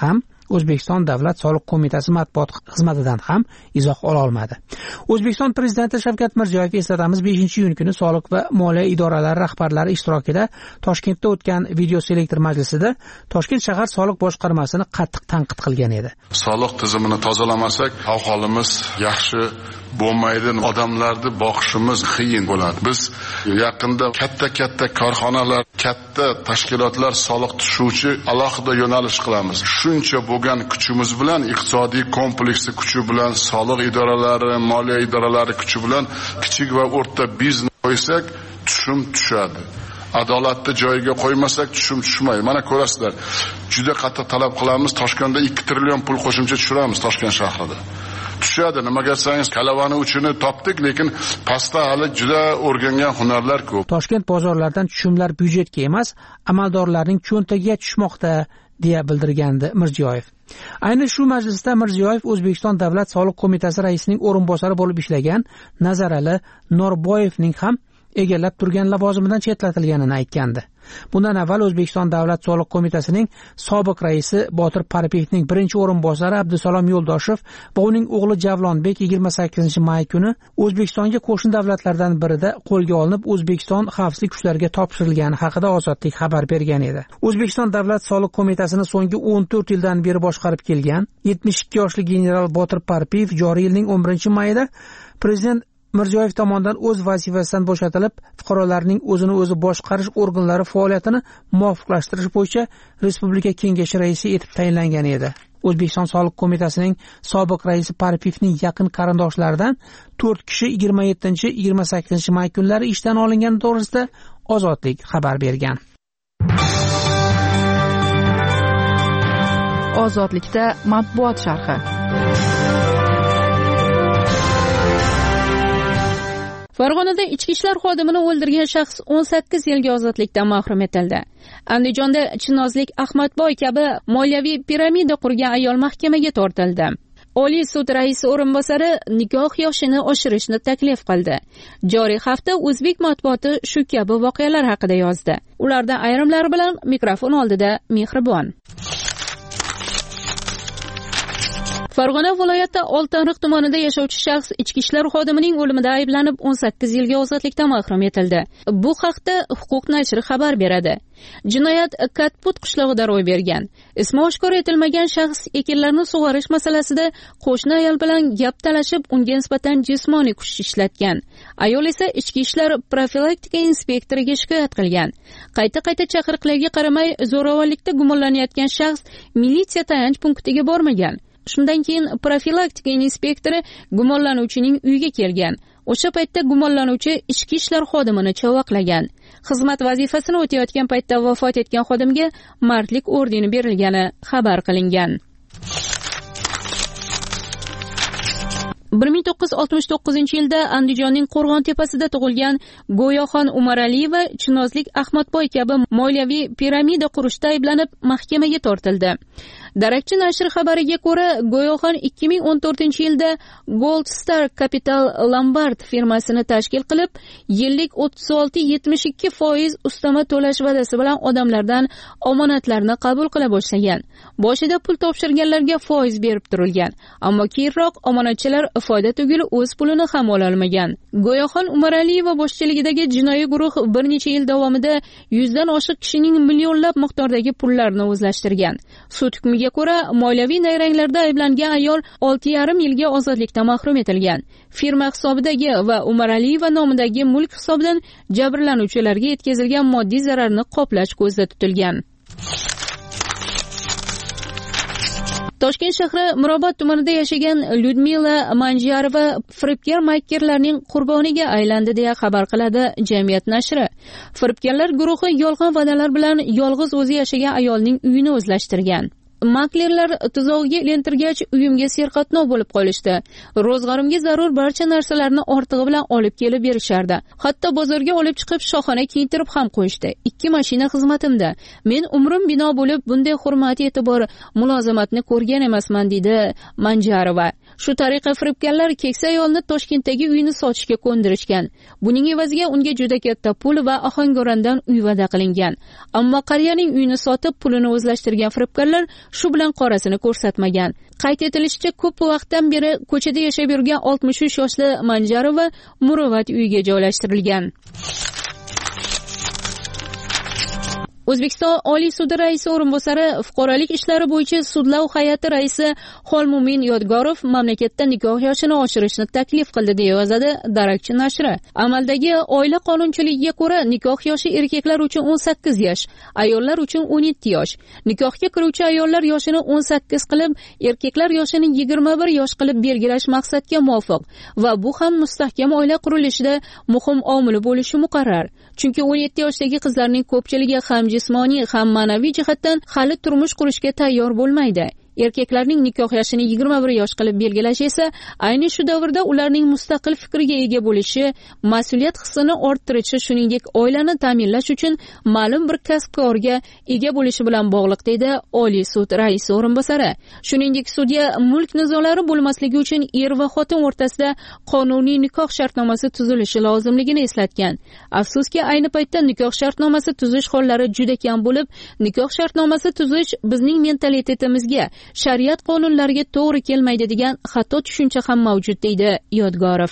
O'zbekiston Davlat soliq qo'mitasi matbuot xizmatidan ham izoh ola olmadi. O'zbekiston prezidenti Shavkat Mirziyoyev, eslatamiz, 5-iyun kuni soliq va moliya idoralari rahbarlari ishtirokida Toshkentda o'tgan video selektor majlisida Toshkent shahar soliq boshqarmasini qattiq tanqid qilgan edi. Soliq tizimini tozalamasak, aholimiz yaxshi bo'lmaydi, odamlarni boqishimiz qiyin bo'ladi. Biz yaqinda katta korxonalar, katta tashkilotlar soliq tushuvchi alohida yo'nalish qilamiz. Shuncha bo'lgan kuchimiz bilan, iqtisodiy kompleksi kuchi bilan, soliq idoralari, moliya idoralari kuchi bilan kichik va o'rta biznes qo'ysak, tushum tushadi. Adolatni joyiga qo'ymasak tushum tushmaydi. Mana ko'rasizlar, juda qattiq talab qilamiz. Toshkentda 2 trillion pul qo'shimcha tushiramiz Toshkent shahrida. Tushadi. Nimaga desangiz, kalavani uchini topdik, lekin pastda hali juda o'rgangan hunarlar ko'p. Toshkent bozorlaridan tushumlar byudjetga emas, amaldorlarning cho'ntagiga tushmoqda, deya bildirgandi Mirziyoyev. Ayni shu majlisda Mirziyoyev O'zbekiston Davlat soliq qo'mitasi raisining o'rinbosari bo'lib ishlagan Nazarali Norboyevning ham egallab turgan lavozimidan chetlatilganini aytgandi. Bundan avval O'zbekiston Davlat soliq qo'mitasining sobiq raisi Botir Parpiyevning birinchi o'rinbosari Abdusalom Yo'ldoshev va uning o'g'li Javlonbek 28-may kuni O'zbekistonga qo'shni davlatlardan birida qo'lga olinib, O'zbekiston xavfsizlik kuchlariga topshirilgani haqida Ozodlik xabar bergan edi. O'zbekiston Davlat soliq qo'mitasini so'nggi 14 yildan beri boshqarib kelgan 72 yoshli general Botir Parpiyev joriy yilning 11-mayida prezident Mirziyoyev tomonidan o'z vazifasidan bo'shatilib, fuqarolarning o'zini o'zi boshqarish organlari faoliyatini muvofiqlashtirish bo'yicha Respublika Kengashi raisi etib tayinlangan edi. O'zbekiston soliq qo'mitasining sobiq raisi Parpiyevning yaqin qarindoshlaridan 4 kishi 27-28 may kunlari ishdan olingani to'g'risida Ozodlik xabar bergan. Ozodlikda matbuot sharhi. Farg'onada ichki ishlar xodimini o'ldirgan shaxs 18 yilga ozodlikdan mahrum etildi. Andijonda Chinozlik Ahmadboy kabi moliyaviy piramida qurgan ayol mahkamaga tortildi. Oliy sud raisi o'rinbosari nikoh yoshini oshirishni taklif qildi. Joriy hafta o'zbek matbuoti shu kabi voqealar haqida yozdi. Ulardan ayrimlari bilan mikrofon oldida Mehribon. Farg'ona viloyati Oltiariq tumanida yashovchi shaxs ichki ishlar xodimining o'limida ayblanib 18 yilga ozodlikdan mahrum etildi. Bu haqda Huquq nashri xabar beradi. Jinoyat Katput qishlog'ida ro'y bergan. Ismi oshkor etilmagan shaxs ekinlarni sug'orish masalasida qo'shni ayol bilan gap talashib, unga nisbatan jismoniy kuch ishlatgan. Ayol esa ichki ishlar profilaktika inspektoriga shikoyat qilgan. Qayta chaqiriqlarga qaramay, zo'ravonlikda gumonlanayotgan shaxs militsiya tayanch punktiga bormagan. Shundan keyin profilaktika inspektori gumonlanuvchining uyiga kelgan. O'sha paytda gumonlanuvchi ichki ishlar xodimini chavaqlagan. Xizmat vazifasini o'tayotgan paytda vafot etgan xodimga mardlik ordeni berilgani xabar qilingan. 1969-yilda Andijonning Qo'rg'ontepasida tug'ilgan Go'yoxon Umaraliyeva Chinozlik Ahmadboy kabi moliyaviy piramida qurishda ayblanib mahkamaga tortildi. Darakchi nashr xabariga ko'ra, Go'yoxon 2014-yilda Gold Star Capital Lombard firmasini tashkil qilib, yillik 36-72% ustama to'lash va'dasi bilan odamlardan omonatlarni qabul qila boshlagan. Boshida pul topshirganlarga foiz berib turilgan, ammo keyinroq omonatchilar foyda tugul o'z pulini ham ola olmagan. Go'yoxon Umaraliyeva boshchiligidagi jinoiy guruh bir necha yil davomida 100 dan oshiq kishining millionlab miqdordagi pullarini o'zlashtirgan. Sud hukmiga ko'ra, moliyaviy nayranglarda ayblangan ayol 6,5 yilga ozodlikdan mahrum etilgan. Firma hisobidagi va Umaraliyeva nomidagi mulk hisobidan jabrlanuvchilarga yetkazilgan moddiy zararni qoplash ko'zda tutilgan. Toshkent shahri Mirobod tumanida yashagan Lyudmila Manjarova firibgar-makkerlarning qurboniga aylandi deya xabar qiladi Jamiyat nashri. Firibgarlar guruhi yolg'on va'dalar bilan yolg'iz o'zi yashagan ayolning uyini o'zlashtirgan. Maklerlar tuzog'iga ilintirgach, uyimga serqatnov bo'lib qolishdi. Ro'zg'orimga zarur barcha narsalarni ortig'i bilan olib kelib berishardi. Hatto bozorga olib chiqib shoxona kiyintirib ham qo'yishdi. 2 mashina xizmatimda. Men umrim bino bo'lib bunday hurmat e'tibor mulozamatni ko'rgan emasman, deydi Manjarova. Shu tariqa firibgarlar keksa ayolni Toshkentdagi uyini sotishga ko'ndirishgan. Buning evaziga unga juda katta pul va Ohangarondan uy va'da qilingan. Ammo qariyaning uyini sotib pulini o'zlashtirgan firibgarlar shu bilan qorasini ko'rsatmagan. Qayd etilishicha, ko'p vaqtdan beri ko'chada yashab yurgan 63 yoshli Manjarova Muruvvat uyiga joylashtirilgan. O'zbekiston Oliy sudi raisi o'rinbosari, fuqarolik ishlari bo'yicha sudlov hay'ati raisi Xolmumin Yodgorov mamlakatda nikoh yoshini oshirishni taklif qildi, deya yozadi Darakchi nashri. Amaldagi oila qonunchiligiga ko'ra nikoh yoshi erkaklar uchun 18 yosh, ayollar uchun 17 yosh. Nikohga kiruvchi ayollar yoshini 18 qilib, erkaklar yoshini 21 yosh qilib belgilash maqsadga muvofiq va bu ham mustahkam oila qurilishida muhim omil bo'lishi muqarrar. Chunki 17 yoshdagi qizlarning ko'pchiligi ham jismoniy ham ma'naviy jihatdan hali turmush qurishga tayyor bo'lmaydi. Erkaklarning nikoh yoshini 21 yosh qilib belgilash esa ayni shu davrda ularning mustaqil fikriga ega bo'lishi, mas'uliyat hissini orttirishi, shuningdek oilani ta'minlash uchun ma'lum bir kasb-korga ega bo'lishi bilan bog'liq, dedi Oliy sud raisi o'rinbosari. Shuningdek, sudya mulk nizolari bo'lmasligi uchun er va xotin o'rtasida qonuniy nikoh shartnomasi tuzilishi lozimligini eslatgan. Afsuski, ayni paytda nikoh shartnomasi tuzish hollari juda kam bo'lib, nikoh shartnomasi tuzish bizning mentalitetimizga, shariat qonunlariga to'g'ri kelmaydi degan xato tushuncha ham mavjud, deydi Yodgorov.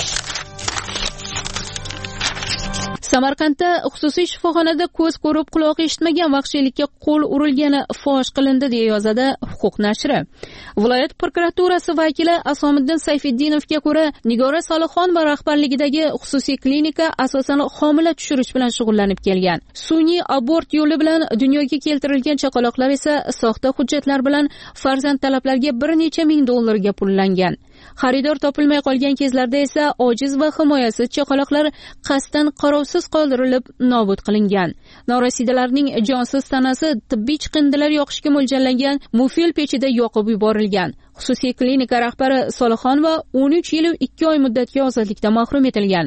Samarqandda xususiy shifoxonada ko'z ko'rib quloq eshitmagan vahshiylikka qo'l urilgani fosh qilindi, deya yozadi Huquq nashri. Viloyat prokuraturasi vakili Asomiddin Sayfiddinovga ko'ra, Nigora Solixon va rahbarligidagi xususiy klinika asosan homila tushirish bilan shug'ullanib kelgan. Sun'iy abort yo'li bilan dunyoga keltirilgan chaqaloqlar esa soxta hujjatlar bilan farzand talablarga bir necha ming dollarga pullangan. Xaridor topilmay qolgan kezlarda esa ojiz va himoyasiz chaqaloqlar qasddan qarovsiz qoldirilib nobud qilingan. Norasidalarning jonsiz tanasi tibbiy chiqindilar yoqishga mo'ljallangan mufil pechida yoqib yuborilgan. Xususiy klinika rahbari Solixon va 13 yil 2 oy muddatga ozodlikdan mahrum etilgan.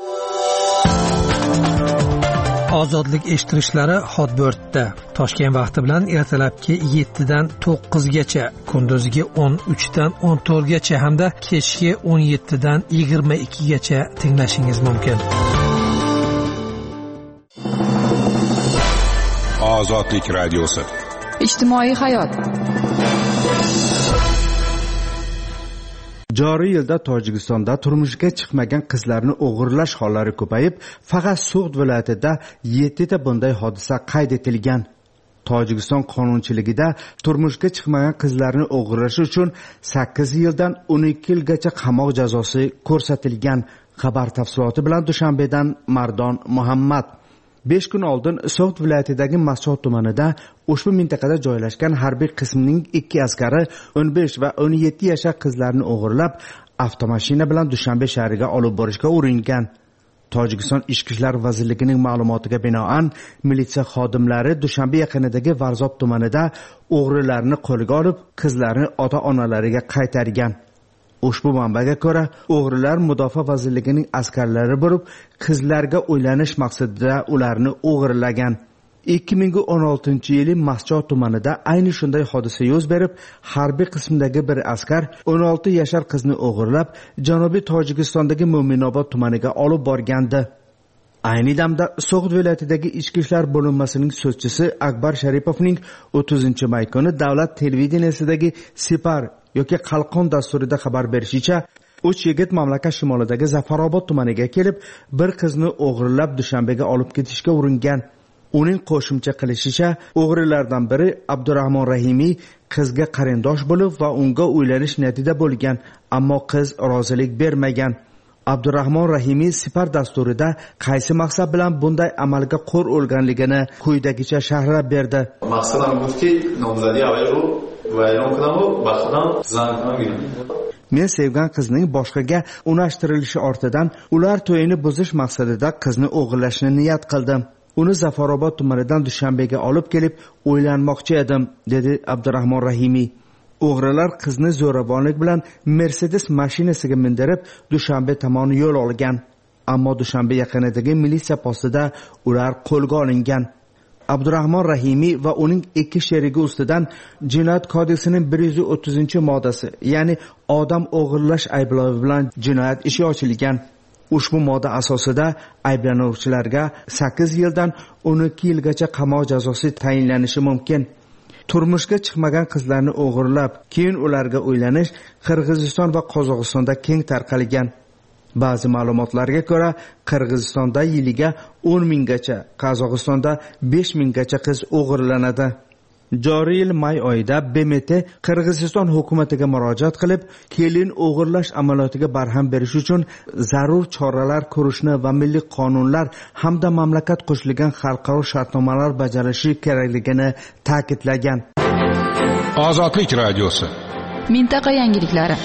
Ozodlik eshittirishlari Hotbirtda Toshkent vaqti bilan ertalabki 7 dan 9 gacha, kunduziga 13 dan 14 gacha hamda kechki 17 dan 22 gacha tinglashingiz mumkin. Ozodlik radiosi. Ijtimoiy hayot. Joriy yilda Tojikistonda turmushga chiqmagan qizlarni o'g'irlash hollari ko'payib, faqat So'g'd viloyatida 7 ta bunday hodisa qayd etilgan. Tojikiston qonunchiligida turmushga chiqmagan qizlarni o'g'irlash uchun 8 yildan 12 yilgacha qamoq jazosi ko'rsatilgan. Xabar tafsiloti bilan Dushanbedan Mardon Muhammad. 5 kun oldin So'g'd viloyatidagi Mas'ud tumanida ushbu mintaqada joylashgan harbiy qismning 2 askari 15 va 17 yoshli qizlarni o'g'irlab, avtomashina bilan Dushanbe shahriga olib borishga uringan. Tojikiston Ichki ishlar vazirligining ma'lumotiga binoan, militsiya xodimlari Dushanbe yaqinidagi Varzob tumanida o'g'rilarni qo'lga olib, qizlarni ota-onalariga qaytargan. Ushbu manbaga ko'ra, o'g'rilar Mudofaa vazirligining askarlari bo'lib, qizlarga uylanish maqsadida ularni o'g'irlagan. 2016-yili Mas'ud tumanida ayni shunday hodisa yuz berib, harbiy qismdagi bir askar 16 yoshli qizni o'g'irlab, Janubiy Tojikistondagi Mo'minobod tumaniga olib borgandi. Ayni damda So'g'd viloyatidagi Ichki ishlar bo'linmasining so'zchisi Akbar Sharipovning 30-may kuni davlat televideniyasida Sipar yoki Qalqon dasturida xabar berishicha, 3 yigit mamlakat shimolidagi Zafarobod tumaniga kelib, bir qizni o'g'irlab Dushanbega olib ketishga uringan. Uning qo'shimcha qilishicha, o'g'rilardan biri Abdurahmon Rahimiy qizga qarindosh bo'lib va unga uylanish niyatida bo'lgan, ammo qiz rozilik bermagan. Abdurahmon Rahimiy Sipar dasturida qaysi maqsad bilan bunday amalga qo'l urganligini quyidagicha sharhlab berdi. Maqsadim buki, nomzodi avval u vayron qilib, baxtdan zan qilgan. Men sevgan qizning boshqaga unashtirilishi ortidan ular to'yini buzish maqsadida qizni o'g'irlashni niyat qildim. Uni Zafarobod tumanidan Dushanbega olib kelib, o'ylanmoqchi edim, dedi Abdurahmon Rahimiy. O'g'rilar qizni zo'ravonlik bilan Mercedes mashinasiga mindirib, Dushanbe tomon yo'l olgan. Ammo Dushanbe yaqinidagi militsiya postida ular qo'lga olingan. Abdurahmon Rahimiy va uning 2 sherigi ustidan Jinoyat kodeksining 130-moddasi, ya'ni odam o'g'irlash ayblovi bilan jinoyat ishi ochilgan. Ushbu modda asosida ayblanuvchilarga 8 yildan 12 yilgacha qamoq jazosi tayinlanishi mumkin. turmushga chiqmagan qizlarni o'g'irlab keyin ularga uylanish Qirg'iziston va Qozog'istonda keng tarqalgan. Ba'zi ma'lumotlarga ko'ra Qirg'izistonda yiliga 10 minggacha, Qozog'istonda 5 minggacha qiz o'g'irlanadi. Joriy yil may oyida BMT Qirg'iziston hukumatiga murojaat qilib, kelin o'g'irlash amaliyotiga barham berish uchun zarur choralar ko'rishni va milliy qonunlar hamda mamlakat qo'shilgan xalqaro shartnomalar bajarilishi kerakligini ta'kidlagan. Ozodlik radiosi. Mintaqa yangiliklari.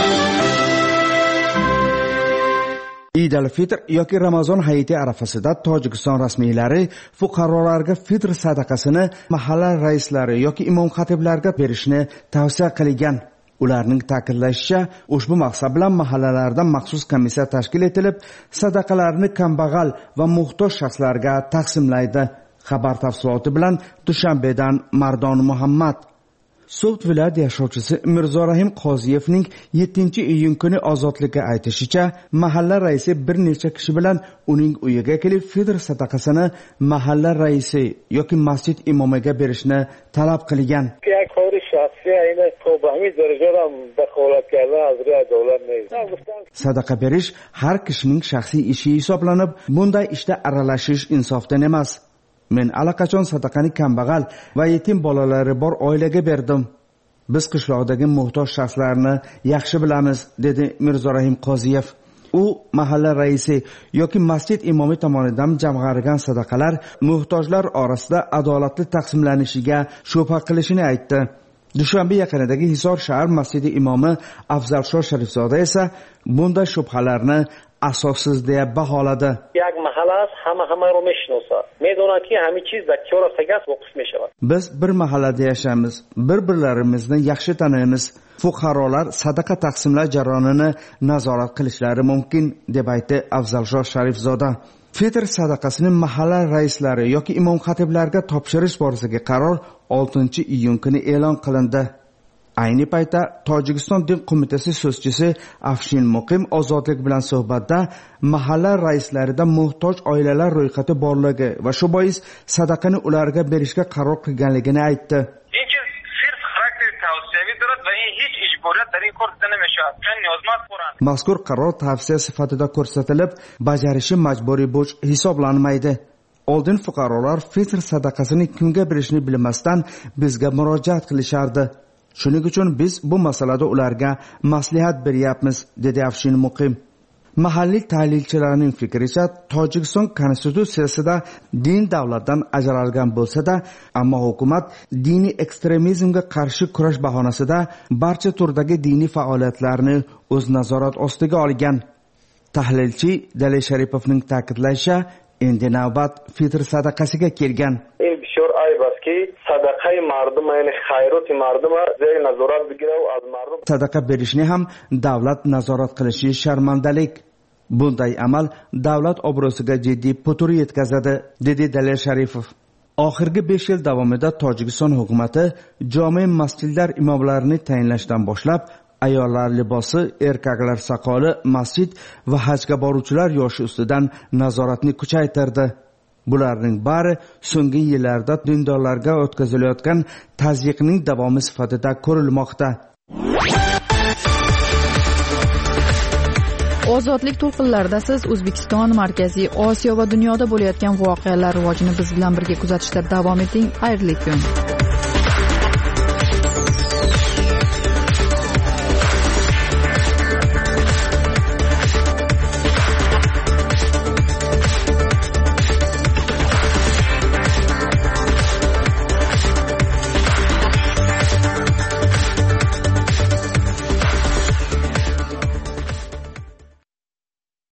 Eid al-Fitr yoki Ramazon hayiti arafasida Tojikiston rasmiylari fuqarolarga fitr sadaqasini mahalla raislari yoki imom xatiblarga berishni tavsiya qilgan. Ularning ta'kidlashicha, ushbu maqsad bilan mahallalarda maxsus komissiya tashkil etilib, sadaqalarni kambag'al va muhtoj shaxslarga taqsimlaydi. Xabar tafsiloti bilan Dushanbedan Mardon Muhammad. So'g'd viloyat yashovchisi Mirzorahim Qoziyevning 7-iyun kuni ozodlikka aytishicha, mahalla raisi bir necha kishi bilan uning uyiga kelib fitr sadaqasini mahalla raisi yoki masjid imomiga berishni talab qilgan. Sadaqa berish har kishining shaxsiy ishi hisoblanib, bunday ishda aralashish insofdan emas. Men allaqachon sadaqani kambag'al va yetim bolalari bor oilaga berdim. Biz qishloqdagi muhtoj shaxslarni yaxshi bilamiz, dedi Mirzorahim Qoziyev. U mahalla raisi yoki masjid imomi tomonidan jamg'arilgan sadaqalar muhtojlar orasida adolatli taqsimlanishiga shubha qilishini aytdi. Dushanbe yaqinidagi Hisor shahar masjidi imomi Afzalsho Sharifzoda esa bunday shubhalarni asossiz deb baholadi. Biz bir mahallada yashaymiz, bir-birlarimizni yaxshi taniymiz. Fuqarolar sadaqa taqsimlash jarayonini nazorat qilishlari mumkin, deb aytdi Afzalsho Sharifzoda. Fitr sadaqasini mahalla raislari yoki imom xatiblarga topshirish borasidagi qaror 6-iyun kuni e'lon qilindi. Ayni paytda Tojikiston din qo'mitasi so'zchisi Afshin Muqim ozodlik bilan suhbatda mahalla raislarida muhtoj oilalar ro'yxati borligi va shu bois sadaqani ularga berishga qaror qilganligini aytdi. Mazkur qaror tavsiya sifatida ko'rsatilib, bajarishi majburiy bo'ch hisoblanmaydi. Oldin fuqarolar fitr sadaqasini kimga berishni bilmasdan bizga murojaat qilishardi. Shuning uchun biz bu masalada ularga maslahat beryapmiz, dedi Afshin Muqim. Mahalliy tahlilchilarning fikricha, Tojikiston konstitutsiyasida din davlatdan ajralgan bo'lsa-da, ammo hukumat diniy ekstremizmga qarshi kurash bahonasida barcha turdagi diniy faoliyatlarni o'z nazorat ostiga olgan. Tahlilchi Dalay Sharipovning ta'kidlashicha, endi navbat fitr sadaqasiga kelgan. Sadaqa berishni ham davlat nazorat qilishi sharmandalik. Bunday amal davlat obro'siga jiddiy putur yetkazadi, dedi Dalay Sharifov. Oxirgi 5 yil davomida Tojikiston hukumati jome masjidlar imomlarini tayinlashdan boshlab ayollar libosi, erkaklar soqoli, masjid va hajga boruvchilar yoshi ustidan nazoratni kuchaytirdi. Bularning bari so'nggi yillarda dindorlarga o'tkazilayotgan tazyiqning davomi sifatida ko'rilmoqda. Ozodlik to'lqinlarida siz O'zbekiston, Markaziy Osiyo va dunyoda bo'layotgan voqealar rivojini biz bilan birga kuzatishda davom eting. Xayrli kun.